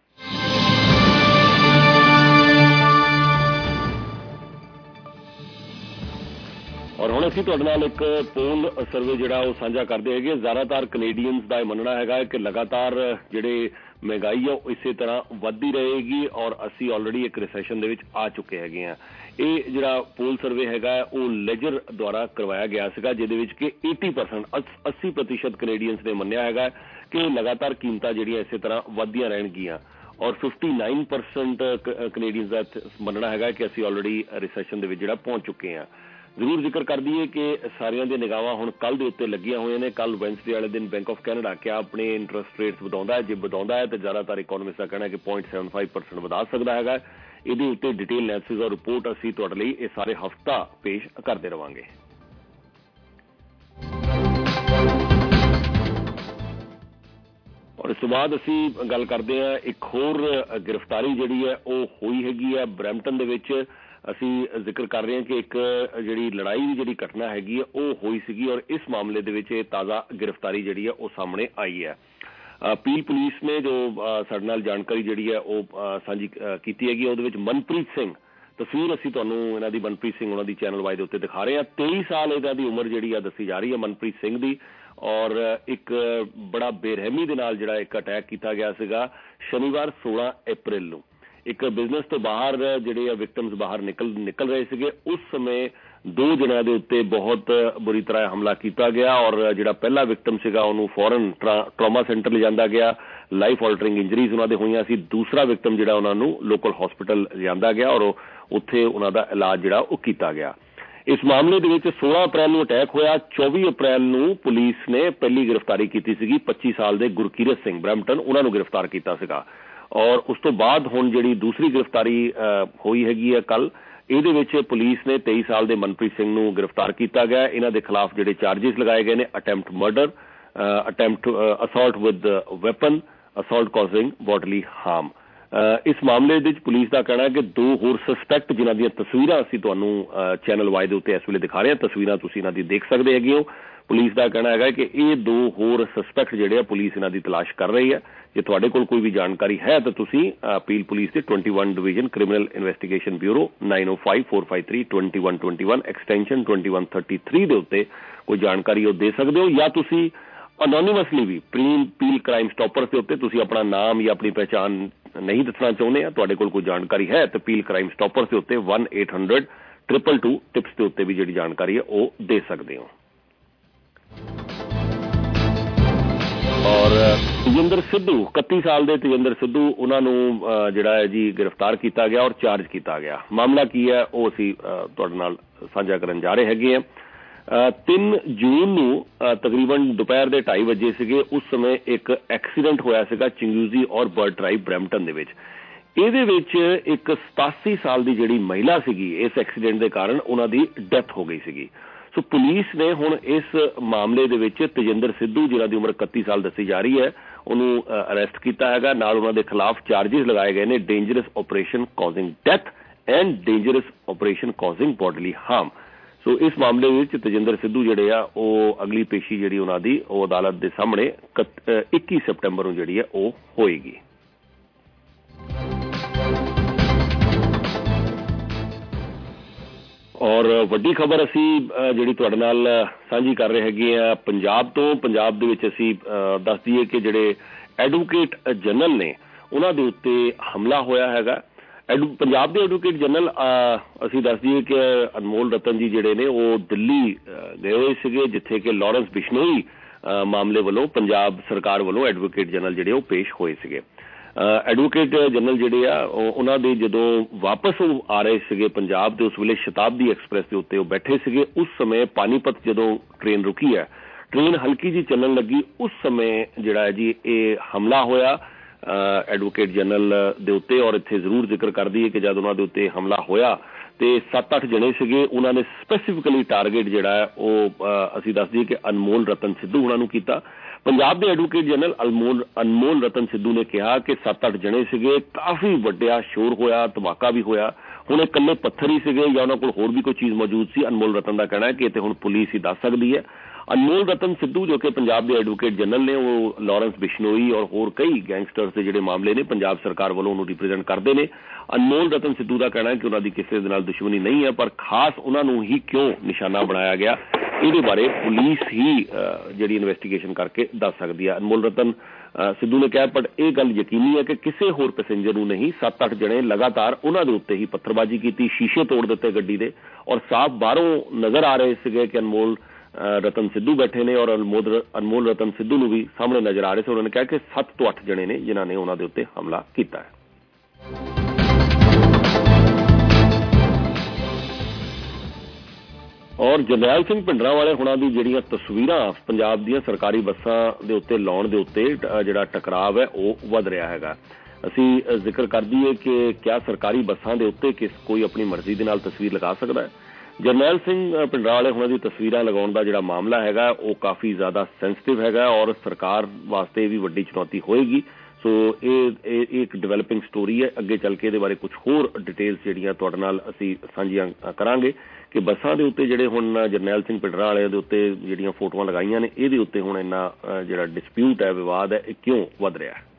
ਔਰ ਹੁਣ ਅਸੀਂ ਤੁਹਾਡੇ ਨਾਲ ਇੱਕ ਪੋਲ ਸਰਵੇ ਜਿਹੜਾ ਉਹ ਸਾਂਝਾ ਕਰਦੇ ਹੈਗੇ। ਜ਼ਿਆਦਾਤਰ ਕੈਨੇਡੀਅਨਸ ਦਾ ਇਹ ਮੰਨਣਾ ਹੈਗਾ ਕਿ ਲਗਾਤਾਰ ਜਿਹੜੇ ਮਹਿੰਗਾਈ ਆ ਉਹ ਇਸੇ ਤਰ੍ਹਾਂ ਵੱਧਦੀ ਰਹੇਗੀ ਔਰ ਅਸੀਂ ਆਲਰੇਡੀ ਇੱਕ ਰਿਸੈਸ਼ਨ ਦੇ ਵਿੱਚ ਆ ਚੁੱਕੇ ਹੈਗੇ ਆ। ਇਹ ਜਿਹੜਾ ਪੋਲ ਸਰਵੇ ਹੈਗਾ ਉਹ ਲੈਜਰ ਦੁਆਰਾ ਕਰਵਾਇਆ ਗਿਆ ਸੀਗਾ, ਜਿਹਦੇ ਵਿੱਚ ਕਿ 80% ਕੈਨੇਡੀਅਨਸ ਨੇ ਮੰਨਿਆ ਹੈਗਾ ਕਿ ਲਗਾਤਾਰ ਕੀਮਤਾਂ ਜਿਹੜੀਆਂ ਇਸੇ ਤਰ੍ਹਾਂ ਵੱਧਦੀਆਂ ਰਹਿਣਗੀਆਂ ਔਰ 59% ਕੈਨੇਡੀਅਨਸ ਦਾ ਮੰਨਣਾ ਹੈਗਾ ਕਿ ਅਸੀਂ ਆਲਰੇਡੀ ਰਿਸੈਸ਼ਨ ਦੇ ਵਿੱਚ ਜਿਹੜਾ ਪਹੁੰਚ ਚੁੱਕੇ ਹਾਂ। ਜ਼ਰੂਰ ਜ਼ਿਕਰ ਕਰ ਦਈਏ ਕਿ ਸਾਰਿਆਂ ਦੀਆਂ ਨਿਗਾਹਾਂ ਹੁਣ ਕੱਲ੍ਹ ਦੇ ਉੱਤੇ ਲੱਗੀਆਂ ਹੋਈਆਂ ਨੇ। ਕੱਲ੍ਹ ਵੈਨਸਡੇ ਵਾਲੇ ਦਿਨ ਬੈਂਕ ਆਫ ਕੈਨੇਡਾ ਕਿਆ ਆਪਣੇ ਇੰਟਰਸਟ ਰੇਟਸ ਵਧਾਉਂਦਾ ਹੈ। ਜੇ ਵਧਾਉਂਦਾ ਹੈ ਤਾਂ ਜ਼ਿਆਦਾਤਰ ਇਕੋਨੋਮਿਸਟ ਦਾ ਕਹਿਣਾ ਹੈ ਕਿ 0.75% ਵਧਾ ਸਕਦਾ ਹੈਗਾ। ਇਹਦੇ ਉੱਤੇ ਡਿਟੇਲ ਐਨਾਲਿਸਿਸ ਔਰ ਰਿਪੋਰਟ ਅਸੀਂ ਤੁਹਾਡੇ ਲਈ ਇਹ ਸਾਰੇ ਹਫ਼ਤਾ ਪੇਸ਼ ਕਰਦੇ ਰਵਾਂਗੇ। ਔਰ ਇਸ ਤੋਂ ਬਾਅਦ ਅਸੀਂ ਗੱਲ ਕਰਦੇ ਹਾਂ ਇੱਕ ਹੋਰ ਗ੍ਰਿਫਤਾਰੀ ਜਿਹੜੀ ਹੈ ਉਹ ਹੋਈ ਹੈਗੀ ਹੈ ਬਰੈਂਪਟਨ ਦੇ ਵਿੱਚ। ਅਸੀਂ ਜ਼ਿਕਰ ਕਰ ਰਹੇ ਹਾਂ ਕਿ ਇੱਕ ਜਿਹੜੀ ਲੜਾਈ ਦੀ ਜਿਹੜੀ ਘਟਨਾ ਹੈਗੀ ਹੈ ਉਹ ਹੋਈ ਸੀਗੀ ਔਰ ਇਸ ਮਾਮਲੇ ਦੇ ਵਿੱਚ ਇਹ ਤਾਜ਼ਾ ਗ੍ਰਿਫਤਾਰੀ ਜਿਹੜੀ ਹੈ ਉਹ ਸਾਹਮਣੇ ਆਈ ਹੈ। ਪੀਲ ਪੁਲਿਸ ਨੇ ਜੋ ਸਾਡੇ ਨਾਲ ਜਾਣਕਾਰੀ ਜਿਹੜੀ ਹੈ ਉਹ ਸਾਂਝੀ ਕੀਤੀ ਹੈਗੀ, ਉਹਦੇ ਵਿੱਚ ਮਨਪ੍ਰੀਤ ਸਿੰਘ, ਤਸਵੀਰ ਅਸੀਂ ਤੁਹਾਨੂੰ ਇਹਨਾਂ ਦੀ ਮਨਪ੍ਰੀਤ ਸਿੰਘ ਉਹਨਾਂ ਦੀ ਚੈਨਲ ਵਾਈ ਦੇ ਉੱਤੇ ਦਿਖਾ ਰਹੇ ਹਾਂ। 23 ਸਾਲ ਇਹਨਾਂ ਦੀ ਉਮਰ ਜਿਹੜੀ ਆ ਦੱਸੀ ਜਾ ਰਹੀ ਹੈ ਮਨਪ੍ਰੀਤ ਸਿੰਘ ਦੀ ਔਰ ਇੱਕ ਬੜਾ ਬੇਰਹਿਮੀ ਦੇ ਨਾਲ ਜਿਹੜਾ ਇੱਕ ਅਟੈਕ ਕੀਤਾ ਗਿਆ ਸੀਗਾ ਸ਼ਨੀਵਾਰ 16 ਅਪ੍ਰੈਲ ਨੂੰ। ਇੱਕ ਬਿਜ਼ਨਸ ਤੋਂ ਬਾਹਰ ਜਿਹੜੇ ਵਿਕਟਮਸ ਬਾਹਰ ਨਿਕਲ ਰਹੇ ਸੀਗੇ, ਉਸ ਸਮੇਂ 2 ਜਣਿਆਂ ਦੇ ਉੱਤੇ ਬਹੁਤ ਬੁਰੀ ਤਰ੍ਹਾਂ ਹਮਲਾ ਕੀਤਾ ਗਿਆ ਔਰ ਜਿਹੜਾ ਪਹਿਲਾ ਵਿਕਟਮ ਸੀਗਾ ਉਹਨੂੰ ਫੌਰਨ ਟਰਾਮਾ ਸੈਂਟਰ ਲਿਜਾਂਦਾ ਗਿਆ। ਲਾਈਫ ਆਲਟਰਿੰਗ ਇੰਜਰੀਜ਼ ਉਹਨਾਂ ਦੇ ਹੋਈਆਂ ਸੀ। ਦੂਸਰਾ ਵਿਕਟਮ ਜਿਹੜਾ ਉਹਨਾਂ ਨੂੰ ਲੋਕਲ ਹਸਪੀਟਲ ਲਿਜਾਂਦਾ ਗਿਆ ਔਰ ਉੱਥੇ ਉਹਨਾਂ ਦਾ ਇਲਾਜ ਜਿਹੜਾ ਉਹ ਕੀਤਾ ਗਿਆ। ਇਸ ਮਾਮਲੇ ਦੇ ਵਿੱਚ 16 ਅਪ੍ਰੈਲ ਨੂੰ ਅਟੈਕ ਹੋਇਆ। 24 ਅਪ੍ਰੈਲ ਨੂੰ ਪੁਲਿਸ ਨੇ ਪਹਿਲੀ ਗ੍ਰਿਫਤਾਰੀ ਕੀਤੀ ਸੀਗੀ 25 ਸਾਲ ਦੇ ਗੁਰਕੀਰਤ ਸਿੰਘ ਬਰੈਂਪਟਨ, ਉਹਨਾਂ ਨੂੰ ਗ੍ਰਿਫਤਾਰ ਕੀਤਾ ਸੀਗਾ ਔਰ ਉਸ ਤੋਂ ਬਾਅਦ ਹੁਣ ਜਿਹੜੀ ਦੂਸਰੀ ਗ੍ਰਿਫਤਾਰੀ ਹੋਈ ਹੈਗੀ ਹੈ ਕੱਲ, ਇਹਦੇ ਵਿੱਚ ਪੁਲਿਸ ਨੇ 23 ਸਾਲ ਦੇ ਮਨਪ੍ਰੀਤ ਸਿੰਘ ਨੂੰ ਗ੍ਰਿਫਤਾਰ ਕੀਤਾ ਗਿਆ। ਇਹਨਾਂ ਦੇ ਖਿਲਾਫ ਜਿਹੜੇ ਚਾਰਜਿਸ ਲਗਾਏ ਗਏ ਨੇ attempt murder, attempt assault with weapon, assault causing bodily harm. ਇਸ ਮਾਮਲੇ ਦੇ ਵਿੱਚ ਪੁਲਿਸ ਦਾ ਕਹਿਣਾ ਹੈ ਕਿ 2 ਹੋਰ ਸਸਪੈਕਟ ਜਿਨ੍ਹਾਂ ਦੀਆਂ ਤਸਵੀਰਾਂ ਅਸੀਂ ਤੁਹਾਨੂੰ ਚੈਨਲ ਵਾਈ ਦੇ ਉੱਤੇ ਇਸ ਵੇਲੇ ਦਿਖਾ ਰਹੇ ਹਾਂ, ਤਸਵੀਰਾਂ ਤੁਸੀਂ ਇਹਨਾਂ ਦੀ ਦੇਖ ਸਕਦੇ ਹੈਗੇ ਹੋ। ਪੁਲਿਸ ਦਾ ਕਹਿਣਾ ਹੈਗਾ ਕਿ ਇਹ 2 ਹੋਰ ਸਸਪੈਕਟ ਜਿਹੜੇ ਆ ਪੁਲਿਸ ਇਹਨਾਂ ਦੀ ਤਲਾਸ਼ ਕਰ ਰਹੀ ਹੈ। ਜੇ ਤੁਹਾਡੇ ਕੋਲ ਕੋਈ ਵੀ ਜਾਣਕਾਰੀ ਹੈ ਤਾਂ ਤੁਸੀਂ ਅਪੀਲ ਪੁਲਿਸ ਦੇ 21 division criminal investigation bureau 9054532121 extension 2133 ਦੇ ਉੱਤੇ ਕੋਈ ਜਾਣਕਾਰੀ ਉਹ ਦੇ ਸਕਦੇ ਹੋ ਜਾਂ ਤੁਸੀਂ ਅਨੋਨਿਮਸਲੀ ਵੀ ਪੀਲ ਕ੍ਰਾਈਮ ਸਟਾਪਰਸ ਦੇ ਉੱਤੇ ਤੁਸੀਂ ਆਪਣਾ ਨਾਮ ਜਾਂ ਆਪਣੀ ਪਹਿਚਾਣ ਨਹੀਂ ਦੱਸਣਾ ਚਾਹੁੰਦੇ ਆ, ਤੁਹਾਡੇ ਕੋਲ ਕੋਈ ਜਾਣਕਾਰੀ ਹੈ ਤਾਂ ਪੀਲ ਕ੍ਰਾਈਮ ਸਟਾਪਰਸ ਦੇ ਉੱਤੇ 1-800-222 ਟਿਪਸ ਦੇ ਉੱਤੇ ਵੀ ਜਿਹੜੀ ਜਾਣਕਾਰੀ ਹੈ ਉਹ ਦੇ ਸਕਦੇ ਹੋ। ਔਰ ਤੇਜਿੰਦਰ ਸਿੱਧੂ 31 ਸਾਲ ਦੇ ਤੇਜਿੰਦਰ ਸਿੱਧੂ ਉਹਨਾਂ ਨੂੰ ਜਿਹੜਾ ਹੈ ਜੀ ਗ੍ਰਿਫਤਾਰ ਕੀਤਾ ਗਿਆ ਔਰ ਚਾਰਜ ਕੀਤਾ ਗਿਆ। ਮਾਮਲਾ ਕੀ ਹੈ ਉਹ ਅਸੀਂ ਤੁਹਾਡੇ ਨਾਲ ਸਾਂਝਾ ਕਰਨ ਜਾ ਰਹੇ ਹੈਗੇ ਆ। 3 ਜੂਨ ਨੂੰ ਤਕਰੀਬਨ ਦੁਪਹਿਰ ਦੇ 2:30 ਵਜੇ ਸੀਗੇ, ਉਸ ਸਮੇਂ ਇੱਕ ਐਕਸੀਡੈਂਟ ਹੋਇਆ ਸੀਗਾ ਚਿੰਗੂਜ਼ੀ ਔਰ ਬਰਡ ਡਰਾਈਵ ਬਰੈਂਪਟਨ ਦੇ ਵਿੱਚ। ਇਹਦੇ ਵਿੱਚ ਇੱਕ 87 ਸਾਲ ਦੀ ਜਿਹੜੀ ਮਹਿਲਾ ਸੀਗੀ, ਇਸ ਐਕਸੀਡੈਂਟ ਦੇ ਕਾਰਨ ਉਹਨਾਂ ਦੀ ਡੈਥ ਹੋ ਗਈ ਸੀਗੀ। ਸੋ ਪੁਲਿਸ ਨੇ ਹੁਣ ਇਸ ਮਾਮਲੇ ਦੇ ਵਿੱਚ ਤੇਜਿੰਦਰ ਸਿੱਧੂ ਜਿਹਨਾਂ ਦੀ ਉਮਰ 31 ਸਾਲ ਦੱਸੀ ਜਾ ਰਹੀ ਹੈ ਉਹਨੂੰ ਅਰੈਸਟ ਕੀਤਾ ਹੈਗਾ। ਨਾਲ ਉਹਨਾਂ ਦੇ ਖਿਲਾਫ ਚਾਰਜਿਸ ਲਗਾਏ ਗਏ ਨੇ dangerous operation causing death and dangerous operation causing bodily harm. So ਇਸ ਮਾਮਲੇ ਵਿੱਚ ਤੇਜਿੰਦਰ ਸਿੱਧੂ ਜਿਹੜੇ ਆ ਉਹ ਅਗਲੀ ਪੇਸ਼ੀ ਜਿਹੜੀ ਉਹਨਾਂ ਦੀ ਉਹ ਅਦਾਲਤ ਦੇ ਸਾਹਮਣੇ 21 ਸਤੰਬਰ ਨੂੰ ਜਿਹੜੀ ਹੈ ਉਹ ਹੋਏਗੀ। ਔਰ ਵੱਡੀ ਖਬਰ ਅਸੀਂ ਜਿਹੜੀ ਤੁਹਾਡੇ ਨਾਲ ਸਾਂਝੀ ਕਰ ਰਹੇ ਹੈਗੇ ਆ ਪੰਜਾਬ ਤੋਂ। ਪੰਜਾਬ ਦੇ ਵਿੱਚ ਅਸੀਂ ਦੱਸ ਦਈਏ ਕਿ ਜਿਹੜੇ ਐਡਵੋਕੇਟ ਜਨਰਲ ਨੇ ਉਹਨਾਂ ਦੇ ਉੱਤੇ ਹਮਲਾ ਹੋਇਆ ਹੈਗਾ। ਪੰਜਾਬ ਦੇ ਐਡਵੋਕੇਟ ਜਨਰਲ ਅਸੀਂ ਦੱਸ ਦਈਏ ਕਿ ਅਨਮੋਲ ਰਤਨ ਜੀ ਜਿਹੜੇ ਨੇ ਉਹ ਦਿੱਲੀ ਗਏ ਹੋਏ ਸੀਗੇ, ਜਿੱਥੇ ਕਿ ਲਾਰੈਂਸ ਬਿਸ਼ਨੋਈ ਮਾਮਲੇ ਵੱਲੋਂ ਪੰਜਾਬ ਸਰਕਾਰ ਵੱਲੋਂ ਐਡਵੋਕੇਟ ਜਨਰਲ ਜਿਹੜੇ ਉਹ ਪੇਸ਼ ਹੋਏ ਸੀਗੇ। ਐਡਵੋਕੇਟ ਜਨਰਲ ਜਿਹੜੇ ਆ ਉਹਨਾਂ ਦੇ ਜਦੋਂ ਵਾਪਸ ਉਹ ਆ ਰਹੇ ਸੀਗੇ ਪੰਜਾਬ ਤੇ ਉਸ ਵੇਲੇ ਸ਼ਤਾਬਦੀ ਐਕਸਪ੍ਰੈਸ ਦੇ ਉੱਤੇ ਉਹ ਬੈਠੇ ਸੀਗੇ। ਉਸ ਸਮੇਂ ਪਾਨੀਪਤ ਜਦੋਂ ਟ੍ਰੇਨ ਰੁਕੀ ਹੈ, ਟ੍ਰੇਨ ਹਲਕੀ ਜੀ ਚੱਲਣ ਲੱਗੀ, ਉਸ ਸਮੇਂ ਜਿਹੜਾ ਹੈ ਜੀ ਇਹ ਹਮਲਾ ਹੋਇਆ ਐਡਵੋਕੇਟ ਜਨਰਲ ਦੇ ਉੱਤੇ। ਔਰ ਇੱਥੇ ਜ਼ਰੂਰ ਜ਼ਿਕਰ ਕਰਦੀ ਹੈ ਕਿ ਜਦ ਉਹਨਾਂ ਦੇ ਉੱਤੇ ਹਮਲਾ ਹੋਇਆ ਤੇ 7-8 ਜਣੇ ਸੀਗੇ। ਉਹਨਾਂ ਨੇ ਸਪੈਸੀਫਿਕਲੀ ਟਾਰਗੇਟ ਜਿਹੜਾ ਹੈ ਉਹ ਅਸੀਂ ਦੱਸ ਦਈਏ ਕਿ ਅਨਮੋਲ ਰਤਨ ਸਿੱਧੂ ਉਹਨਾਂ ਨੂੰ ਕੀਤਾ। ਪੰਜਾਬ ਦੇ ਐਡਵੋਕੇਟ ਜਨਰਲ ਅਨਮੋਲ ਰਤਨ ਸਿੱਧੂ ਨੇ ਕਿਹਾ ਕਿ 7-8 ਜਣੇ ਸੀਗੇ, ਕਾਫੀ ਵੱਡਾ ਸ਼ੋਰ ਹੋਇਆ, ਧਮਾਕਾ ਵੀ ਹੋਇਆ। ਹੁਣ ਇਹ ਇਕੱਲੇ ਪੱਥਰ ਹੀ ਸੀਗੇ ਜਾਂ ਉਹਨਾਂ ਕੋਲ ਹੋਰ ਵੀ ਕੋਈ ਚੀਜ਼ ਮੌਜੂਦ ਸੀ? ਅਨਮੋਲ ਰਤਨ ਦਾ ਕਹਿਣਾ ਹੈ ਕਿ ਇਹ ਤੇ ਹੁਣ ਪੁਲਿਸ ਹੀ ਦੱਸ ਸਕਦੀ ਹੈ। ਅਨਮੋਲ ਰਤਨ ਸਿੱਧੂ ਜੋ ਕਿ ਪੰਜਾਬ ਦੇ ਐਡਵੋਕੇਟ ਜਨਰਲ ਨੇ, ਉਹ ਲਾਰੈਂਸ ਬਿਸ਼ਨੋਈ ਔਰ ਹੋਰ ਕਈ ਗੈਂਗਸਟਰਸ ਦੇ ਜਿਹੜੇ ਮਾਮਲੇ ਨੇ ਪੰਜਾਬ ਸਰਕਾਰ ਵੱਲੋਂ ਉਹਨੂੰ ਰਿਪਰੈਜ਼ੈਂਟ ਕਰਦੇ ਨੇ। ਅਨਮੋਲ ਰਤਨ ਸਿੱਧੂ ਦਾ ਕਹਿਣਾ ਹੈ ਕਿ ਉਹਨਾਂ ਦੀ ਕਿਸੇ ਦੇ ਨਾਲ ਦੁਸ਼ਮਣੀ ਨਹੀਂ ਹੈ, ਪਰ ਖਾਸ ਉਹਨਾਂ ਨੂੰ ਹੀ ਕਿਉਂ ਨਿਸ਼ਾਨਾ ਬਣਾਇਆ ਗਿਆ ਇਹਦੇ ਬਾਰੇ ਪੁਲਿਸ ਹੀ ਜਿਹੜੀ ਇਨਵੈਸਟੀਗੇਸ਼ਨ ਕਰਕੇ ਦੱਸ ਸਕਦੀ ਹੈ। ਅਨਮੋਲ ਰਤਨ ਸਿੱਧੂ ਨੇ ਕਿਹਾ ਪਰ ਇਹ ਗੱਲ ਯਕੀਨੀ ਹੈ ਕਿ ਕਿਸੇ ਹੋਰ ਪੈਸੇਂਜਰ ਨੂੰ ਨਹੀਂ। 7-8 ਜਣੇ ਲਗਾਤਾਰ ਉਹਨਾਂ ਦੇ ਉੱਤੇ ਹੀ ਪੱਥਰਬਾਜ਼ੀ ਕੀਤੀ, ਸ਼ੀਸ਼ੇ ਤੋੜ ਦਿੱਤੇ ਗੱਡੀ ਦੇ, ਔਰ ਸਾਫ਼ ਬਾਹਰੋਂ ਨਜ਼ਰ ਆ ਰਹੇ ਸੀਗੇ ਕਿ ਅਨਮੋਲ ਰਤਨ ਸਿੱਧੂ ਬੈਠੇ ਨੇ ਔਰ ਅਨਮੋਲ ਰਤਨ ਸਿੱਧੂ ਨੂੰ ਵੀ ਸਾਹਮਣੇ ਨਜ਼ਰ ਆ ਰਹੇ ਸੀ। ਉਹਨਾਂ ਨੇ ਕਿਹਾ ਕਿ 7 ਤੋਂ 8 ਜਣੇ ਨੇ ਜਿਨ੍ਹਾਂ ਨੇ ਉਹਨਾਂ ਦੇ ਉੱਤੇ ਹਮਲਾ ਕੀਤਾ ਹੈ। ਔਰ ਜਰਨੈਲ ਸਿੰਘ ਭਿੰਡਰਾਂਵਾਲੇ ਹੁਣਾਂ ਦੀ ਜਿਹੜੀਆਂ ਤਸਵੀਰਾਂ ਪੰਜਾਬ ਦੀਆਂ ਸਰਕਾਰੀ ਬੱਸਾਂ ਦੇ ਉੱਤੇ ਲਾਉਣ ਦੇ ਉੱਤੇ ਜਿਹੜਾ ਟਕਰਾਵ ਹੈ ਉਹ ਵੱਧ ਰਿਹਾ ਹੈਗਾ। ਅਸੀਂ ਜ਼ਿਕਰ ਕਰ ਦਈਏ ਕਿ ਕਿਆ ਸਰਕਾਰੀ ਬੱਸਾਂ ਦੇ ਉੱਤੇ ਕੋਈ ਆਪਣੀ ਮਰਜ਼ੀ ਦੇ ਨਾਲ ਤਸਵੀਰ ਲਗਾ ਸਕਦਾ ਹੈ? ਜਰਨੈਲ ਸਿੰਘ ਭਿੰਡਰਾਂਵਾਲੇ ਹੁਣਾਂ ਦੀ ਤਸਵੀਰਾਂ ਲਗਾਉਣ ਦਾ ਜਿਹੜਾ ਮਾਮਲਾ ਹੈਗਾ ਉਹ ਕਾਫੀ ਜ਼ਿਆਦਾ ਸੈਂਸਿਟਿਵ ਹੈਗਾ ਔਰ ਸਰਕਾਰ ਵਾਸਤੇ ਵੀ ਵੱਡੀ ਚੁਣੌਤੀ ਹੋਏਗੀ। ਸੋ ਇਹ ਇੱਕ ਡਿਵੈਲਪਿੰਗ ਸਟੋਰੀ ਹੈ। ਅੱਗੇ ਚੱਲ ਕੇ ਇਹਦੇ ਬਾਰੇ ਕੁਝ ਹੋਰ ਡਿਟੇਲਸ ਜਿਹੜੀਆਂ ਤੁਹਾਡੇ ਨਾਲ ਅਸੀਂ ਸਾਂਝੀਆਂ ਕਰਾਂਗੇ ਕਿ ਬੱਸਾਂ ਦੇ ਉੱਤੇ ਜਿਹੜੇ ਹੁਣ ਜਰਨੈਲ ਸਿੰਘ ਭਿੰਡਰਾਂਵਾਲੇ ਦੇ ਉੱਤੇ ਜਿਹੜੀਆਂ ਫੋਟੋਆਂ ਲਗਾਈਆਂ ਨੇ ਇਹਦੇ ਉੱਤੇ ਹੁਣ ਇੰਨਾ ਜਿਹੜਾ ਡਿਸਪਿਊਟ ਹੈ, ਵਿਵਾਦ ਹੈ, ਇਹ ਕਿਉਂ ਵੱਧ ਰਿਹਾ ਹੈ?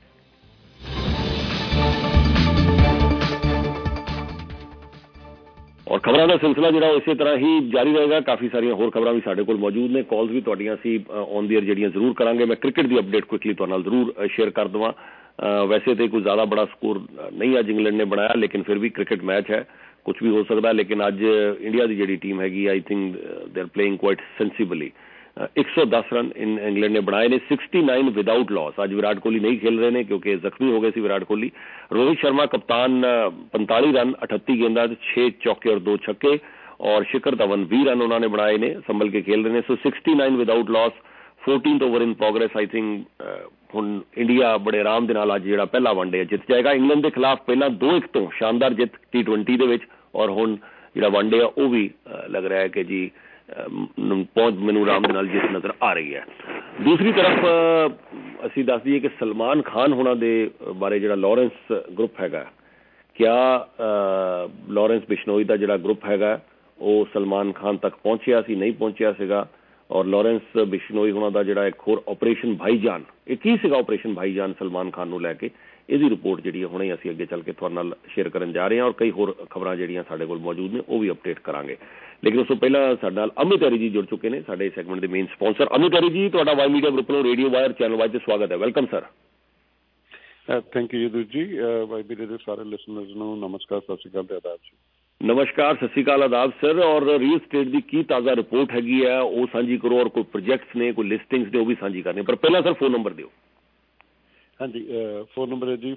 ਔਰ ਖਬਰਾਂ ਦਾ ਸਿਲਸਿਲਾ ਜਿਹੜਾ ਇਸੇ ਤਰ੍ਹਾਂ ਹੀ ਜਾਰੀ ਰਹੇਗਾ। ਕਾਫੀ ਸਾਰੀਆਂ ਹੋਰ ਖਬਰਾਂ ਵੀ ਸਾਡੇ ਕੋਲ ਮੌਜੂਦ ਨੇ, ਕਾਲਸ ਵੀ ਤੁਹਾਡੀਆਂ ਅਸੀਂ ਔਨ ਦੀ ਏਅਰ ਜਿਹੜੀਆਂ ਜ਼ਰੂਰ ਕਰਾਂਗੇ। ਮੈਂ ਕ੍ਰਿਕਟ ਦੀ ਅਪਡੇਟ ਕੁਇਕਲੀ ਤੁਹਾਡੇ ਨਾਲ ਜ਼ਰੂਰ ਸ਼ੇਅਰ ਕਰ ਦੇਵਾਂ। ਵੈਸੇ ਤੇ ਕੋਈ ਜ਼ਿਆਦਾ ਬੜਾ ਸਕੋਰ ਨਹੀਂ ਅੱਜ ਇੰਗਲੈਂਡ ਨੇ ਬਣਾਇਆ, ਲੇਕਿਨ ਫਿਰ ਵੀ ਕ੍ਰਿਕਟ ਮੈਚ ਹੈ, ਕੁਝ ਵੀ ਹੋ ਸਕਦਾ। ਲੇਕਿਨ ਅੱਜ ਇੰਡੀਆ ਦੀ ਜਿਹੜੀ ਟੀਮ ਹੈਗੀ I think they are playing quite sensibly. 110 run England ਨੇ ਬਣਾਏ ਨੇ, 69 ਵਿਦਾਊਟ ਲਾਸ। ਅੱਜ ਵਿਰਾਟ ਕੋਹਲੀ ਨਹੀਂ ਖੇਲ ਰਹੇ ਨੇ ਕਿਉਂਕਿ ਜ਼ਖਮੀ ਹੋ ਗਏ ਸੀ ਵਿਰਾਟ ਕੋਹਲੀ। ਰੋਹਿਤ ਸ਼ਰਮਾ ਕਪਤਾਨ 45 ਰਨ 38 गेंदा 6 चौके और 2 छक्के। और शिखर धवन 20 रन उन्होंने बनाए ने, संभल के खेल रहे हैं। So 69 without loss, 14th over in progress. I think ਹੁਣ ਇੰਡੀਆ ਬੜੇ ਆਰਾਮ ਦੇ ਨਾਲ ਅੱਜ ਜਿਹੜਾ ਪਹਿਲਾ ਵਨਡੇ ਜਿੱਤ ਜਾਏਗਾ। ਇੰਗਲੈਂਡ ਦੇ ਖਿਲਾਫ ਪਹਿਲਾਂ 2-1 ਤੋਂ ਸ਼ਾਨਦਾਰ ਜਿੱਤ T20 ਦੇ ਵਿੱਚ, ਔਰ ਹੁਣ ਜਿਹੜਾ ਵਨਡੇ ਆ ਉਹ ਵੀ ਲੱਗ ਰਿਹਾ ਹੈ ਕਿ ਜੀ ਪਹੁੰਚ ਮੈਨੂੰ ਆਰਾਮ ਦੇ ਨਾਲ ਜਿੱਤ ਨਜ਼ਰ ਆ ਰਹੀ ਹੈ। ਦੂਸਰੀ ਤਰਫ ਅਸੀਂ ਦੱਸ ਦਈਏ ਕਿ ਸਲਮਾਨ ਖਾਨ ਹੋਣਾ ਦੇ ਬਾਰੇ ਜਿਹੜਾ ਲਾਰੈਂਸ ਗਰੁੱਪ ਹੈਗਾ, ਕਿਆ ਲਾਰੈਂਸ ਬਿਸ਼ਨੋਈ ਦਾ ਜਿਹੜਾ ਗਰੁੱਪ ਹੈਗਾ ਉਹ ਸਲਮਾਨ ਖਾਨ ਤੱਕ ਪਹੁੰਚਿਆ ਸੀ, ਨਹੀਂ ਪਹੁੰਚਿਆ ਸੀਗਾ। ਔਰ ਲਾਰੈਂਸ ਬਿਸ਼ਨੋਈ ਹੋਣਾ ਦਾ ਜਿਹੜਾ ਇੱਕ ਹੋਰ ਆਪਰੇਸ਼ਨ ਭਾਈਜਾਨ, ਇਹ ਕੀ ਸੀਗਾ ਆਪਰੇਸ਼ਨ ਭਾਈਜਾਨ ਸਲਮਾਨ ਖਾਨ ਨੂੰ ਲੈ ਕੇ, ਇਹਦੀ ਰਿਪੋਰਟ ਜਿਹੜੀ ਹੁਣੇ ਅਸੀਂ ਅੱਗੇ ਚੱਲ ਕੇ ਤੁਹਾਡੇ ਨਾਲ ਸ਼ੇਅਰ ਕਰਨ ਜਾ ਰਹੇ ਹਾਂ। ਔਰ ਕਈ ਹੋਰ ਖਬਰਾਂ ਜਿਹੜੀਆਂ ਸਾਡੇ ਕੋਲ ਮੌਜੂਦ ਨੇ ਉਹ ਵੀ ਅਪਡੇਟ ਕਰਾਂਗੇ। ਲੇਕਿਨ ਉਸ ਤੋਂ ਪਹਿਲਾਂ ਸਾਡੇ ਨਾਲ ਅਮਿਤ ਹਰੀ ਜੀ ਜੁੜ ਚੁੱਕੇ ਨੇ, ਸਾਡੇ ਸੈਗਮੈਂਟ ਦੇ ਮੇਨ ਸਪਾਂਸਰ। ਅਮਿਤ ਹਰੀ ਜੀ, ਤੁਹਾਡਾ ਵਾਈ ਮੀਡੀਆ ਗਰੁੱਪ ਨੂੰ ਰੇਡੀਓ ਵਾਇਰ ਚੈਨਲ ਵਾਈਜ਼ ਤੇ ਸਵਾਗਤ ਹੈ। Welcome sir. Thank you Yadu ji. Y media ਦੇ ਸਾਰੇ ਲਿਸਨਰਸ ਨੂੰ ਨਮਸਕਾਰ, ਸਤਿ ਸ਼੍ਰੀ ਅਕਾਲ ਤੇ ਆਦਾਬ ਜੀ। ਨਮਸਕਾਰ, ਸਤਿ ਸ਼੍ਰੀ ਅਕਾਲ, ਆਦਾਬ ਸਰ। ਔਰ ਰੀਅਲ ਸਟੇਟ ਦੀ ਕੀ ਤਾਜ਼ਾ ਰਿਪੋਰਟ ਹੈਗੀ ਹੈ ਉਹ ਸਾਂਝੀ ਕਰੋ, ਔਰ ਕੋਈ ਪ੍ਰੋਜੈਕਟਸ ਨੇ, ਕੋਈ ਲਿਸਟਿੰਗਸ ਨੇ ਉਹ ਵੀ ਸਾਂਝੀ ਕਰਨੀ। ਪਰ ਪਹਿਲਾਂ ਸਰ ਫੋਨ ਨੰਬਰ ਦਿਓ। ਹਾਂਜੀ, ਫੋਨ ਨੰਬਰ ਹੈ ਜੀ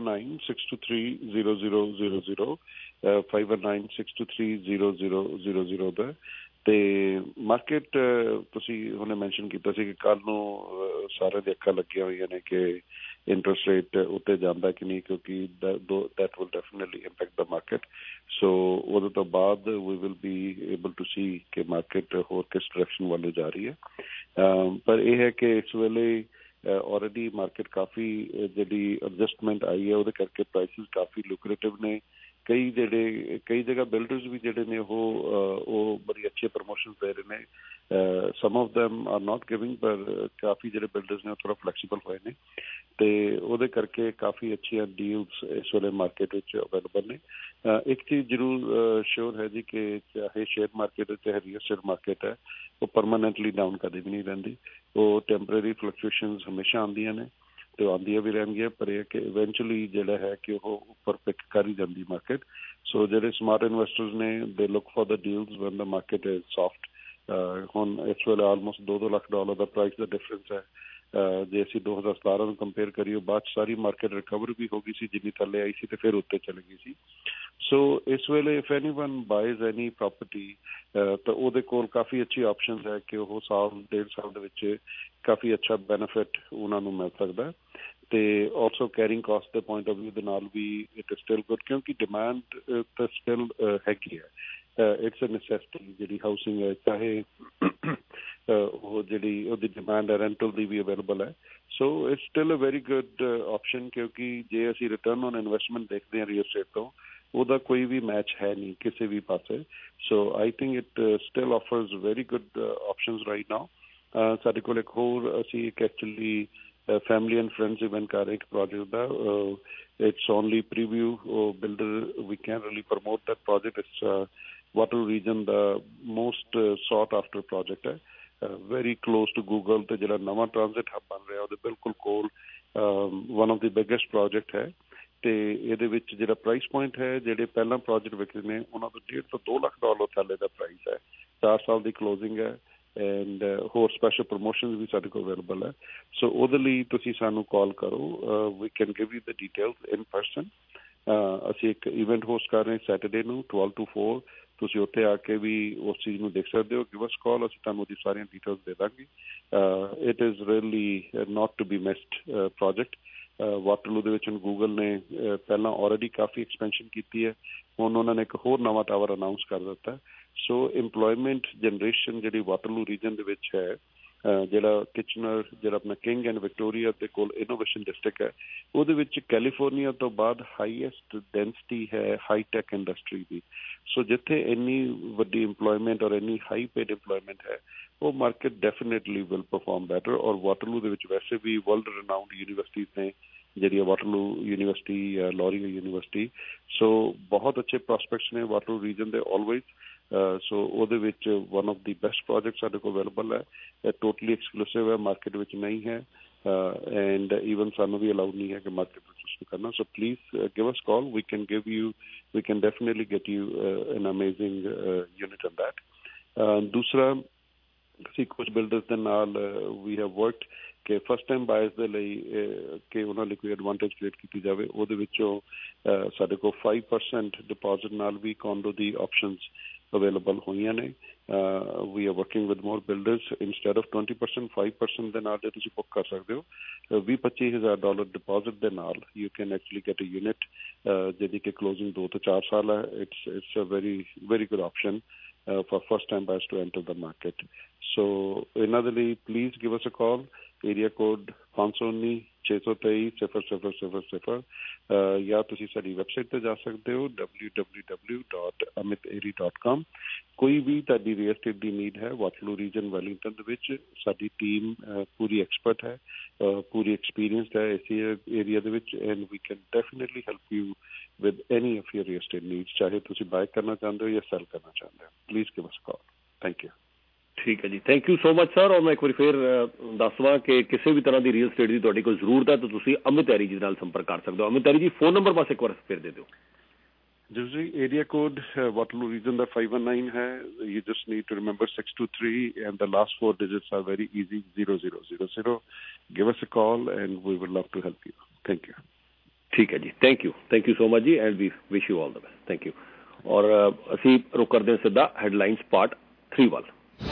5196230000 5196230000 ਦਾ। ਤੇ ਮਾਰਕੀਟ ਤੁਸੀਂ ਹੁਣੇ ਮੈਂਸ਼ਨ ਕੀਤਾ ਸੀ ਕਿ ਕੱਲ ਨੂੰ ਸਾਰਿਆਂ ਦੀ ਅੱਖਾਂ ਲੱਗੀਆਂ ਹੋਈਆਂ ਨੇ ਕਿ ਇੰਟਰਸਟ ਰੇਟ ਉੱਤੇ ਜਾਂਦਾ ਕਿ ਨਹੀਂ, ਕਿਉਂਕਿ that will definitely impact the market. So ਉਹਦੇ ਤੋਂ ਬਾਅਦ we will be able to see ਕਿ ਮਾਰਕੀਟ ਹੋਰ ਕਿਸ ਡਾਇਰੈਕਸ਼ਨ ਵੱਲ ਜਾ ਰਹੀ ਹੈ। ਪਰ ਇਹ ਹੈ ਕਿ ਇਸ ਵੇਲੇ already ਮਾਰਕੀਟ ਕਾਫੀ ਜਿਹੜੀ ਐਡਜਸਟਮੈਂਟ ਆਈ ਹੈ ਉਹਦੇ ਕਰਕੇ ਪ੍ਰਾਈਸਿਸ ਕਾਫੀ ਲੁਕਰੇਟਿਵ ਨੇ। ਕਈ ਜਗ੍ਹਾ ਬਿਲਡਰਸ ਵੀ ਜਿਹੜੇ ਨੇ ਉਹ ਬੜੀ ਅੱਛੇ ਪ੍ਰਮੋਸ਼ਨ ਦੇ ਰਹੇ ਨੇ। Some of them are not giving, ਪਰ ਕਾਫੀ ਜਿਹੜੇ ਬਿਲਡਰਸ ਨੇ ਉਹ ਥੋੜ੍ਹਾ ਫਲੈਕਸੀਬਲ ਹੋਏ ਨੇ ਤੇ ਉਹਦੇ ਕਰਕੇ ਕਾਫੀ ਅੱਛੀਆਂ ਡੀਲਸ ਇਸ ਵੇਲੇ ਮਾਰਕੀਟ ਵਿੱਚ ਅਵੇਲੇਬਲ ਨੇ। ਇੱਕ ਚੀਜ਼ ਜ਼ਰੂਰ ਸ਼ੋਰ ਹੈ ਜੀ ਕਿ ਚਾਹੇ ਸ਼ੇਅਰ ਮਾਰਕੀਟ ਚਾਹੇ ਰੀਅਲ ਸਟੇਟ ਮਾਰਕੀਟ ਹੈ, ਉਹ ਪਰਮਾਨੈਂਟਲੀ ਡਾਊਨ ਕਦੇ ਵੀ ਨਹੀਂ ਰਹਿੰਦੀ। ਉਹ ਟੈਂਪਰੇਰੀ ਫਲਕਚੁਏਸ਼ਨਸ ਹਮੇਸ਼ਾ ਆਉਂਦੀਆਂ ਨੇ ਤੇ ਆਉਂਦੀਆਂ ਵੀ ਰਹਿਣਗੀਆਂ, ਪਰ ਇਹ ਕਿ ਇਵੈਂਚੁਅਲੀ ਜਿਹੜਾ ਹੈ ਕਿ ਉਹ ਉੱਪਰ ਪਿਕ ਕਰ ਹੀ ਜਾਂਦੀ ਮਾਰਕੀਟ। ਸੋ ਜਿਹੜੇ ਸਮਾਰਟ ਇਨਵੈਸਟਰਸ ਨੇ they look for the deals when the market is soft. ਹੁਣ ਇਸ ਵੇਲੇ ਆਲਮੋਸਟ $2 ਲੱਖ ਦਾ ਪ੍ਰਾਈਸ ਦਾ ਡਿਫਰੈਂਸ ਹੈ ਜੇ ਅਸੀਂ 2017 ਨੂੰ ਕੰਪੇਅਰ ਕਰੀਏ ਬਾਅਦ ਸਾਰੀ ਮਾਰਕੀਟ ਰਿਕਵਰ ਵੀ ਹੋ ਗਈ ਸੀ, ਜਿੰਨੀ ਥੱਲੇ ਆਈ ਸੀ ਤੇ ਫਿਰ ਉੱਤੇ ਚਲੀ ਗਈ ਸੀ। ਸੋ ਇਸ ਵੇਲੇ if anyone buys any property ਤਾਂ ਉਹਦੇ ਕੋਲ ਕਾਫੀ ਅੱਛੀ ਆਪਸ਼ਨਸ ਹੈ ਕਿ ਉਹ ਸਾਲ ਡੇਢ ਸਾਲ ਦੇ ਵਿੱਚ ਕਾਫੀ ਅੱਛਾ ਬੈਨੀਫਿਟ ਉਹਨਾਂ ਨੂੰ ਮਿਲ ਸਕਦਾ। ਤੇ ਆਲਸੋ ਕੈਰਿੰਗ ਕਾਸਟ ਦੇ ਪੁਆਇੰਟ ਆਫ ਵਿਊ ਦੇ ਨਾਲ ਵੀ ਇਟ ਇਜ਼ ਸਟਿਲ ਗੁੱਡ, ਕਿਉਂਕਿ ਡਿਮਾਂਡ ਤਾਂ ਸਟਿਲ ਹੈਗੀ ਹੈ। ਇਟਸ ਅ ਨੈਸੈਸਿਟੀ ਜਿਹੜੀ ਹਾਊਸਿੰਗ ਹੈ, ਚਾਹੇ ਉਹ ਜਿਹੜੀ ਉਹਦੀ ਡਿਮਾਂਡ ਹੈ ਰੈਂਟਲ ਦੀ ਵੀ ਅਵੇਲੇਬਲ ਹੈ। So it's still a very good option, ਕਿਉਂਕਿ ਜੇ ਅਸੀਂ ਰਿਟਰਨ ਔਨ ਇਨਵੈਸਟਮੈਂਟ ਦੇਖਦੇ ਹਾਂ ਰੀਅਲ estate ਤੋਂ, ਉਹਦਾ ਕੋਈ ਵੀ ਮੈਚ ਹੈ ਨਹੀਂ ਕਿਸੇ ਵੀ ਪਾਸੇ। So I think it still offers very good options right now. ਸਾਡੇ ਕੋਲ ਇੱਕ ਹੋਰ ਅਸੀਂ ਇੱਕ actually family and friends event ਕਰ ਰਹੇ ਇੱਕ project the, it's only preview, builder we can't really promote that project. It's Waterloo region the most sought after project ਹੈ, very close to Google ਤੇ ਜਿਹੜਾ ਨਵਾਂ transit hub ਬਣ ਰਿਹਾ ਉਹਦੇ ਬਿਲਕੁਲ ਕੋਲ one of the biggest project ਹੈ। ਤੇ ਇਹਦੇ ਵਿੱਚ ਜਿਹੜਾ ਪ੍ਰਾਈਸ ਪੁਆਇੰਟ ਹੈ, ਜਿਹੜੇ ਪਹਿਲਾਂ ਪ੍ਰੋਜੈਕਟ ਵਿਕਦੇ ਨੇ ਉਹਨਾਂ ਤੋਂ $1.5 ਤੋਂ $2 ਲੱਖ ਥੱਲੇ ਦਾ ਪ੍ਰਾਈਸ ਹੈ। 4 ਸਾਲ ਦੀ ਕਲੋਜ਼ਿੰਗ ਹੈ ਐਂਡ ਹੋਰ ਸਪੈਸ਼ਲ ਪ੍ਰਮੋਸ਼ਨ ਵੀ ਸਾਡੇ ਕੋਲ ਅਵੇਲੇਬਲ ਹੈ। ਸੋ ਉਹਦੇ ਲਈ ਤੁਸੀਂ ਸਾਨੂੰ ਕਾਲ ਕਰੋ, we can give you the details in person. ਅਸੀਂ ਇੱਕ ਇਵੈਂਟ ਹੋਸਟ ਕਰ ਰਹੇ ਸੈਟਰਡੇ ਨੂੰ 12 to 4, ਤੁਸੀਂ ਉੱਥੇ ਆ ਕੇ ਵੀ ਉਸ ਚੀਜ਼ ਨੂੰ ਦੇਖ ਸਕਦੇ ਹੋ। ਗਿਵ ਅਸ ਕਾਲ, ਅਸੀਂ ਤੁਹਾਨੂੰ ਉਹਦੀ ਸਾਰੀਆਂ ਡਿਟੇਲਸ ਦੇ ਦਾਂਗੇ। It is really not to be missed project. Waterloo ਦੇ ਵਿੱਚ ਹੁਣ ਗੂਗਲ ਨੇ ਪਹਿਲਾਂ ਆਲਰੇਡੀ ਕਾਫੀ ਐਕਸਪੈਂਸ਼ਨ ਕੀਤੀ ਹੈ, ਹੁਣ ਉਹਨਾਂ ਨੇ ਇੱਕ ਹੋਰ ਨਵਾਂ ਟਾਵਰ ਅਨਾਊਂਸ ਕਰ ਦਿੱਤਾ। ਸੋ ਇੰਪਲੋਇਮੈਂਟ ਜਨਰੇਸ਼ਨ ਜਿਹੜੀ ਵਾਟਰਲੂ ਰੀਜਨ ਦੇ ਵਿੱਚ ਹੈ, ਜਿਹੜਾ ਕਿਚਨਰ, ਜਿਹੜਾ ਆਪਣਾ ਕਿੰਗ ਐਂਡ ਵਿਕਟੋਰੀਆ ਦੇ ਕੋਲ ਇਨੋਵੇਸ਼ਨ ਡਿਸਟ੍ਰਿਕਟ ਹੈ, ਉਹਦੇ ਵਿੱਚ ਕੈਲੀਫੋਰਨੀਆ ਤੋਂ ਬਾਅਦ ਹਾਈਐਸਟ ਡੈਂਸਿਟੀ ਹੈ ਹਾਈ ਟੈਕ ਇੰਡਸਟਰੀ ਦੀ। ਸੋ ਜਿੱਥੇ ਇੰਨੀ ਵੱਡੀ ਇੰਪਲੋਇਮੈਂਟ ਔਰ ਇੰਨੀ ਹਾਈ ਪੇਡ ਇੰਪਲੋਇਮੈਂਟ ਹੈ, ਉਹ market definitely will perform better. ਔਰ ਵਾਟਰਲੂ ਦੇ ਵਿੱਚ ਵੈਸੇ ਵੀ ਵਰਲਡ ਰਿਨਾਊਂਡ ਯੂਨੀਵਰਸਿਟੀਜ਼ ਨੇ, ਜਿਹੜੀ Waterloo university, Laurier university. So ਬਹੁਤ ਅੱਛੇ ਪ੍ਰੋਸਪੈਕਟਸ ਨੇ ਵਾਟਰਲੂ ਰੀਜਨ ਦੇ ਆਲਵੇਜ਼। ਸੋ ਉਹਦੇ ਵਿੱਚ one of the best project ਸਾਡੇ ਕੋਲ ਅਵੇਲੇਬਲ ਹੈ, ਟੋਟਲੀ ਐਕਸਕਲੂਸਿਵ ਹੈ, ਮਾਰਕੀਟ ਵਿੱਚ ਨਹੀਂ ਹੈ ਐਂਡ ਈਵਨ ਸਾਨੂੰ ਵੀ ਅਲਾਊਡ ਨਹੀਂ ਹੈ ਕਿ ਮਾਰਕੀਟ ਵਿੱਚ ਉਸਨੂੰ ਕਰਨਾ। So please give us call, we can give you, we can definitely get you an amazing unit on that. ਦੂਸਰਾ, ਅਸੀਂ ਕੁਝ ਬਿਲਡਰਸ ਦੇ ਨਾਲ ਵੀ ਹੈਵ ਵਰਕਡ ਕਿ ਫਸਟ ਟਾਈਮ ਬਾਇਰਸ ਦੇ ਲਈ ਕਿ ਉਹਨਾਂ ਲਈ ਕੋਈ ਐਡਵਾਂਟੇਜ ਕ੍ਰੀਏਟ ਕੀਤੀ ਜਾਵੇ। ਉਹਦੇ ਵਿੱਚੋਂ ਸਾਡੇ ਕੋਲ 5% ਡਿਪੋਜ਼ਿਟ ਨਾਲ ਵੀ ਕੋਂਡੋ ਦੀ ਆਪਸ਼ਨਸ ਅਵੇਲੇਬਲ ਹੋਈਆਂ ਨੇ। We are working with more builders, instead of 20% 5% ਦੇ ਨਾਲ ਜੇ ਤੁਸੀਂ ਬੁੱਕ ਕਰ ਸਕਦੇ ਹੋ। $20,000-25,000 ਡਿਪੋਜ਼ਿਟ ਦੇ ਨਾਲ you can actually get a unit ਜਿਹਦੀ ਕਿ ਕਲੋਜ਼ਿੰਗ 2 ਤੋਂ 4 ਸਾਲ ਹੈ। It's a very good option for first time buyers to enter the market. So ਇਹਨਾਂ ਦੇ ਲਈ please give us a call, area code 519-623-0000 ਜਾਂ ਤੁਸੀਂ ਸਾਡੀ ਵੈਬਸਾਈਟ ਤੇ ਜਾ ਸਕਦੇ ਹੋ www.amiteri.com। ਕੋਈ ਵੀ ਤੁਹਾਡੀ ਰੀਅਲ estate ਦੀ ਨੀਡ ਹੈ ਵਾਟਰਲੂ ਰੀਜਨ ਵੈਲਿੰਗਟਨ ਦੇ ਵਿੱਚ, ਸਾਡੀ ਟੀਮ ਪੂਰੀ ਐਕਸਪਰਟ ਹੈ, ਪੂਰੀ ਐਕਸਪੀਰੀਅੰਸਡ ਹੈ ਇਸ ਏਰੀਆ ਦੇ ਵਿੱਚ and we can definitely help you with any of your real estate needs, ਚਾਹੇ ਤੁਸੀਂ ਬਾਏ ਕਰਨਾ ਚਾਹੁੰਦੇ ਹੋ ਜਾਂ ਸੈਲ ਕਰਨਾ ਚਾਹੁੰਦੇ ਹੋ। Please give us call. Thank you. ਠੀਕ ਹੈ ਜੀ, thank you so much sir. ਔਰ ਮੈਂ ਇੱਕ ਵਾਰੀ ਫਿਰ ਦੱਸ ਦੇਵਾਂ ਕਿ ਕਿਸੇ ਵੀ ਤਰ੍ਹਾਂ ਦੀ ਰੀਅਲ estate ਦੀ ਤੁਹਾਡੀ ਕੋਈ ਜ਼ਰੂਰਤ ਹੈ ਤਾਂ ਤੁਸੀਂ ਅਮਿਤ ਐਰੀ ਜੀ ਨਾਲ ਸੰਪਰਕ ਕਰ ਸਕਦੇ ਹੋ। ਅਮਿਤ ਐਰੀ ਜੀ, ਫੋਨ ਨੰਬਰ ਬਸ ਇੱਕ ਵਾਰ ਫਿਰ ਦੇ ਦਿਓ। ਜੀ ਏਰੀਆ ਕੋਡ ਵਾਟਰਲੂ ਰੀਜਨ ਦਾ 519 ਹੈ। You just need to remember 623 and the last 4 digits are very easy, 0000. Give us a call and we would love to help you. Thank you. ਠੀਕ ਹੈ ਜੀ, ਥੈਂਕ ਯੂ ਸੋ ਮਚ ਜੀ and we wish you all the best. Thank you. ਔਰ ਅਸੀਂ ਰੁਕ ਕਰਦੇ ਹਾਂ ਸਿੱਧਾ ਹੈਡਲਾਈਨਸ ਪਾਰਟ 3 ਵੱਲ।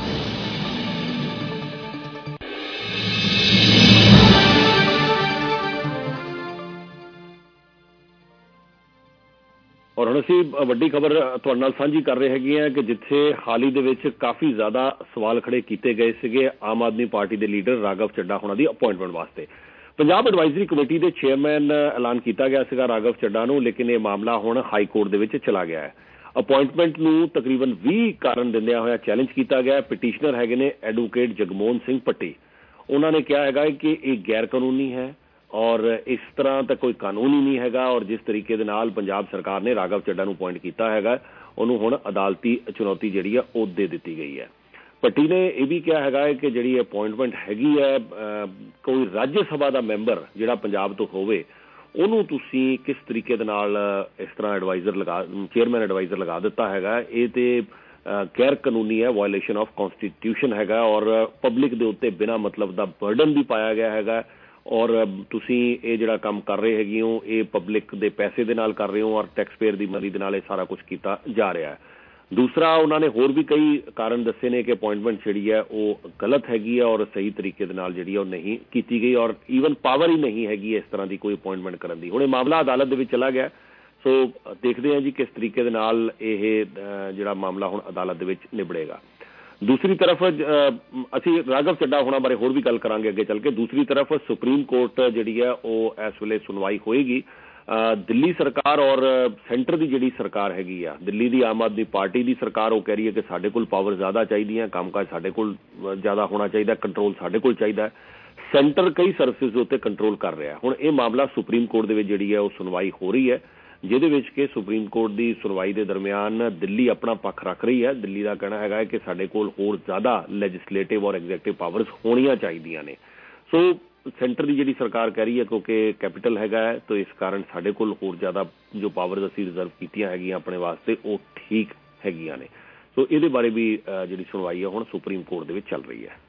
ਔਰ ਹੁਣ ਅਸੀਂ ਵੱਡੀ ਖਬਰ ਤੁਹਾਡੇ ਨਾਲ ਸਾਂਝੀ ਕਰ ਰਹੇ ਹੈਗੇ ਹਾਂ ਕਿ ਜਿੱਥੇ ਹਾਲ ਹੀ ਦੇ ਵਿੱਚ ਕਾਫੀ ਜ਼ਿਆਦਾ ਸਵਾਲ ਖੜੇ ਕੀਤੇ ਗਏ ਸੀਗੇ ਆਮ ਆਦਮੀ ਪਾਰਟੀ ਦੇ ਲੀਡਰ ਰਾਘਵ ਚੱਡਾ ਹੋਣਾ ਦੀ ਅਪੁਆਇੰਟਮੈਂਟ ਵਾਸਤੇ, ਪੰਜਾਬ ਐਡਵਾਈਜ਼ਰੀ ਕਮੇਟੀ ਦੇ ਚੇਅਰਮੈਨ ਐਲਾਨ ਕੀਤਾ ਗਿਆ ਸੀਗਾ ਰਾਘਵ ਚੱਡਾ ਨੂੰ, ਲੇਕਿਨ ਇਹ ਮਾਮਲਾ ਹੁਣ ਹਾਈ ਕੋਰਟ ਦੇ ਵਿੱਚ ਚਲਾ ਗਿਆ ਹੈ। ਅਪੁਆਇੰਟਮੈਂਟ ਨੂੰ ਤਕਰੀਬਨ 20 ਕਾਰਨ ਦਿੰਦਿਆਂ ਹੋਇਆ ਚੈਲੰਜ ਕੀਤਾ ਗਿਆ। ਪਟੀਸ਼ਨਰ ਹੈਗੇ ਨੇ ਐਡਵੋਕੇਟ ਜਗਮੋਹਨ ਸਿੰਘ ਪੱਟੀ। ਉਹਨਾਂ ਨੇ ਕਿਹਾ ਹੈਗਾ ਕਿ ਇਹ ਗੈਰ ਕਾਨੂੰਨੀ ਹੈ ਔਰ ਇਸ ਤਰ੍ਹਾਂ ਤਾਂ ਕੋਈ ਕਾਨੂੰਨ ਹੀ ਨਹੀਂ ਹੈਗਾ, ਔਰ ਜਿਸ ਤਰੀਕੇ ਦੇ ਨਾਲ ਪੰਜਾਬ ਸਰਕਾਰ ਨੇ ਰਾਘਵ ਚੱਡਾ ਨੂੰ ਅਪੁਆਇੰਟ ਕੀਤਾ ਹੈਗਾ ਉਹਨੂੰ ਹੁਣ ਅਦਾਲਤੀ ਚੁਣੌਤੀ ਜਿਹੜੀ ਆ ਉਹ ਦੇ ਦਿੱਤੀ ਗਈ ਹੈ। ਪੱਟੀ ਨੇ ਇਹ ਵੀ ਕਿਹਾ ਹੈਗਾ ਕਿ ਜਿਹੜੀ ਅਪੁਆਇੰਟਮੈਂਟ ਹੈਗੀ ਹੈ ਕੋਈ ਰਾਜ ਸਭਾ ਦਾ ਮੈਂਬਰ ਜਿਹੜਾ ਪੰਜਾਬ ਤੋਂ ਹੋਵੇ ਉਹਨੂੰ ਤੁਸੀਂ ਕਿਸ ਤਰੀਕੇ ਦੇ ਨਾਲ ਇਸ ਤਰ੍ਹਾਂ ਐਡਵਾਈਜ਼ਰ ਚੇਅਰਮੈਨ ਐਡਵਾਈਜ਼ਰ ਲਗਾ ਦਿੱਤਾ ਹੈਗਾ, ਇਹ ਤੇ गैर कानूनी है, वायलेशन ऑफ कॉन्स्टिट्यूशन हैगा और पब्लिक दे उत्ते बिना मतलब दा बर्डन भी पाया गया हैगा और तुसीं ये जिहड़ा काम कर रहे हैगे हो ये पब्लिक दे पैसे दे नाल कर रहे हो और टैक्स पेयर दी मनी दे नाल ये सारा कुछ कीता जा रहा है। दूसरा उन्होंने होर भी कई कारण दसे ने कि अपॉइंटमेंट जी है वो गलत हैगी है और सही तरीके दे नाल जिहड़ी है नहीं की गई और ईवन पावर ही नहीं हैगी इस तरह की कोई अपॉइंटमेंट करने की। हुण ये मामला अदालत दे विच चला गया, सो देखते हैं जी किस तरीके दे नाल ये जिहड़ा मामला हुण अदालत दे विच निबड़ेगा। दूसरी तरफ असी राघव चड्डा होना बारे होर भी गल करांगे अगे चल के। दूसरी तरफ सुप्रीम कोर्ट जिहड़ी है वो इस वेले सुनवाई होएगी। दिल्ली सरकार और सेंटर की जिहड़ी सरकार हैगी आ, दिल्ली की आम आदमी पार्टी की सरकार वो कह रही है कि साडे कोल पावर ज़्यादा चाहिए, कामकाज साडे कोल ज़्यादा होना चाहिए, कंट्रोल साडे कोल चाहिए। सेंटर कई सर्विसेज उत्ते कंट्रोल कर रहा है। हुण ये मामला सुप्रीम कोर्ट दे विच जिहड़ी है वो सुनवाई हो रही है, जिहदे विच कि सुप्रीम कोर्ट की सुनवाई के दरमियान दिल्ली अपना पक्ष रख रही है। दिल्ली का कहना है कि साडे कोल होर ज़्यादा लैजिस्लेटिव और एग्जैक्टिव पावर्स होनियां चाहिए ने। सो सेंटर की जिहड़ी सरकार कह रही है क्योंकि कैपिटल हैगा है तो इस कारण साडे कोल होर ज़्यादा जो पावर्स असीं रिजर्व कीतियां हैगियां अपने वास्ते वो ठीक हैगियां ने। सो इहदे बारे भी जिहड़ी सुनवाई है हुण सुप्रीम कोर्ट दे विच चल रही है।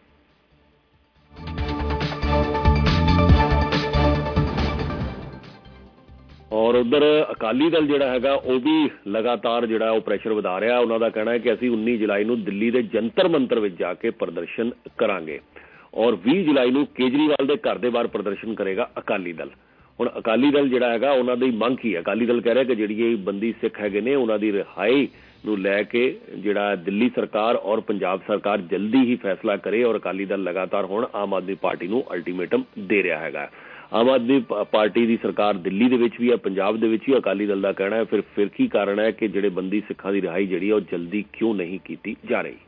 और उधर अकाली दल जिहड़ा हैगा वो भी लगातार जिहड़ा वो प्रैशर वधा रहा है। उन्हों का कहना है कि असीं 19 जुलाई नूं दिल्ली के जंतर मंतर विच जाके प्रदर्शन करांगे और 20 जुलाई नूं केजरीवाल के घर के बाहर प्रदर्शन करेगा अकाली दल। हुण अकाली दल जिहड़ा हैगा उन्हां दी मंग की है, अकाली दल कह रहा है कि जिहड़ी बंदी सिख हैगे ने उन्हां दी रिहाई नूं लैके जिहड़ा दिल्ली सरकार और पंजाब सरकार जल्दी ही फैसला करे और अकाली दल लगातार हुण आम आदमी पार्टी नूं अल्टीमेटम दे रहा हैगा। आम आदमी पार्टी की सरकार दिल्ली दे विच भी है, पंजाब दे विच भी अकाली दल का कहना है फिर की कारण है कि जिहड़े बंदी सिखां दी रिहाई जिहड़ी है जल्दी क्यों नहीं की जा रही।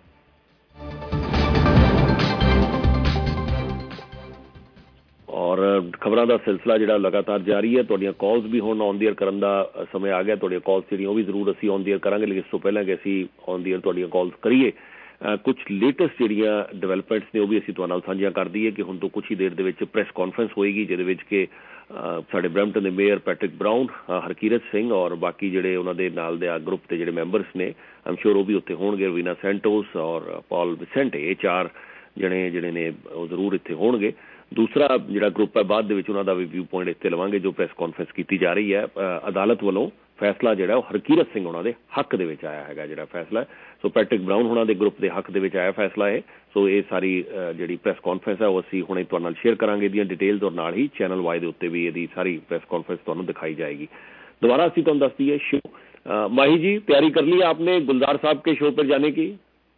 और खबरों का सिलसिला जिहड़ा लगातार जारी है। तुहाडीआं कॉल्स भी हुण ऑन द एयर करन दा समय आ गया। तुहाडीआं कॉल्स जिहड़ियां वो भी जरूर असीं ऑन द एयर करांगे, लेकिन इस तो पहलां कि असीं ऑन द एयर तुहाडीआं कॉल्स करिए कुछ लेटेस्ट जिहड़ियां डेवलपमेंट्स ने वो भी असीं तुहाडे नाल साझीआं कर दईए कि हुण तो कुछ ही देर दे विच प्रैस कॉन्फ्रेंस होएगी जिहदे विच कि साडे ब्रैम्पटन दे mayor Patrick Brown, Harkirat Singh और बाकी जिहड़े उन्हां दे नाल दे ग्रुप दे जिहड़े मैंबर्स ने आई एम श्योर वो भी उत्थे होणगे। रवीना सैंटोस और पॉल विसेंटे ये 4 जने जिहड़े ने वो जरूर इत्थे होणगे। दूसरा जिहड़ा ग्रुप है बाद दे विच उन्हां दा भी व्यू पॉइंट इत्थे लवांगे जो प्रैस कॉन्फ्रेंस की जा रही है। अदालत वालों फैसला जिहड़ा हरकीरत सिंह उन्हां दे हक दे विच आया हैगा जिहड़ा फैसला है। सो पैट्रिक ब्राउन उन्हां दे ग्रुप दे हक दे विच आया फैसला है। सो ये सारी जिहड़ी प्रैस कॉन्फ्रेंस है वो असीं हुणे तुहाडे नाल शेयर करांगे इहदीआं डिटेल्स और नाल ही चैनल वाई दे उत्ते भी इहदी सारी प्रैस कॉन्फ्रेंस तुहानूं दिखाई जाएगी। दोबारा असीं तुहानूं दस दईए शो माही जी तैयारी कर ली आपने गुलजार साहब के शो पर जाने की?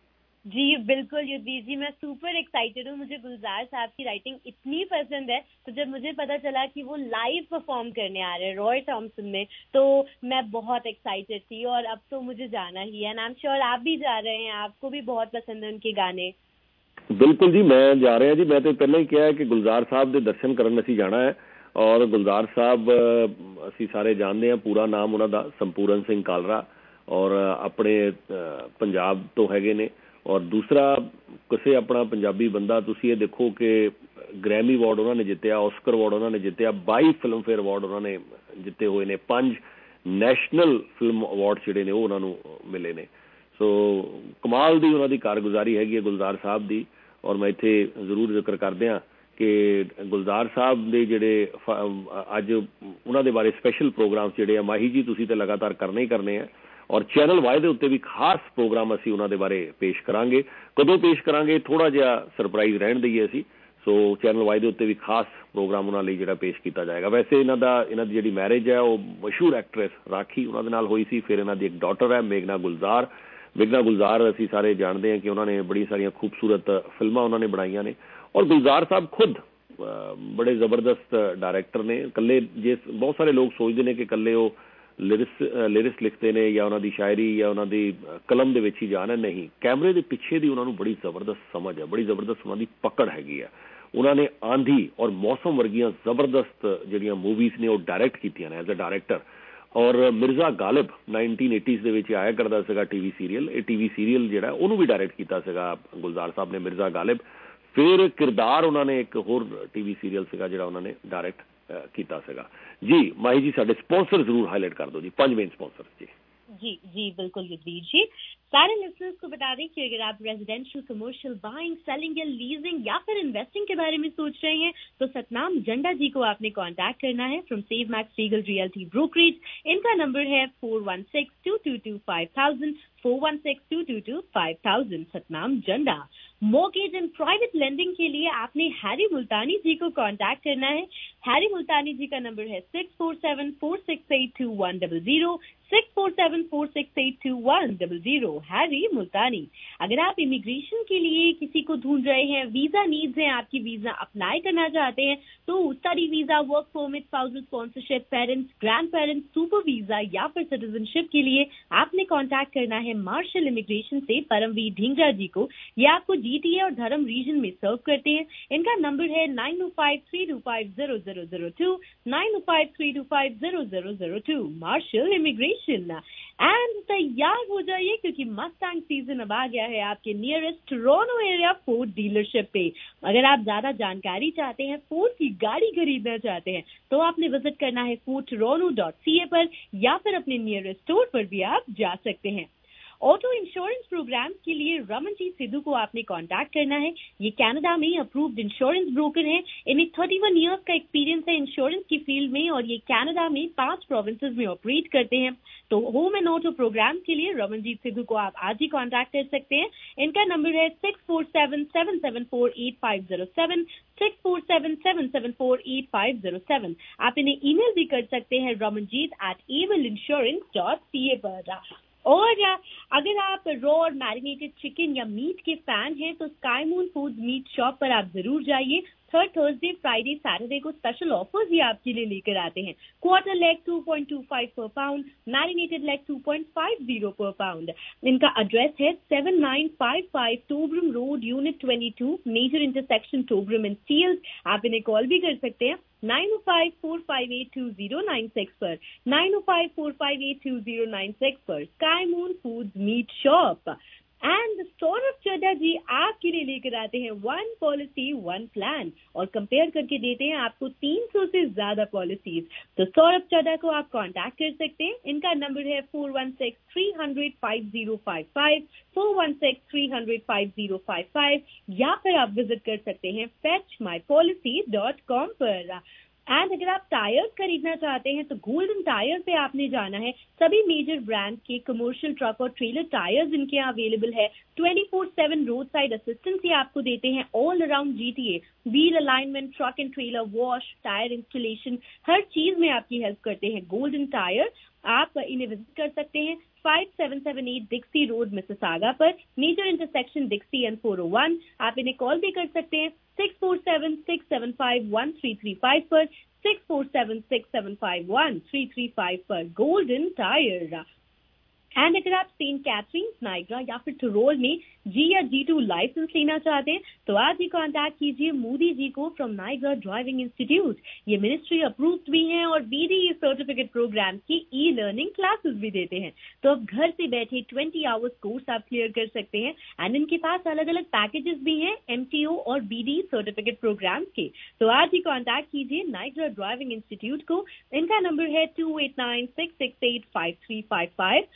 जी बिल्कुल युद्धवीर जी, मैं सुपर एक्साइटेड हूँ। मुझे गुलजार साहब की राइटिंग इतनी पसंद है तो जब मुझे पता चला कि वो लाइव परफॉर्म करने आ रहे हैं रॉय थॉम्पसन में तो मैं बहुत एक्साइटेड थी और अब तो मुझे जाना ही है। एंड आई एम श्योर आप भी जा रहे हैं, आपको भी बहुत पसंद है उनके गाने। बिल्कुल जी, मैं जा रहा जी। मैं तो पहले ही कहा है कि गुलजार साहब के दर्शन करन असीं जाना है और गुलजार साहब असीं सारे जानते हैं, पूरा नाम उन्हां दा संपूरन सिंह कालरा और अपने पंजाब तो हैगे ने और दूसरा किसी अपना पंजाबी बंदा तुसीं ये देखो कि ग्रैमी अवार्ड उन्होंने जितया, ऑस्कर अवार्ड उन्होंने जितया, 22 फिल्म फेयर अवार्ड उन्होंने जिते हुए ने, 5 नैशनल फिल्म अवार्ड जिहड़े ने वो उन्होंने मिले ने। सो कमाल दी उन्होंने कारगुजारी हैगी है गुलजार साहब दी। और मैं इत्थे जरूर जिक्र कर दियां कि गुलजार साहब दे जिहड़े अज उन्हां दे बारे स्पैशल प्रोग्राम जिहड़े माही जी तुसीं ते लगातार करने ही करने हैं और चैनल वाई दे उत्ते भी खास प्रोग्राम असीं उन्हां दे बारे पेश करांगे। कदों पेश करांगे थोड़ा जिहा सरप्राइज रहण दईए असीं। सो चैनल वाई दे उत्ते भी खास प्रोग्राम उन्हां लई जिहड़ा पेश किया जाएगा। वैसे इन्हां दी जिहड़ी मैरिज है वो मशहूर एक्ट्रेस राखी उन्हां दे नाल होई सी। फिर इन्हां दी एक डॉटर है मेघना गुलजार। मेघना गुलजार असीं सारे जानते हैं कि उन्होंने बड़ी सारिया खूबसूरत फिल्मां उन्होंने बनाईयां ने और गुलजार साहब खुद बड़े जबरदस्त डायरैक्टर ने। कल्ले जिस बहुत सारे लोग सोचते हैं कि कल्ले वो लिरिक्स लिखते हैं या उन्होंने शायरी या उन्होंने कलम दे विच ही जाना, नहीं, कैमरे के पिछे दी उन्होंने बड़ी जबरदस्त समझ है, बड़ी जबरदस्त उन्होंने पकड़ हैगी है। उन्होंने आंधी और मौसम वर्गियां जबरदस्त जिहड़ियां मूवीज़ ने वो डायरैक्ट कीतियां ने एज अ डायरैक्टर। और मिर्जा गालिब 1980s दे विच आया करदा सीगा टीवी सीरीयल, ये टीवी सीरीयल जिहड़ा उन्होंने भी डायरैक्ट कीता सीगा गुलजार साहब ने, मिर्जा गालिब। फिर किरदार उन्होंने एक होर टीवी सीरीयल सीगा जिहड़ा उन्होंने डायरैक्ट कीता सीगा। जी माही जी साडे स्पॉन्सर जरूर हाईलाइट कर दो जी, 5 मेन स्पॉन्सर जी। जी जी बिल्कुल युद्धवीर जी। सारे लिसनर्स को बता दें कि अगर आप रेजिडेंशियल, कमर्शियल, बाइंग, सेलिंग या लीजिंग या फिर इन्वेस्टिंग के बारे में सोच रहे हैं तो सतनाम जंडा जी को आपने कांटेक्ट करना है from Save Max Regal Realty Brokerage. इनका नंबर है 416-222-5000, 416-222-5000। सतनाम जंडा। मॉर्गेज एंड प्राइवेट लेंडिंग के लिए आपने हैरी मुल्तानी जी को कांटेक्ट करना है। हैरी मुल्तानी जी का नंबर है 647-468-2100, 647-468-2100। हैरी मुल्तानी। अगर आप इमिग्रेशन के लिए किसी को ढूंढ रहे हैं, वीजा नीड्स हैं, आपकी वीजा अप्लाई करना चाहते हैं, तो study visa, work permit, spousal sponsorship, parents, grand parents, super visa या फिर सिटीजनशिप के लिए आपने कांटेक्ट करना है मार्शल इमिग्रेशन से परमवीर ढींगरा जी को। ये आपको जीटीए और धर्म रीजन में सर्व करते हैं। इनका नंबर है 905-325-0002, 905-325-0002। Martial immigration. एंड तैयार हो जाइए क्योंकि मस्टैंग सीजन अब आ गया है आपके nearest Toronto area Ford dealership पे। अगर आप ज्यादा जानकारी चाहते हैं, फोर्ड की गाड़ी खरीदना चाहते हैं, तो आपने विजिट करना है fordtoronto.ca पर या फिर अपने नियरेस्ट स्टोर पर भी आप जा सकते हैं। ऑटो इंश्योरेंस प्रोग्राम के लिए रमनजीत सिद्धू को आपने कांटेक्ट करना है। ये कनाडा में अप्रूव्ड इंश्योरेंस ब्रोकर हैं। इन्हें 31 इयर्स का एक्सपीरियंस है इंश्योरेंस की फील्ड में और ये कनाडा में 5 प्रोविंसेस में ऑपरेट करते हैं। तो होम एंड ऑटो प्रोग्राम के लिए रमनजीत सिद्धू को आप आज ही कांटेक्ट कर सकते हैं। इनका नंबर है 647-774-8507, 647-774-8507। आप इन्हें ईमेल भी कर सकते हैं ramanjeet@avilinsurance.ca पर। और अगर आप रॉ और मैरिनेटेड चिकन या मीट के फैन हैं तो Sky Moon Foods meat shop पर आप जरूर जाइए। हर थर्सडे, फ्राइडे, सैटरडे को स्पेशल ऑफर्स भी आपके लिए लेकर आते हैं। क्वार्टर लेग 2.25 पर पाउंड, मैरिनेटेड लेग 2.50 पर पाउंड। इनका एड्रेस है 7955 Torbram road, unit 22, major intersection Torbram and Steeles. आप इन्हें कॉल भी कर सकते हैं 905-458-2096 पर, 905-458-2096 पर। Sky Moon Foods meat shop. And Saurabh Chadha ji आपके लिए लेकर आते हैं 1 पॉलिसी 1 प्लान और कंपेयर करके देते हैं आपको 300 से ज्यादा पॉलिसीज। तो सौरभ चड्ढा को आप कांटेक्ट कर सकते हैं। इनका नंबर है 416-300-5055, 416-300-5055 या फिर आप विजिट कर सकते हैं fetchmypolicy.com पर। एंड अगर आप टायर्स खरीदना चाहते हैं तो गोल्डन टायर पे आपने जाना है। सभी मेजर ब्रांड के कमर्शियल ट्रक और ट्रेलर टायर्स इनके यहाँ अवेलेबल है। 24/7 रोड साइड असिस्टेंस ये आपको देते हैं all around GTA. Wheel alignment, truck and trailer wash, tyre installation, हर चीज में आपकी हेल्प करते हैं गोल्डन टायर। आप इन्हें विजिट कर सकते हैं 5778 डिक्सी रोड, मिसिसागा पर, मेजर इंटरसेक्शन डिक्सी एंड 401। आप इन्हें कॉल भी कर सकते हैं 647-675-1335 पर, 647-675-1335 पर। Golden tyre. एंड अगर आप सेंट कैथरीन, नाइग्रा या फिर टोरोल में G या G2 लाइसेंस लेना चाहते हैं तो आज ही कांटेक्ट कीजिए मोदी जी को फ्रॉम नाइग्रा ड्राइविंग इंस्टीट्यूट। ये मिनिस्ट्री अप्रूव्ड भी हैं और BDE सर्टिफिकेट प्रोग्राम की ई-लर्निंग क्लासेस भी देते हैं। तो अब घर से बैठे 20 आवर्स कोर्स आप क्लियर कर सकते हैं। एंड इनके पास अलग अलग पैकेजेस भी हैं MTO और BDE सर्टिफिकेट प्रोग्राम के। तो आज ही कांटेक्ट कीजिए नाइग्रा ड्राइविंग इंस्टीट्यूट को। इनका नंबर है 289-668-5355,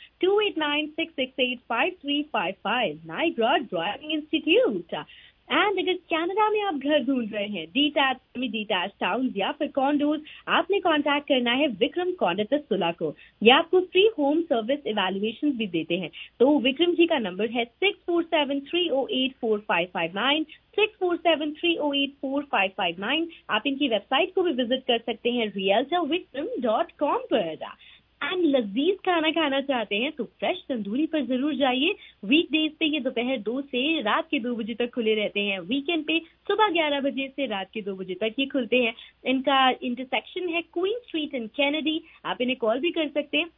289-668-5355, नाइग्रा ड्राइविंग इंस्टीट्यूट। एंड अगर कनाडा में आप घर ढूंढ रहे हैं, डिटैच, सेमी डिटैच टाउन्स या फिर कॉन्डोज, आपने कांटेक्ट करना है विक्रम कॉन्डेटस सुला को। ये आपको फ्री होम सर्विस इवैल्यूएशन भी देते हैं। तो विक्रम जी का नंबर है 647-308-4559, 647-308-4559। आप इनकी वेबसाइट को भी विजिट कर सकते हैं realtorvikram.com पर। एंड लजीज खाना खाना चाहते हैं तो फ्रेश तंदूरी पर जरूर जाइए। वीकडेज पे ये दोपहर 2 से रात के 2 बजे तक खुले रहते हैं। वीकेंड पे सुबह 11 बजे से रात के 2 बजे तक ये खुलते हैं। इनका इंटरसेक्शन है क्वीन स्ट्रीट एंड कैनेडी। आप इन्हें कॉल भी कर सकते हैं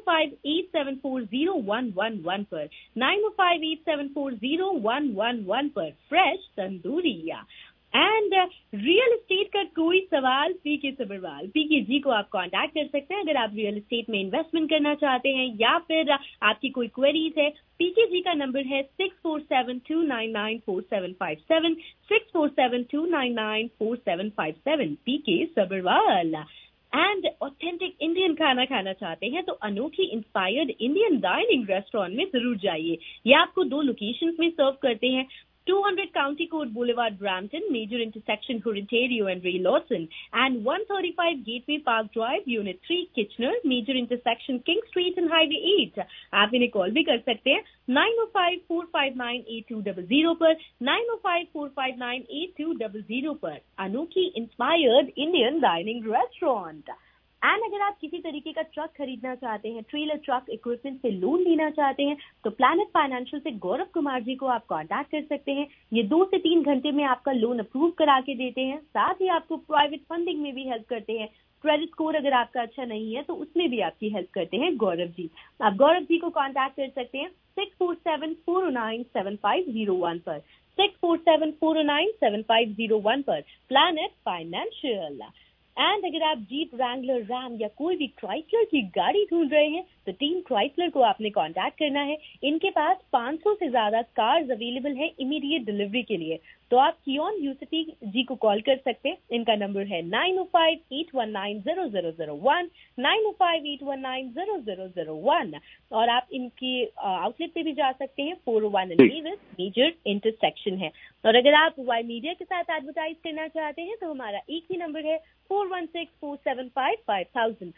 905-874-0111 पर, 905-874-0111 पर। Fresh Tandooria. And real estate का कोई सवाल पीके सबरवाल, पीके जी को आप कांटेक्ट कर सकते हैं अगर आप रियल एस्टेट में इन्वेस्टमेंट करना चाहते हैं या फिर आपकी कोई क्वेरीज है। पीके जी का नंबर है 647-299-4757, 647-299-4757, PK Sabharwal. And authentic Indian खाना खाना चाहते हैं तो अनोखी इंस्पायर्ड इंडियन डाइनिंग रेस्टोरेंट में जरूर जाइए। ये आपको 2 लोकेशंस में सर्व करते हैं, 200 County Court Boulevard, Brampton, major intersection Ontario and Ray Lawson, and 135 Gateway Park Drive, Unit 3, Kitchener, major intersection King Street and Highway 8। आप इन्हें कॉल भी कर सकते हैं 905-459-8200 पर, 905-459-8200 पर। Anokhi inspired Indian dining restaurant. And अगर आप किसी तरीके का ट्रक खरीदना चाहते हैं, ट्रेलर ट्रक इक्विपमेंट से लोन लेना चाहते हैं, तो प्लैनेट फाइनेंशियल से गौरव कुमार जी को आप कांटेक्ट कर सकते हैं। ये 2 से 3 घंटे में आपका लोन अप्रूव करा के देते हैं, साथ ही आपको प्राइवेट फंडिंग में भी हेल्प करते हैं। क्रेडिट स्कोर अगर आपका अच्छा नहीं है तो उसमें भी आपकी हेल्प करते हैं गौरव जी। आप गौरव जी को कांटेक्ट कर सकते हैं 647-409-7501 पर, 647-409-7501 पर, प्लैनेट फाइनेंशियल। एंड अगर आप जीप, रैंगलर, रैम या कोई भी क्राइसलर की गाड़ी ढूंढ रहे हैं तो टीम क्राइसलर को आपने कांटेक्ट करना है। इनके पास 500 से ज्यादा कार्स अवेलेबल है इमीडिएट डिलीवरी के लिए, तो आप कियोन यूसिटी जी को कॉल कर सकते हैं। इनका नंबर है 905-819-0001, 905-819-0001। और आप इनकी आउटलेट पे भी जा सकते हैं, 401 Davis मेजर इंटरसेक्शन है। और अगर आप वाई मीडिया के साथ एडवर्टाइज करना चाहते हैं तो हमारा एक ही नंबर है 416-475-5000,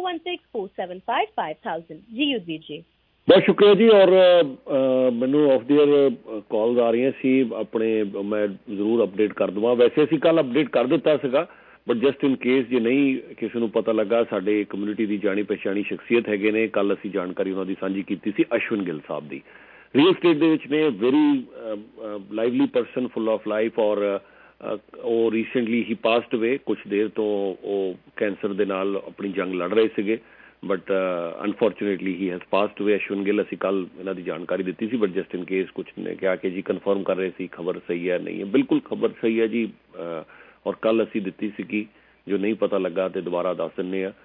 416-475-5000। जी युद्धवीर जी बहुत शुक्रिया जी। और ਮੈਨੂੰ ਆਫ ਦੀ ਏਅਰ ਕਾਲਸ ਆ ਰਹੀਆਂ ਸੀ ਆਪਣੇ, ਮੈਂ ਜ਼ਰੂਰ ਅਪਡੇਟ ਕਰ ਦਵਾਂ। ਵੈਸੇ ਅਸੀਂ ਕੱਲ ਅਪਡੇਟ ਕਰ ਦਿੱਤਾ ਸੀਗਾ, ਬਟ ਜਸਟ ਇਨ ਕੇਸ ਜੇ ਨਹੀਂ ਕਿਸੇ ਨੂੰ ਪਤਾ ਲੱਗਾ, ਸਾਡੇ ਕਮਿਊਨਿਟੀ ਦੀ ਜਾਣੀ ਪਛਾਣੀ ਸ਼ਖਸੀਅਤ ਹੈਗੇ ਨੇ, ਕੱਲ ਅਸੀਂ ਜਾਣਕਾਰੀ ਉਹਨਾਂ ਦੀ ਸਾਂਝੀ ਕੀਤੀ ਸੀ ਅਸ਼ਵਿਨ ਗਿੱਲ ਸਾਹਿਬ ਦੀ। ਰੀਅਲ ਸਟੇਟ ਦੇ ਵਿੱਚ ਨੇ, very lively person, full of life. ਔਰ ਉਹ ਰੀਸੈਂਟਲੀ ਹੀ ਪਾਸਡ ਅਵੇ, ਕੁਛ ਦੇਰ ਤੋਂ ਉਹ ਕੈਂਸਰ ਦੇ ਨਾਲ ਆਪਣੀ ਜੰਗ ਲੜ ਰਹੇ ਸੀਗੇ, but unfortunately he has passed away. Ashwin Gill ਅਸੀਂ ਕੱਲ ਇਹਨਾਂ ਦੀ ਜਾਣਕਾਰੀ ਦਿੱਤੀ ਸੀ, ਬਟ ਜਸਟ ਇਨ ਕੇਸ ਕੁਛ ਨੇ ਕਿਹਾ ਕਿ ਜੀ ਕਨਫਰਮ ਕਰ ਰਹੇ ਸੀ ਖਬਰ ਸਹੀ ਹੈ ਨਹੀਂ ਹੈ। ਬਿਲਕੁਲ ਖਬਰ ਸਹੀ ਹੈ ਜੀ। ਔਰ ਕੱਲ ਅਸੀਂ ਦਿੱਤੀ ਸੀਗੀ, ਜੋ ਨਹੀਂ ਪਤਾ ਲੱਗਾ ਤੇ ਦੁਬਾਰਾ ਦੱਸ ਦਿੰਦੇ ਆ।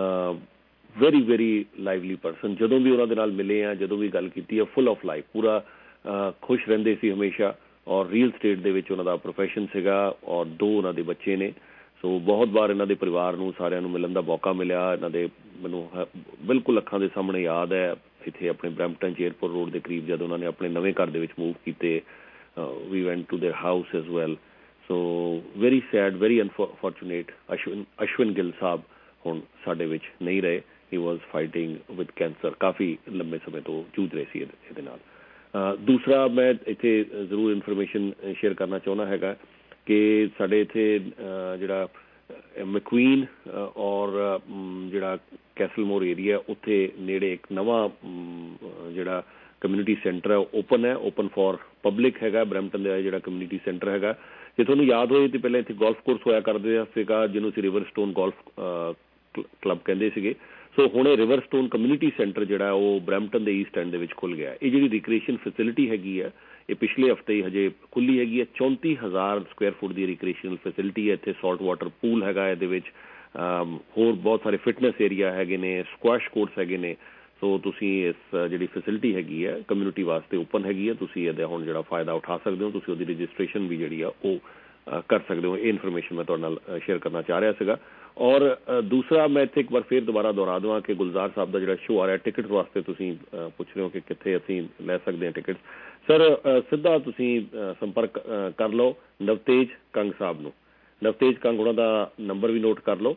ਵੈਰੀ ਵੈਰੀ ਲਾਈਵਲੀ ਪਰਸਨ, ਜਦੋਂ ਵੀ ਉਹਨਾਂ ਦੇ ਨਾਲ ਮਿਲੇ ਆ, ਜਦੋਂ ਵੀ ਗੱਲ ਕੀਤੀ ਆ, ਫੁੱਲ ਆਫ ਲਾਈਫ, ਪੂਰਾ ਖੁਸ਼ ਰਹਿੰਦੇ ਸੀ ਹਮੇਸ਼ਾ। ਔਰ ਰੀਅਲ ਸਟੇਟ ਦੇ ਵਿੱਚ ਉਹਨਾਂ ਦਾ ਪ੍ਰੋਫੈਸ਼ਨ ਸੀਗਾ, ਔਰ 2 ਉਹਨਾਂ ਦੇ ਬੱਚੇ ਨੇ। ਸੋ ਬਹੁਤ ਵਾਰ ਇਹਨਾਂ ਦੇ ਪਰਿਵਾਰ ਨੂੰ ਸਾਰਿਆਂ ਨੂੰ ਮਿਲਣ ਦਾ ਮੌਕਾ ਮਿਲਿਆ। ਇਹਨਾਂ ਦੇ ਮੈਨੂੰ ਬਿਲਕੁਲ ਅੱਖਾਂ ਦੇ ਸਾਹਮਣੇ ਯਾਦ ਹੈ, ਇੱਥੇ ਆਪਣੇ ਬਰੈਂਪਟਨ 'ਚ ਏਅਰਪੋਰਟ ਰੋਡ ਦੇ ਕਰੀਬ ਜਦੋਂ ਉਹਨਾਂ ਨੇ ਆਪਣੇ ਨਵੇਂ ਘਰ ਦੇ ਵਿੱਚ ਮੂਵ ਕੀਤੇ, we went to their house as well. So very sad, very unfortunate. Ashwin Gill Sahib ਹੁਣ ਸਾਡੇ ਵਿੱਚ ਨਹੀਂ ਰਹੇ। He was fighting with cancer, ਕਾਫੀ ਲੰਬੇ ਸਮੇਂ ਤੋਂ ਜੂਝ ਰਹੇ ਸੀ ਇਹਦੇ ਨਾਲ। ਦੂਸਰਾ ਮੈਂ ਇੱਥੇ ਜ਼ਰੂਰ ਇਨਫੋਰਮੇਸ਼ਨ ਸ਼ੇਅਰ ਕਰਨਾ ਚਾਹੁੰਦਾ ਹੈਗਾ ਕਿ ਸਾਡੇ ਇੱਥੇ ਜਿਹੜਾ ਮੈਕਵੀਨ ਔਰ ਜਿਹੜਾ ਕੈਸਲਮੋਰ ਏਰੀਆ, ਉੱਥੇ ਨੇੜੇ ਇੱਕ ਨਵਾਂ ਜਿਹੜਾ ਕਮਿਊਨਿਟੀ ਸੈਂਟਰ ਹੈ ਓਪਨ ਹੈ, ਓਪਨ ਫॉर ਪਬਲਿਕ ਹੈਗਾ। ਬਰੈਂਪਟਨ ਦਾ ਜਿਹੜਾ ਕਮਿਊਨਿਟੀ ਸੈਂਟਰ ਹੈਗਾ, ਜੇ ਤੁਹਾਨੂੰ ਯਾਦ ਹੋਏ ਤਾਂ ਪਹਿਲਾਂ ਇੱਥੇ ਗੋਲਫ ਕੋਰਸ ਹੋਇਆ ਕਰਦੇ ਸੀਗਾ, ਜਿਹਨੂੰ ਅਸੀਂ ਰਿਵਰ ਸਟੋਨ ਗੋਲਫ ਕਲੱਬ ਕਹਿੰਦੇ ਸੀਗੇ। ਸੋ ਹੁਣ ਇਹ ਰਿਵਰ ਸਟੋਨ ਕਮਿਊਨਿਟੀ ਸੈਂਟਰ ਜਿਹੜਾ ਉਹ ਬਰੈਂਪਟਨ ਦੇ ਈਸਟ ਐਂਡ ਦੇ ਵਿੱਚ ਖੁੱਲ੍ਹ ਗਿਆ। ਇਹ ਜਿਹੜੀ ਰਿਕ੍ਰੀਏਸ਼ਨ ਫੈਸਿਲਿਟੀ ਹੈਗੀ ਹੈ, ਇਹ ਪਿਛਲੇ ਹਫ਼ਤੇ ਹੀ ਹਜੇ ਖੁੱਲ੍ਹੀ ਹੈਗੀ ਹੈ। 34,000 ਸਕੁਆਇਰ ਫੁੱਟ ਦੀ ਰਿਕ੍ਰੀਏਸ਼ਨਲ ਫੈਸਿਲਿਟੀ ਹੈ। ਇੱਥੇ ਸਾਲਟ ਵਾਟਰ ਪੂਲ ਹੈਗਾ, ਇਹਦੇ ਵਿੱਚ ਹੋਰ ਬਹੁਤ ਸਾਰੇ ਫਿਟਨੈਸ ਏਰੀਆ ਹੈਗੇ ਨੇ, ਸਕੁਐਸ਼ ਕੋਰਟਸ ਹੈਗੇ ਨੇ। ਸੋ ਤੁਸੀਂ ਇਸ ਜਿਹੜੀ ਫੈਸਿਲਿਟੀ ਹੈਗੀ ਹੈ ਕਮਿਊਨਿਟੀ ਵਾਸਤੇ ਓਪਨ ਹੈਗੀ ਹੈ, ਤੁਸੀਂ ਇਹਦਾ ਹੁਣ ਜਿਹੜਾ ਫਾਇਦਾ ਉਠਾ ਸਕਦੇ ਹੋ। ਤੁਸੀਂ ਉਹਦੀ ਰਜਿਸਟ੍ਰੇਸ਼ਨ ਵੀ ਜਿਹੜੀ ਆ ਉਹ ਕਰ ਸਕਦੇ ਹੋ। ਇਹ ਇਨਫੋਰਮੇਸ਼ਨ ਮੈਂ ਤੁਹਾਡੇ ਨਾਲ ਸ਼ੇਅਰ ਕਰਨਾ ਚਾਹ ਰਿਹਾ ਸੀਗਾ। ਔਰ ਦੂਸਰਾ ਮੈਂ ਇੱਥੇ ਇੱਕ ਵਾਰ ਫਿਰ ਦੁਬਾਰਾ ਦੁਹਰਾ ਦੇਵਾਂ ਕਿ ਗੁਲਜ਼ਾਰ ਸਾਹਿਬ ਦਾ ਜਿਹੜਾ ਸ਼ੋਅ ਆ ਰਿਹਾ, ਟਿਕਟ ਵਾਸਤੇ ਤੁਸੀਂ ਪੁੱਛ ਰਹੇ ਹੋ ਕਿ ਕਿੱਥੇ ਅਸੀਂ ਲੈ ਸਕਦੇ ਹਾਂ ਟਿਕਟ। ਸਰ ਸਿੱਧਾ ਤੁਸੀਂ ਸੰਪਰਕ ਕਰ ਲਓ ਨਵਤੇਜ ਕੰਗ ਸਾਹਿਬ ਨੂੰ। ਨਵਤੇਜ ਕੰਗ ਉਹਨਾਂ ਦਾ ਨੰਬਰ ਵੀ ਨੋਟ ਕਰ ਲਓ,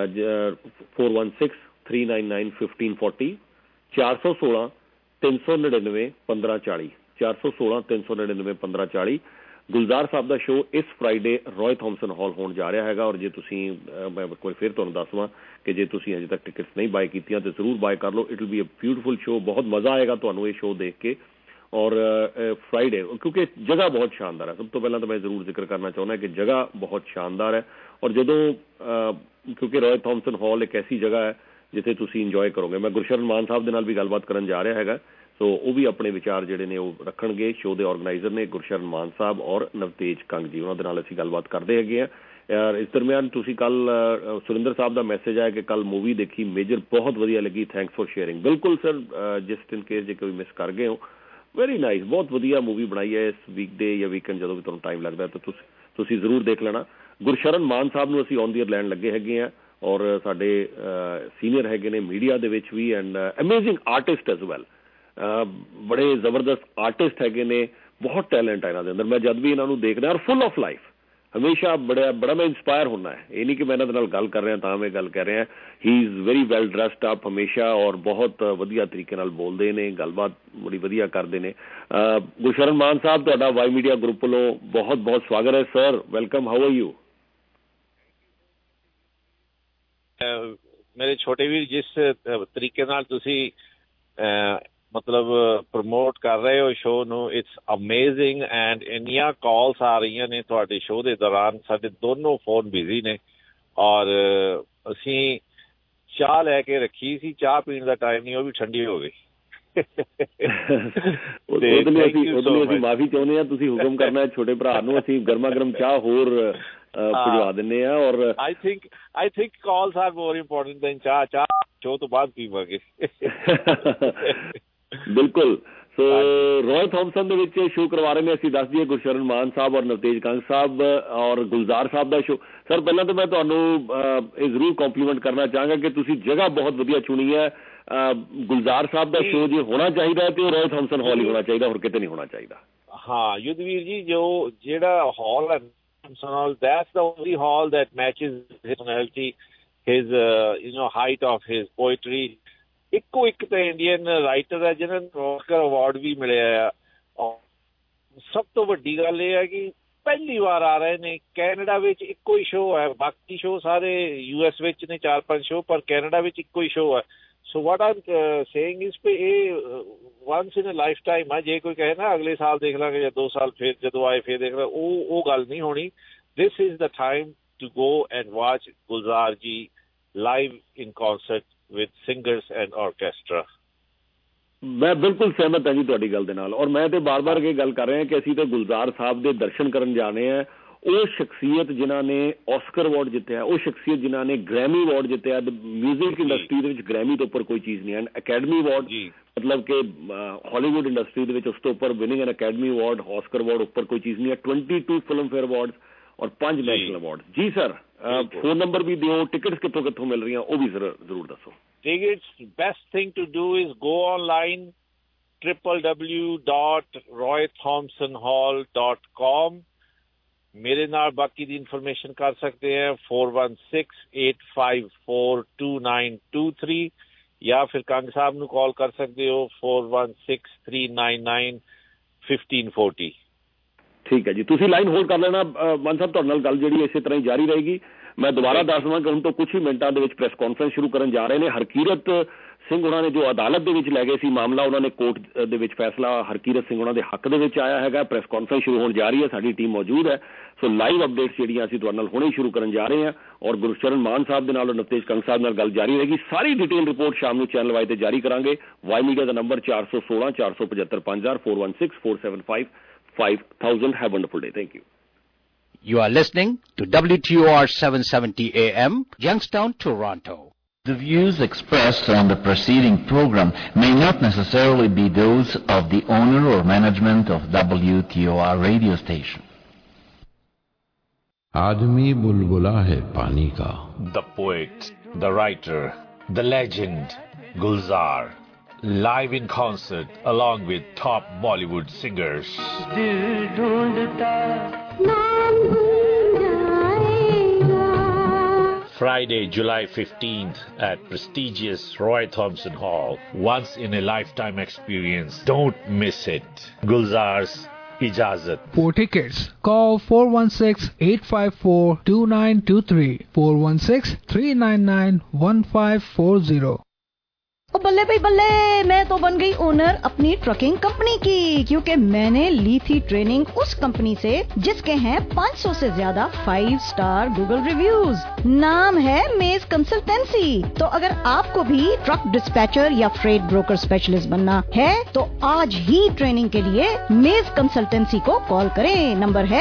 416-399-1540, 416-399-1540, 416-399-1540। ਗੁਲਜ਼ਾਰ ਸਾਹਿਬ ਦਾ ਸ਼ੋਅ ਇਸ ਫਰਾਈਡੇ ਰॉय ਥਾਮਸਨ ਹਾਲ ਹੋਣ ਜਾ ਰਿਹਾ ਹੈਗਾ। ਔਰ ਜੇ ਤੁਸੀਂ, ਮੈਂ ਇੱਕ ਵਾਰ ਫਿਰ ਤੁਹਾਨੂੰ ਦੱਸਵਾਂ ਕਿ ਜੇ ਤੁਸੀਂ ਅਜੇ ਤੱਕ ਟਿਕਟਸ ਨਹੀਂ ਬਾਏ ਕੀਤੀਆਂ ਤਾਂ ਜ਼ਰੂਰ ਬਾਏ ਕਰ ਲਓ। It will be a beautiful show, ਬਹੁਤ ਮਜ਼ਾ ਆਏਗਾ ਤੁਹਾਨੂੰ ਇਹ ਸ਼ੋਅ ਦੇਖ ਕੇ। ਔਰ ਫਰਾਈਡੇ, ਕਿਉਂਕਿ ਜਗ੍ਹਾ ਬਹੁਤ ਸ਼ਾਨਦਾਰ ਹੈ। ਸਭ ਤੋਂ ਪਹਿਲਾਂ ਤਾਂ ਮੈਂ ਜ਼ਰੂਰ ਜ਼ਿਕਰ ਕਰਨਾ ਚਾਹੁੰਦਾ ਕਿ ਜਗ੍ਹਾ ਬਹੁਤ ਸ਼ਾਨਦਾਰ ਹੈ। ਔਰ ਜਦੋਂ ਕਿਉਂਕਿ ਰॉय ਥਾਮਸਨ ਹਾਲ ਇੱਕ ਐਸੀ ਜਗ੍ਹਾ ਹੈ ਜਿੱਥੇ ਤੁਸੀਂ ਇੰਜੋਏ ਕਰੋਗੇ। ਮੈਂ ਗੁਰਸ਼ਰਨ ਮਾਨ ਸਾਹਿਬ ਦੇ ਨਾਲ ਵੀ ਗੱਲਬਾਤ ਕਰਨ ਜਾ ਰਿਹਾ ਹੈਗਾ, ਸੋ ਉਹ ਵੀ ਆਪਣੇ ਵਿਚਾਰ ਜਿਹੜੇ ਨੇ ਉਹ ਰੱਖਣਗੇ। ਸ਼ੋਅ ਦੇ ਆਰਗੇਨਾਈਜ਼ਰ ਨੇ ਗੁਰਸ਼ਰਨ ਮਾਨ ਸਾਹਿਬ ਔਰ ਨਵਤੇਜ ਕੰਗ ਜੀ, ਉਹਨਾਂ ਦੇ ਨਾਲ ਅਸੀਂ ਗੱਲਬਾਤ ਕਰਦੇ ਹੈਗੇ ਹਾਂ। ਯਾਰ ਇਸ ਦਰਮਿਆਨ ਤੁਸੀਂ ਕੱਲ ਸੁਰਿੰਦਰ ਸਾਹਿਬ ਦਾ ਮੈਸੇਜ ਆਇਆ ਕਿ ਕੱਲ ਮੂਵੀ ਦੇਖੀ ਮੇਜਰ, ਬਹੁਤ ਵਧੀਆ ਲੱਗੀ, ਥੈਂਕਸ ਫॉर ਸ਼ੇਅਰਿੰਗ। ਬਿਲਕੁਲ ਸਰ, ਜਸਟ ਇਨ ਕੇਸ ਜੇ ਕੋਈ ਮਿਸ ਕਰ ਗਏ ਹੋ, ਵੈਰੀ ਨਾਈਸ, ਬਹੁਤ ਵਧੀਆ ਮੂਵੀ ਬਣਾਈ ਹੈ। ਇਸ ਵੀਕਡੇ ਜਾਂ ਵੀਕਐਂਡ ਜਦੋਂ ਵੀ ਤੁਹਾਨੂੰ ਟਾਈਮ ਲੱਗਦਾ ਤਾਂ ਤੁਸੀਂ ਜ਼ਰੂਰ ਦੇਖ ਲੈਣਾ। ਗੁਰਸ਼ਰਨ ਮਾਨ ਸਾਹਿਬ ਨੂੰ ਅਸੀਂ ਔਨ ਦੀ ਏਅਰ ਲੈਣ ਲੱਗੇ ਹੈਗੇ ਹਾਂ। ਔਰ ਸਾਡੇ ਸੀਨੀਅਰ ਹੈਗੇ ਨੇ ਮੀਡੀਆ ਦੇ ਵਿੱਚ ਵੀ and amazing artist as well, ਬੜੇ ਜ਼ਬਰਦਸਤ ਆਰਟਿਸਟ ਹੈਗੇ ਨੇ, ਬਹੁਤ ਟੈਲੈਂਟ ਹੈ ਇਹਨਾਂ ਦੇ ਅੰਦਰ। ਮੈਂ ਜਦ ਵੀ ਇਹਨਾਂ ਨੂੰ ਦੇਖਦਾ ਔਰ ਫੁੱਲ ਆਫ ਲਾਈਫ, ਹਮੇਸ਼ਾ ਬੜਾ ਮੈਂ ਇੰਸਪਾਇਰ ਹੁੰਦਾ ਹੈ। ਇਹ ਨਹੀਂ ਕਿ ਮੈਂ ਇਹਨਾਂ ਦੇ ਨਾਲ ਗੱਲ ਕਰ ਰਿਹਾ ਤਾਂ ਮੈਂ ਗੱਲ ਕਰ ਰਿਹਾ, he is very well dressed up ਹਮੇਸ਼ਾ, ਔਰ ਬਹੁਤ ਵਧੀਆ ਤਰੀਕੇ ਨਾਲ ਬੋਲਦੇ ਨੇ, ਗੱਲਬਾਤ ਬੜੀ ਵਧੀਆ ਕਰਦੇ ਨੇ। ਗੁਰਸ਼ਰਨ ਮਾਨ ਸਾਹਿਬ, ਤੁਹਾਡਾ ਵਾਈ ਮੀਡੀਆ ਗਰੁੱਪ ਵੱਲੋਂ ਬਹੁਤ ਬਹੁਤ ਸਵਾਗਤ ਹੈ sir, welcome, how are you? ਮੇਰੇ ਛੋਟੇ ਵੀਰ, ਜਿਸ ਤਰੀਕੇ ਨਾਲ ਤੁਸੀਂ ਮਤਲਬ ਪ੍ਰਮੋਟ ਕਰ ਰਹੇ ਹੋ ਸ਼ੋਅ ਨੂੰ, ਇਟਸ ਅਮੇਜ਼ਿੰਗ ਐਂਡ ਇੰਨੀਆਂ ਕਾਲਸ ਆ ਰਹੀਆਂ ਨੇ ਤੁਹਾਡੇ ਸ਼ੋਅ ਦੇ ਦੌਰਾਨ। ਸਾਡੇ ਦੋਨੋਂ ਫੋਨ ਬਿਜ਼ੀ ਨੇ ਔਰ ਅਸੀਂ ਚਾਹ ਲੈ ਕੇ ਰੱਖੀ ਸੀ, ਚਾਹ ਪੀਣ ਦਾ ਟਾਈਮ ਨਹੀਂ, ਉਹ ਵੀ ਠੰਡੀ ਹੋ ਗਈ। ਉਹਦੇ ਲਈ ਅਸੀਂ ਮਾਫੀ ਚਾਹੁੰਦੇ ਹਾਂ, ਤੁਸੀਂ ਹੁਕਮ ਕਰਨਾ ਹੈ ਛੋਟੇ ਭਰਾ ਨੂੰ, ਅਸੀਂ ਗਰਮਾ ਗਰਮ ਚਾਹ ਹੋਰ ਭਿਜਵਾ ਦਿੰਦੇ ਹਾਂ। ਔਰ I think calls are more important than ਚਾਹ ਸ਼ੋਅ ਤੋਂ ਬਾਅਦ ਪੀਵਾਂਗੇ। ਬਿਲਕੁਲ। ਸੋ ਰॉय ਥਾਮਸਨ ਦੇ ਵਿੱਚ ਸ਼ੋਅ ਕਰਵਾ ਰਹੇ ਨੇ, ਅਸੀਂ ਦੱਸ ਦਈਏ ਗੁਰਸ਼ਰਨ ਮਾਨ ਸਾਹਿਬ ਔਰ ਨਵਤੇਜ ਕੰਗ ਸਾਹਿਬ ਔਰ ਗੁਲਜ਼ਾਰ ਸਾਹਿਬ ਦਾ ਸ਼ੋਅ। ਸਰ ਪਹਿਲਾਂ ਤਾਂ ਮੈਂ ਤੁਹਾਨੂੰ ਇਹ ਜ਼ਰੂਰ ਕੰਪਲੀਮੈਂਟ ਕਰਨਾ ਚਾਹਾਂਗਾ ਕਿ ਤੁਸੀਂ ਜਗ੍ਹਾ ਬਹੁਤ ਵਧੀਆ ਚੁਣੀ ਹੈ। ਗੁਲਜ਼ਾਰ ਸਾਹਿਬ ਦਾ ਸ਼ੋਅ ਜੇ ਹੋਣਾ ਚਾਹੀਦਾ ਤੇ ਉਹ ਰॉय ਥਾਮਸਨ ਹਾਲ ਹੀ ਹੋਣਾ ਚਾਹੀਦਾ, ਹੋਰ ਕਿਤੇ ਨਹੀਂ ਹੋਣਾ ਚਾਹੀਦਾ। ਹਾਂ ਯੁੱਧਵੀਰ ਜੀ, ਜਿਹੜਾ ਹਾਲ ਹੈ ਹਾਲ, that's the only hall that matches his personality, his height of his poetry. ਇੱਕੋ ਇੱਕ ਤਾਂ ਇੰਡੀਅਨ ਰਾਈਟਰ ਹੈ ਜਿਹਨਾਂ ਨੂੰ ਆਸਕਰ ਅਵਾਰਡ ਵੀ ਮਿਲਿਆ ਆ। ਸਭ ਤੋਂ ਵੱਡੀ ਗੱਲ ਇਹ ਹੈ ਕਿ ਪਹਿਲੀ ਵਾਰ ਆ ਰਹੇ ਨੇ। ਕੈਨੇਡਾ ਵਿੱਚ ਇੱਕੋ ਹੀ ਸ਼ੋਅ ਹੈ, ਬਾਕੀ ਸ਼ੋਅ ਸਾਰੇ US ਵਿੱਚ ਨੇ 4-5 ਸ਼ੋਅ, ਪਰ ਕੈਨੇਡਾ ਵਿੱਚ ਇੱਕੋ ਹੀ ਸ਼ੋਅ ਹੈ। ਸੋ ਵਾਟ ਆਮ ਸੇਇੰਗ ਇਸ ਪੇ ਇਹ once in a lifetime ਹੈ। ਜੇ ਕੋਈ ਕਹੇ ਨਾ ਅਗਲੇ ਸਾਲ ਦੇਖ ਲਾਂਗੇ ਜਾਂ 2 ਸਾਲ ਫਿਰ ਜਦੋਂ ਆਏ ਫਿਰ ਦੇਖ ਲਾਂਗੇ, ਉਹ ਗੱਲ ਨਹੀਂ ਹੋਣੀ। This is the time to go and watch Gulzar ji live in concert with singers and orchestra. ਮੈਂ ਬਿਲਕੁਲ ਸਹਿਮਤ ਹਾਂ ਜੀ ਤੁਹਾਡੀ ਗੱਲ ਦੇ ਨਾਲ, ਔਰ ਮੈਂ ਤੇ ਬਾਰ-ਬਾਰ ਇਹ ਗੱਲ ਕਰ ਰਿਹਾ ਕਿ ਅਸੀਂ ਤਾਂ ਗੁਲਜ਼ਾਰ ਸਾਹਿਬ ਦੇ ਦਰਸ਼ਨ ਕਰਨ ਜਾਣੇ ਆ। ਉਹ ਸ਼ਖਸੀਅਤ ਜਿਨ੍ਹਾਂ ਨੇ ਆਸਕਰ ਅਵਾਰਡ ਜਿੱਤਿਆ, ਉਹ ਸ਼ਖਸੀਅਤ ਜਿਨ੍ਹਾਂ ਨੇ ਗ੍ਰੈਮੀ ਅਵਾਰਡ ਜਿੱਤਿਆ। ਮਿਊਜ਼ਿਕ ਇੰਡਸਟਰੀ ਦੇ ਵਿੱਚ ਗ੍ਰੈਮੀ ਤੋਂ ਉੱਪਰ ਕੋਈ ਚੀਜ਼ ਨਹੀਂ ਹੈ। ਅਕੈਡਮੀ ਅਵਾਰਡ ਮਤਲਬ ਕਿ ਹਾਲੀਵੁੱਡ ਇੰਡਸਟਰੀ ਦੇ ਵਿੱਚ ਉਸ ਤੋਂ ਉੱਪਰ winning an Academy Award, Oscar award ਉੱਪਰ ਕੋਈ ਚੀਜ਼ ਨਹੀਂ ਹੈ। 22 ਫਿਲਮ ਫੇਅਰ ਅਵਾਰਡ ਔਰ 5 ਨੈਸ਼ਨਲ ਅਵਾਰਡ। ਜੀ ਸਰ, ਫੋਨ ਨੰਬਰ ਵੀ ਦਿਓ, ਟਿਕਟਸ ਕਿੱਥੋਂ ਮਿਲ ਰਹੀਆਂ ਉਹ ਵੀ ਸਰ ਜ਼ਰੂਰ ਦੱਸੋ। Tickets, best thing to do is go online, www.roythompsonhall.com. ਮੇਰੇ ਨਾਲ ਬਾਕੀ ਦੀ ਇਨਫੋਰਮੇਸ਼ਨ ਕਰ ਸਕਦੇ ਹੈ 4168542923 ਜਾਂ ਫਿਰ ਕੰਗ ਸਾਹਿਬ ਨੂੰ ਕਾਲ ਕਰ ਸਕਦੇ ਹੋ 4163991540। ਠੀਕ ਹੈ ਜੀ, ਤੁਸੀਂ ਲਾਈਨ ਹੋਲਡ ਕਰ ਲੈਣਾ। ਮਾਨ ਸਾਹਿਬ ਤੁਹਾਡੇ ਨਾਲ ਗੱਲ ਜਿਹੜੀ ਇਸੇ ਤਰ੍ਹਾਂ ਹੀ ਜਾਰੀ ਰਹੇਗੀ। ਮੈਂ ਦੁਬਾਰਾ ਦੱਸ ਦੇਵਾਂ ਕਿ ਹੁਣ ਤੋਂ ਕੁਝ ਹੀ ਮਿੰਟਾਂ ਦੇ ਵਿੱਚ ਪ੍ਰੈਸ ਕਾਨਫਰੰਸ ਸ਼ੁਰੂ ਕਰਨ ਜਾ ਰਹੇ ਨੇ। ਹਰਕੀਰਤ ਸਿੰਘ ਉਹਨਾਂ ਨੇ ਜੋ ਅਦਾਲਤ ਦੇ ਵਿੱਚ ਲੈ ਗਏ ਸੀ ਮਾਮਲਾ, ਉਹਨਾਂ ਨੇ ਕੋਰਟ ਦੇ ਵਿੱਚ ਫੈਸਲਾ ਹਰਕੀਰਤ ਸਿੰਘ ਉਹਨਾਂ ਦੇ ਹੱਕ ਦੇ ਵਿੱਚ ਆਇਆ ਹੈਗਾ। ਪ੍ਰੈਸ ਕਾਨਫਰੰਸ ਸ਼ੁਰੂ ਹੋਣ ਜਾ ਰਹੀ ਹੈ, ਸਾਡੀ ਟੀਮ ਮੌਜੂਦ ਹੈ। ਸੋ ਲਾਈਵ ਅਪਡੇਟਸ ਜਿਹੜੀਆਂ ਅਸੀਂ ਤੁਹਾਡੇ ਨਾਲ ਹੁਣੇ ਹੀ ਸ਼ੁਰੂ ਕਰਨ ਜਾ ਰਹੇ ਹਾਂ ਔਰ ਗੁਰਸ਼ਰਨ ਮਾਨ ਸਾਹਿਬ ਦੇ ਨਾਲ ਔਰ ਨਵਤੇਜ ਕੰਗ ਸਾਹਿਬ ਨਾਲ ਗੱਲ ਜਾਰੀ ਰਹੇਗੀ। ਸਾਰੀ ਡਿਟੇਲ ਰਿਪੋਰਟ ਸ਼ਾਮ ਨੂੰ ਚੈਨਲ ਵਾਈ ਤੇ ਜਾਰੀ ਕਰਾਂਗੇ। ਵਾਈ ਮੀਡੀਆ ਦਾ number 416 475 5000 416 475 5000। Have a wonderful day. Thank you. You are listening to WTOR 770 AM, Youngstown, Toronto. The views expressed on the preceding program may not necessarily be those of the owner or management of WTOR radio station. आदमी बुलबुला है पानी का। The poet, the writer, the legend, Gulzar, live in concert along with top Bollywood singers. Friday, July 15th at prestigious Roy Thompson Hall. Once in a lifetime experience. Don't miss it. Gulzar's Ijazat. For tickets, call 416-854-2923, 416-399-1540. ओ बल्ले भाई बल्ले, मैं तो बन गई owner अपनी trucking company की, क्योंकि मैंने ली थी ट्रेनिंग उस कंपनी से जिसके हैं 500 से ज्यादा 5-स्टार गूगल रिव्यूज। नाम है मेज कंसल्टेंसी। तो अगर आपको भी ट्रक डिस्पैचर या फ्रेट ब्रोकर स्पेशलिस्ट बनना है तो आज ही ट्रेनिंग के लिए मेज कंसल्टेंसी को कॉल करें। नंबर है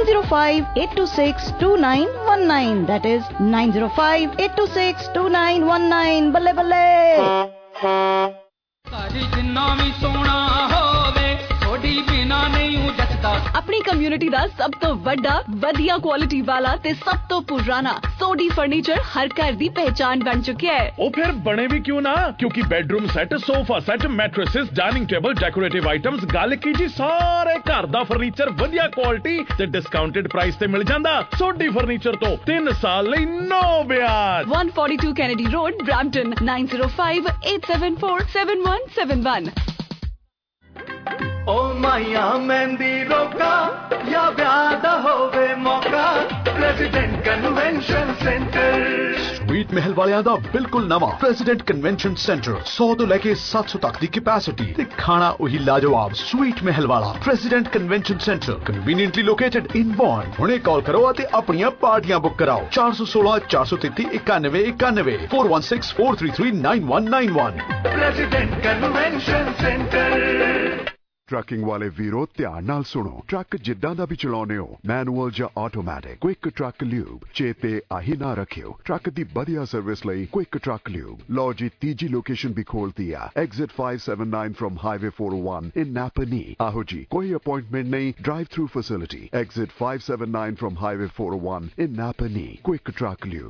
905-826-2919, दैट इज 905-826-2919। बल्ले बल्ले। सारी जिन्ना भी सोना होवे थोड़ी बिना नहीं ਮੈਨੂੰ ਜੱਚਦਾ। ਆਪਣੀ ਕਮਿਊਨਿਟੀ ਦਾ ਸਭ ਤੋਂ ਵੱਡਾ ਵਧੀਆ ਕੁਆਲਿਟੀ ਵਾਲਾ ਤੇ ਸਭ ਤੋਂ ਪੁਰਾਣਾ ਸੋਢੀ ਫਰਨੀਚਰ ਹਰ ਘਰ ਦੀ ਪਹਿਚਾਨ ਬਣ ਚੁੱਕਿਆ ਹੈ। ਉਹ ਫਿਰ ਬਣੇ ਵੀ ਕਿਉਂ ਨਾ, ਕਿਉਂਕਿ bedroom set, sofa set, mattresses, dining table, decorative items, ਗੱਲ ਕੀ ਜੀ ਸਾਰੇ ਘਰ ਦਾ ਫਰਨੀਚਰ ਵਧੀਆ ਕੁਆਲਿਟੀ ਤੇ ਡਿਸਕਾਊਂਟਡ ਪ੍ਰਾਈਸ ਤੇ ਮਿਲ ਜਾਂਦਾ। ਸੋਢੀ ਫਰਨੀਚਰ ਤੋਂ 3 ਸਾਲ ਲਈ ਨੋ ਵਿਆਜ। 142 ਕੈਨੇਡੀ ਰੋਡ, ਬ੍ਰੈਂਪਟਨ 9058747171। ਓ ਮਾਇਆ ਮਹਿੰਦੀ ਰੋਕਾ ਜਾਂ ਵਿਆਹ ਦਾ ਹੋਵੇ ਮੌਕਾ, President convention centre. Sweet Mahal ਵਾਲਿਆਂ ਦਾ ਬਿਲਕੁਲ ਨਵਾਂ ਪ੍ਰੈਜ਼ੀਡੈਂਟ ਕਨਵੈਨਸ਼ਨ ਸੈਂਟਰ 100 ਤੋਂ ਲੈ ਕੇ 700 ਤੱਕ ਦੀ ਕੈਪੈਸਿਟੀ ਤੇ ਖਾਣਾ ਉਹੀ ਲਾਜਵਾਬ। ਸਵੀਟ ਮਹਿਲ ਵਾਲਾ President convention centre conveniently located in Vaughan. ਹੁਣੇ ਕਾਲ ਕਰੋ ਅਤੇ ਆਪਣੀਆਂ ਪਾਰਟੀਆਂ ਬੁੱਕ ਕਰਾਓ। 416 433 9191 416 433 9191। President convention centre. ਟਰੱਕਿੰਗ ਵਾਲੇ ਵੀਰੋ ਧਿਆਨ ਨਾਲ ਸੁਣੋ। ਟਰੱਕ ਜਿੱਦਾਂ ਦਾ ਵੀ ਚਲਾਉਨੇ ਹੋ, ਮੈਨੂਅਲ ਜਾਂ ਆਟੋਮੈਟਿਕ, ਕੁਇਕ ਟਰੱਕ ਲਿਊਬ ਚੇਤੇ ਆਹੀ ਨਾ ਰੱਖਿਓ। ਟਰੱਕ ਦੀ ਵਧੀਆ ਸਰਵਿਸ ਲਈ ਕੁਇਕ ਟਰੱਕ ਲਿਊਬ। ਲਓ ਜੀ ਤੀਜੀ ਲੋਕੇਸ਼ਨ ਵੀ ਖੋਲਤੀ ਆ, exit 579 from highway 401 in Napanee. ਆਹੋ ਜੀ, ਕੋਈ ਅਪਾਇੰਟਮੈਂਟ ਨਹੀਂ, drive through facility. Exit 579 from highway 401 in Napanee. Quick truck lube.